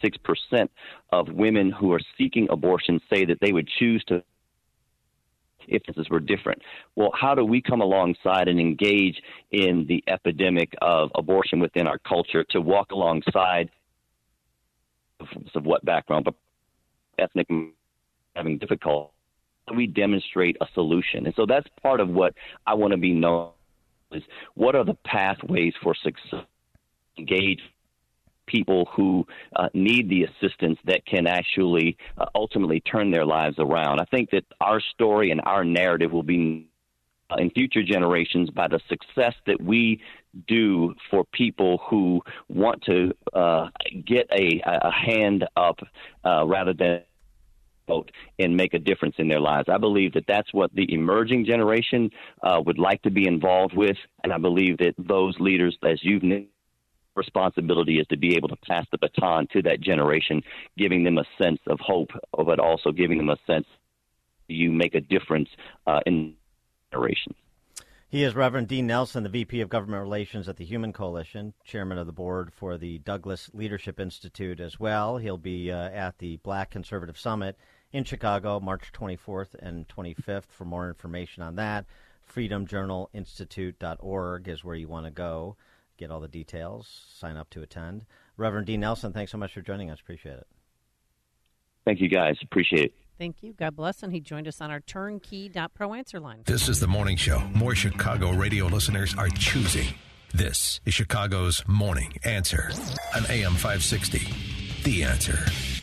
ninety-six percent of women who are seeking abortion say that they would choose to if this were different. Well, how do we come alongside and engage in the epidemic of abortion within our culture to walk alongside of, of what background, but ethnic having difficulty? We demonstrate a solution. And so that's part of what I want to be known is what are the pathways for success, engage people who uh, need the assistance that can actually uh, ultimately turn their lives around. I think that our story and our narrative will be uh, in future generations by the success that we do for people who want to uh, get a, a hand up uh, rather than vote and make a difference in their lives. I believe that that's what the emerging generation uh, would like to be involved with, and I believe that those leaders, as you've named, responsibility is to be able to pass the baton to that generation, giving them a sense of hope, but also giving them a sense you make a difference uh, in generations. He is Reverend Dean Nelson, the V P of Government Relations at the Human Coalition, chairman of the board for the Douglas Leadership Institute as well. He'll be uh, at the Black Conservative Summit in Chicago, March twenty-fourth and twenty-fifth. For more information on that, freedom journal institute dot org is where you want to go. Get all the details, sign up to attend. Reverend Dean Nelson, thanks so much for joining us. Appreciate it. Thank you, guys. Appreciate it. Thank you. God bless. And he joined us on our turnkey dot pro answer line. This is the morning show more Chicago radio listeners are choosing. This is Chicago's Morning Answer on A M five sixty. The Answer.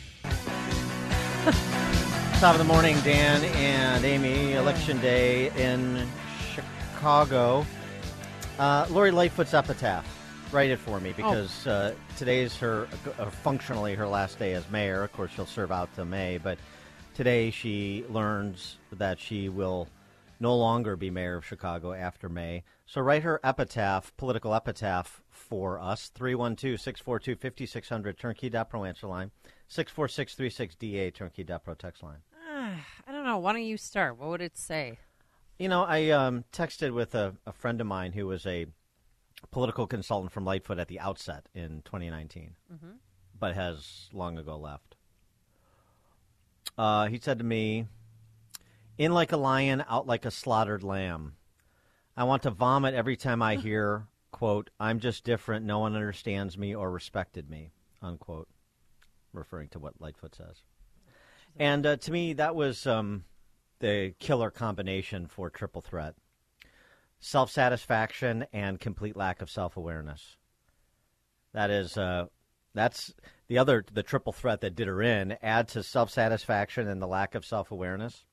Top of the morning, Dan and Amy. Election day in Chicago. Uh, Lori Lightfoot's epitaph. Write it for me because oh. uh, today's her uh, functionally her last day as mayor. Of course, she'll serve out to May, but today she learns that she will no longer be mayor of Chicago after May. So write her epitaph, political epitaph for us. three one two, six four two, five six zero zero, turnkey dot pro answer line. six four six three six D A, turnkey dot pro text line. Uh, I don't know. Why don't you start? What would it say? You know, I um, texted with a, a friend of mine who was a political consultant from Lightfoot at the outset in twenty nineteen, mm-hmm. but has long ago left. Uh, he said to me, in like a lion, out like a slaughtered lamb. I want to vomit every time I hear, quote, I'm just different, no one understands me or respected me, unquote, referring to what Lightfoot says. And uh, to me, that was... Um, the killer combination for triple threat. Self-satisfaction and complete lack of self-awareness. That is, uh, that's the other, the triple threat that did her in. Add to self-satisfaction and the lack of self-awareness,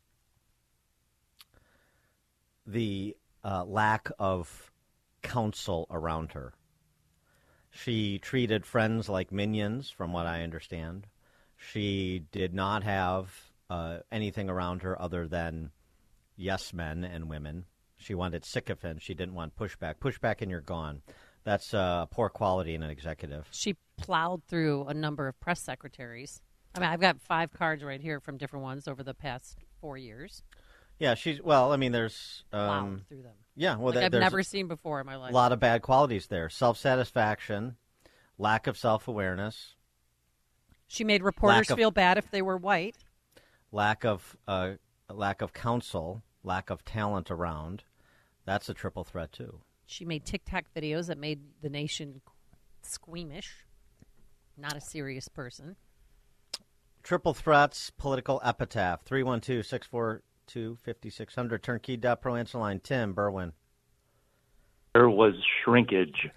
the uh, lack of counsel around her. She treated friends like minions, from what I understand. She did not have Uh, anything around her other than yes men and women. She wanted sycophants. She didn't want pushback. Pushback and you're gone. That's uh, poor quality in an executive. She plowed through a number of press secretaries. I mean, I've got five cards right here from different ones over the past four years. Yeah, she's, well, I mean, there's... Um, plowed through them. Yeah, well, like th- I've there's never seen before in my life. A lot of bad qualities there. Self-satisfaction, lack of self-awareness. She made reporters of- feel bad if they were white. Lack of uh, lack of counsel, lack of talent around. That's a triple threat, too. She made TikTok videos that made the nation squeamish. Not a serious person. Triple threats, political epitaph. three one two, six four two, five six zero zero, turnkey dot pro answer line. Tim Berwin. There was shrinkage.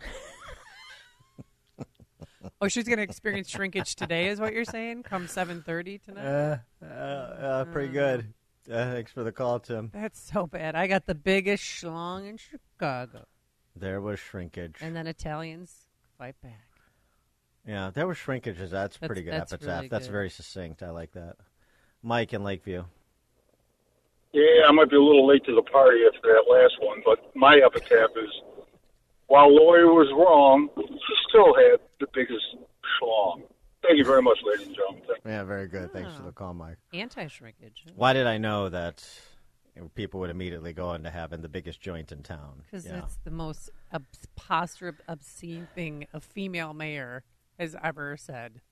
Oh, she's going to experience shrinkage today, is what you're saying? Come seven thirty tonight? Uh, uh, uh, pretty good. Uh, thanks for the call, Tim. That's so bad. I got the biggest schlong in Chicago. There was shrinkage. And then Italians fight back. Yeah, there was shrinkage. That's, that's pretty good that's epitaph. Really that's good. very succinct. I like that. Mike in Lakeview. Yeah, I might be a little late to the party after that last one, but my epitaph is, while Lori was wrong, she still had the biggest schlong. Thank you very much, ladies and gentlemen. Thank yeah, very good. Thanks oh. for the call, Mike. Anti-shrinkage. Why did I know that people would immediately go into having the biggest joint in town? Because yeah. it's the most preposterous, obscene thing a female mayor has ever said.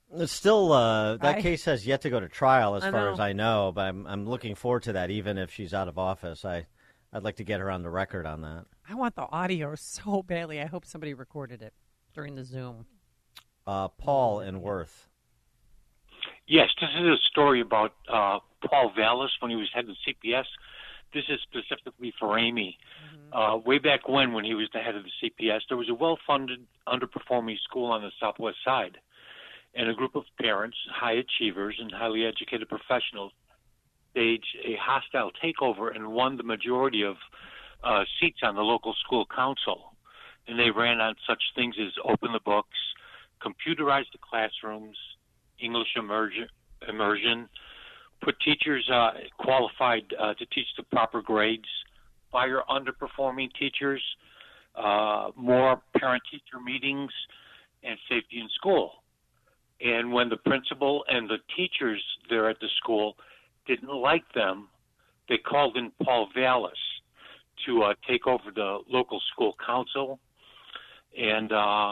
It's still, uh, that I- case has yet to go to trial, as I far know. as I know. But I'm I'm looking forward to that, even if she's out of office. I I'd like to get her on the record on that. I want the audio so badly. I hope somebody recorded it during the Zoom. Uh, Paul in Worth. Yes, this is a story about uh, Paul Vallis when he was head of C P S. This is specifically for Amy. Uh, way back when, when he was the head of the C P S, there was a well-funded, underperforming school on the Southwest Side. And a group of parents, high achievers and highly educated professionals, staged a hostile takeover and won the majority of uh, seats on the local school council. And they ran on such things as open the books, computerize the classrooms, English immersion, immersion put teachers uh, qualified uh, to teach the proper grades, fire underperforming teachers, uh, more parent-teacher meetings, and safety in school. And when the principal and the teachers there at the school didn't like them, they called in Paul Vallis to uh, take over the local school council. And uh, uh,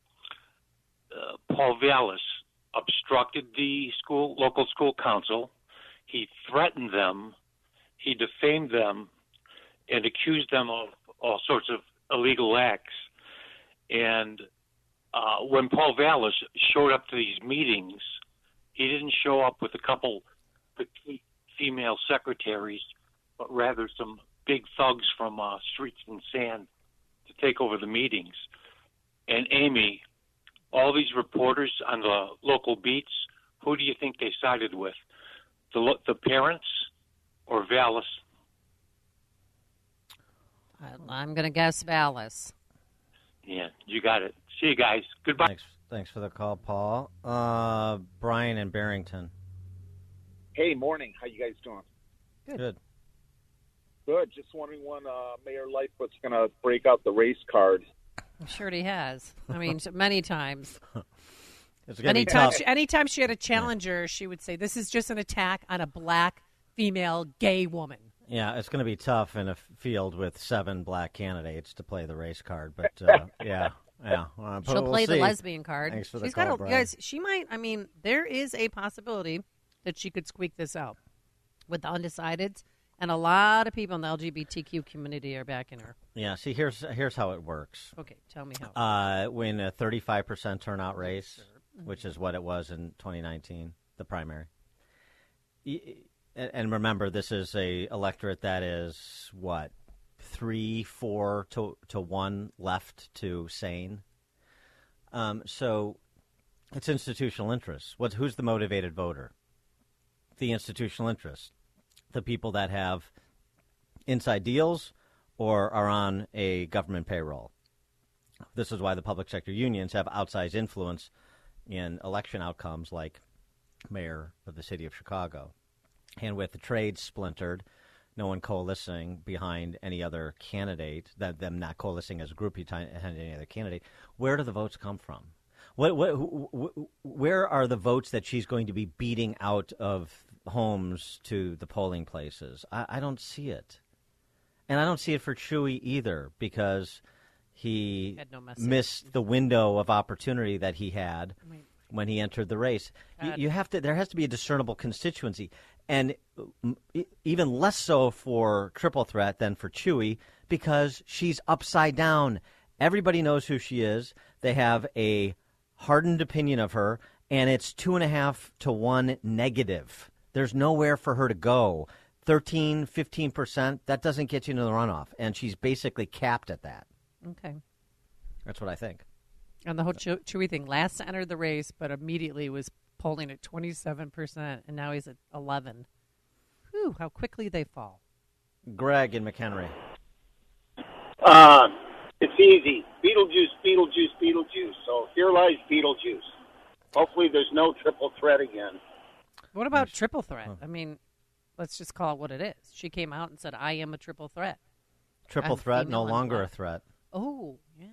Paul Vallis obstructed the school local school council. He threatened them. He defamed them and accused them of all sorts of illegal acts. And uh, when Paul Vallis showed up to these meetings, he didn't show up with a couple petite female secretaries, but rather some big thugs from uh, Streets and Sand to take over the meetings. And Amy, all these reporters on the local beats, who do you think they sided with? The lo- the parents or Vallis? I'm going to guess Vallis. Yeah, you got it. See you guys. Goodbye. Thanks, thanks for the call, Paul. Uh, Brian in Barrington. Hey, morning. How you guys doing? Good. Good. Good. Just wondering when uh, Mayor Lightfoot's going to break out the race card. I'm sure he has. I mean, many times. It's gonna be Anytime tough. she, anytime she had a challenger, she would say, "This is just an attack on a black female gay woman." Yeah, it's going to be tough in a field with seven black candidates to play the race card, but uh, yeah, yeah. Uh, but She'll we'll play the see. lesbian card. Thanks for the She's call, got a, Brian. guys. She might. I mean, there is a possibility that she could squeak this out with the undecideds, and a lot of people in the L G B T Q community are backing her. Yeah, see, here's here's how it works. Okay, tell me how. Uh, when a thirty-five percent turnout race, which is what it was in twenty nineteen, the primary. Y- And and remember, this is a electorate that is, what, three, four to to one left to sane. Um, so it's institutional interest. What, who's the motivated voter? The institutional interest. The people that have inside deals or are on a government payroll. This is why the public sector unions have outsized influence in election outcomes like mayor of the city of Chicago. And with the trade splintered, no one coalescing behind any other candidate, that them not coalescing as a group behind any other candidate, where do the votes come from? What, what, wh- where are the votes that she's going to be beating out of homes to the polling places? I, I don't see it. And I don't see it for Chewy either, because he Had no message. missed the window of opportunity that he had Right. when he entered the race. You, God. you have to. There has to be a discernible constituency, and mm, e- even less so for Triple Threat than for Chewy, because she's upside down. Everybody knows who she is. They have a hardened opinion of her, and it's two and a half to one negative. There's nowhere for her to go. thirteen, fifteen percent, that doesn't get you into the runoff, and she's basically capped at that. Okay. That's what I think. And the whole Chew- Chewy thing, last entered the race, but immediately was polling at twenty-seven percent, and now he's at eleven. Whew, how quickly they fall. Greg in McHenry. Uh, it's easy. Beetlejuice, Beetlejuice, Beetlejuice. So here lies Beetlejuice. Hopefully there's no triple threat again. What about triple threat? I mean, let's just call it what it is. She came out and said, "I am a triple threat." Triple I'm threat, female no and longer black. a threat. Oh, yeah.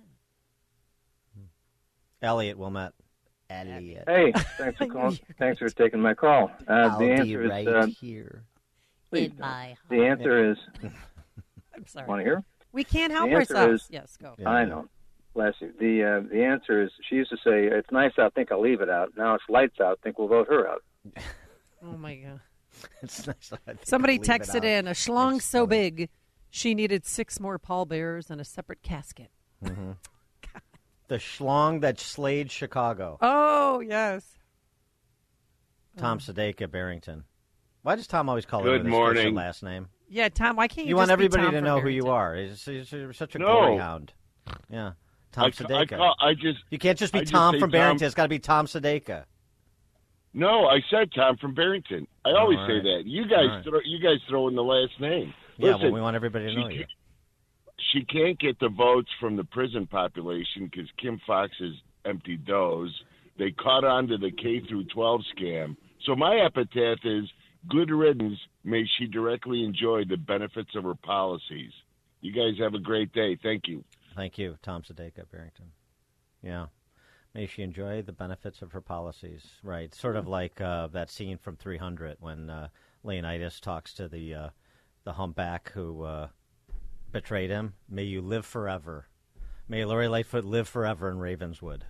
Elliot Wilmette. Elliot. Hey, thanks for calling. Thanks for taking my call. Uh, I'll the be answer right is uh, here. please, In my the answer is. I'm sorry. Want to hear? We can't help the answer ourselves. Is, yes, go. I know. Bless you. The uh, the answer is she used to say, "It's nice out, think I'll leave it out." Now it's lights out, think we'll vote her out. Oh my God! It's nice. I think Somebody I'll leave it texted out. in a schlong so big, she needed six more pallbearers and a separate casket. Mm-hmm. The schlong that slayed Chicago. Oh yes. Tom Sadeka, Barrington. Why does Tom always call Good it with his morning. first and last name? Yeah, Tom. Why can't you? You just want be everybody Tom to from know who Barrington? you are. He's, he's, he's such a No. glory hound. Yeah, Tom I, I, Sadeka. call, I just you can't just be I just Tom say from Tom- Barrington. It's got to be Tom Sadeka. No, I said Tom from Barrington. I always All say right. that. You guys, All right. throw, you guys throw in the last name. Yeah, Listen, well, we want everybody to she know you. can't- She can't get the votes from the prison population because Kim Fox has emptied those. They caught on to the K through twelve scam. So my epitaph is good riddance. May she directly enjoy the benefits of her policies. You guys have a great day. Thank you. Thank you, Tom Sadeka, Barrington. Yeah. May she enjoy the benefits of her policies. Right. Sort of like uh, that scene from three hundred when uh, Leonidas talks to the uh, the humpback who uh, betrayed him. May you live forever. May Lori Lightfoot live forever in Ravenswood.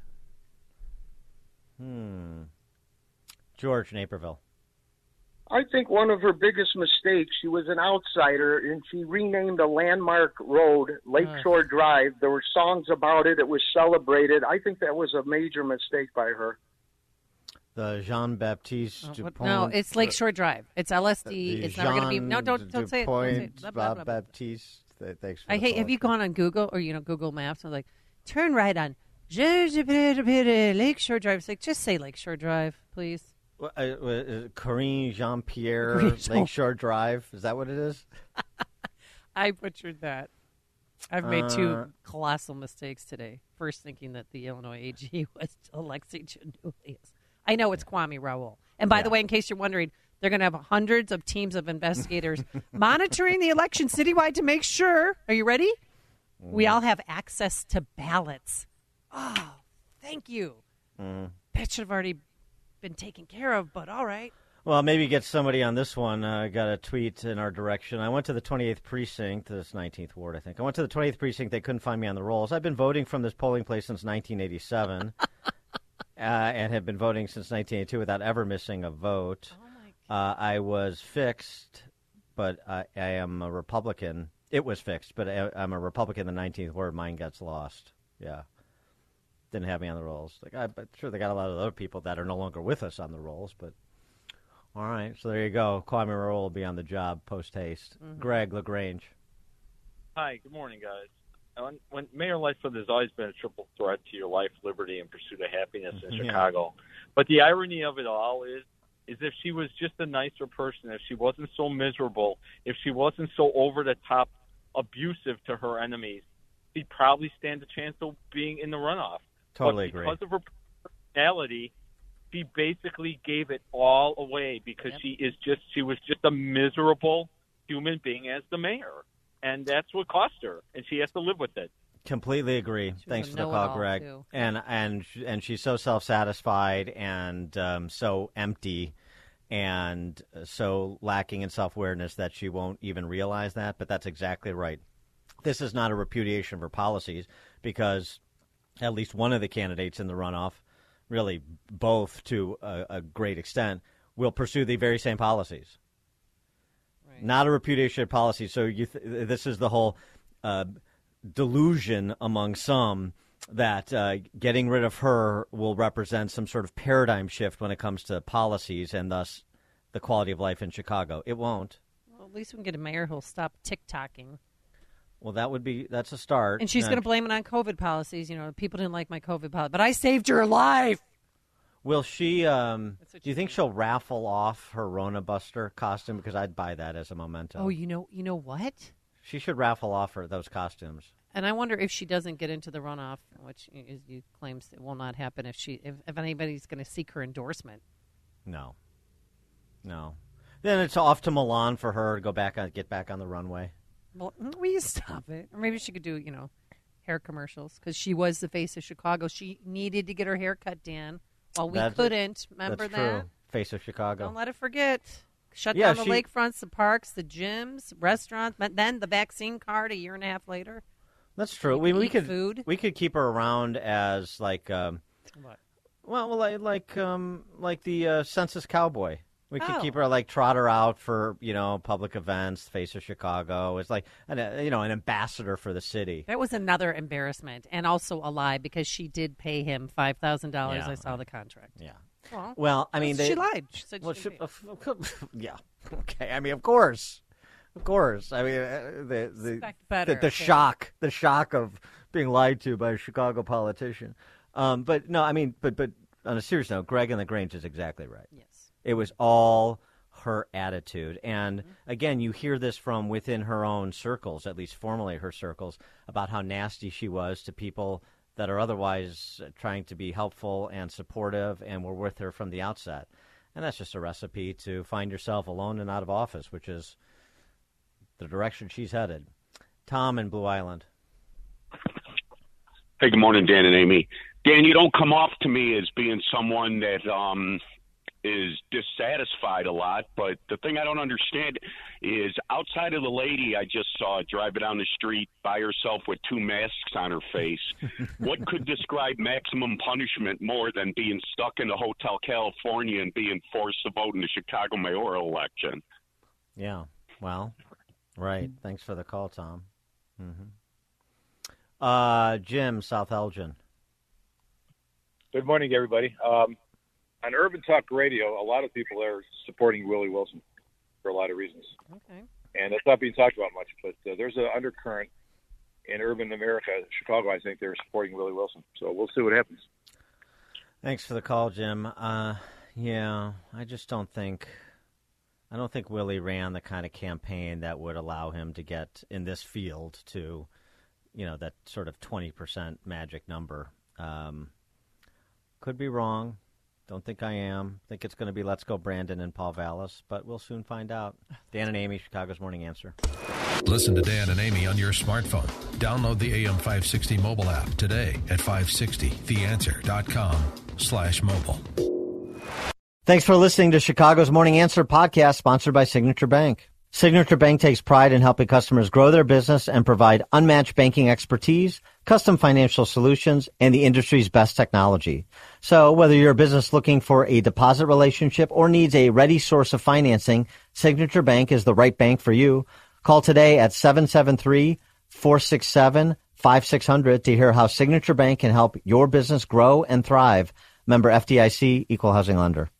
Hmm. George, Naperville. I think one of her biggest mistakes, she was an outsider, and she renamed a landmark road Lakeshore Drive. There were songs about it. It was celebrated. I think that was a major mistake by her. The Jean-Baptiste Oh, what- Dupont. no, it's Lakeshore Drive. It's L S D. The It's never going to be. Jean No, don't don't say it. Don't say it. Dupont Blah, blah, blah, blah. Baptiste. Th- Thanks for I the hate. Have you poetry. gone on Google or you know Google Maps and like turn right on Lakeshore Drive? It's like just say Lakeshore Drive, please. Well, uh, uh, Corinne Jean-Pierre Corinne Jean- Lakeshore Drive. Is that what it is? I butchered that. I've made two Uh, colossal mistakes today. First, thinking that the Illinois A G was Alexei Janulius. I know it's Kwame Raoul. And by the way, in case you're wondering, they're going to have hundreds of teams of investigators monitoring the election citywide to make sure. Are you ready? We all have access to ballots. Oh, thank you. Mm. That should have already been taken care of, but all right. Well, maybe get somebody on this one. I uh, got a tweet in our direction. I went to the twenty-eighth precinct, this nineteenth ward, I think. I went to the twentieth precinct. They couldn't find me on the rolls. I've been voting from this polling place since nineteen eighty-seven uh, and have been voting since nineteen eighty-two without ever missing a vote. Oh uh, I was fixed, but I, I am a Republican. It was fixed, but I, I'm a Republican in the nineteenth ward. Mine gets lost. Yeah. Didn't have me on the rolls. Like, I'm sure they got a lot of other people that are no longer with us on the rolls, but all right. So there you go. Kwame Raoul will be on the job post haste. Mhm. Greg LaGrange. Hi, good morning, guys. When, when Mayor Lightfoot has always been a triple threat to your life, liberty, and pursuit of happiness in Yeah. Chicago. But the irony of it all is, is if she was just a nicer person, if she wasn't so miserable, if she wasn't so over the top abusive to her enemies, she'd probably stand a chance of being in the runoff. Totally but agree. because of her personality, she basically gave it all away because she is just she was just a miserable human being as the mayor, and that's what cost her, and she has to live with it. Completely agree. Thanks a for the call, know-it-all, Greg. too. And and and she's so self-satisfied and um, so empty and so lacking in self-awareness that she won't even realize that. But that's exactly right. This is not a repudiation of her policies because at least one of the candidates in the runoff, really both to a, a great extent, will pursue the very same policies. Right. Not a repudiation of policy. So you th- this is the whole uh, delusion among some that uh, getting rid of her will represent some sort of paradigm shift when it comes to policies and thus the quality of life in Chicago. It won't. Well, at least we can get a mayor who'll stop tick-tocking. Well, that would be, that's a start. And she's going to blame it on COVID policies. You know, people didn't like my COVID policy, but I saved your life. Will she, um, do you think she'll raffle off her Rona Buster costume? Because I'd buy that as a memento. Oh, you know, you know what? She should raffle off her those costumes. And I wonder if she doesn't get into the runoff, which is, you claims it will not happen if she, if, if anybody's going to seek her endorsement. No. No. Then it's off to Milan for her to go back on, get back on the runway. Well, will you stop it? Or maybe she could do, you know, hair commercials because she was the face of Chicago. She needed to get her hair cut, Dan, while we That's- couldn't. Remember that's that? True. Face of Chicago. Don't let it forget. Shut Yeah, down the she- lakefronts, the parks, the gyms, restaurants, but then the vaccine card a year and a half later. That's true. You We can we eat could food. we could keep her around as like um, What? well, well like like um like the uh, census cowboy. We could Oh. keep her like trot her out for you know public events, Face of Chicago. It's like an, uh, you know an ambassador for the city. That was another embarrassment, and also a lie because she did pay him five thousand dollars. Yeah, I saw the contract. Yeah. Well, Well, I mean, she they, lied. She said well, she she- didn't uh, yeah. Okay. I mean, of course, of course. I mean, uh, the the Expect the, better, the okay. shock, the shock of being lied to by a Chicago politician. Um, but no, I mean, but but on a serious note, Greg and the Grange is exactly right. Yes. It was all her attitude. And again, you hear this from within her own circles, at least formally her circles, about how nasty she was to people that are otherwise trying to be helpful and supportive and were with her from the outset. And that's just a recipe to find yourself alone and out of office, which is the direction she's headed. Tom in Blue Island. Hey, good morning, Dan and Amy. Dan, you don't come off to me as being someone that um, is dissatisfied a lot, but the thing I don't understand is outside of the lady I just saw driving down the street by herself with two masks on her face, what could describe maximum punishment more than being stuck in a Hotel California and being forced to vote in the Chicago mayoral election? Yeah, well, right. Thanks for the call, Tom. Mm-hmm. Uh, Jim, South Elgin. Good morning, everybody. Um, on Urban Talk Radio, a lot of people are supporting Willie Wilson for a lot of reasons. Okay. And that's not being talked about much, but uh, there's an undercurrent in urban America, Chicago. I think they're supporting Willie Wilson. So we'll see what happens. Thanks for the call, Jim. Uh, yeah, I just don't think, I don't think Willie ran the kind of campaign that would allow him to get in this field to, you know, that sort of twenty percent magic number. Um, could be wrong. Don't think I am. Think it's going to be Let's Go Brandon and Paul Vallis, but we'll soon find out. Dan and Amy, Chicago's Morning Answer. Listen to Dan and Amy on your smartphone. Download the A M five sixty mobile app today at five sixty the answer dot com slash mobile. Thanks for listening to Chicago's Morning Answer podcast, sponsored by Signature Bank. Signature Bank takes pride in helping customers grow their business and provide unmatched banking expertise, custom financial solutions, and the industry's best technology. So whether you're a business looking for a deposit relationship or needs a ready source of financing, Signature Bank is the right bank for you. Call today at seven seven three, four six seven, five six zero zero to hear how Signature Bank can help your business grow and thrive. Member F D I C, Equal Housing Lender.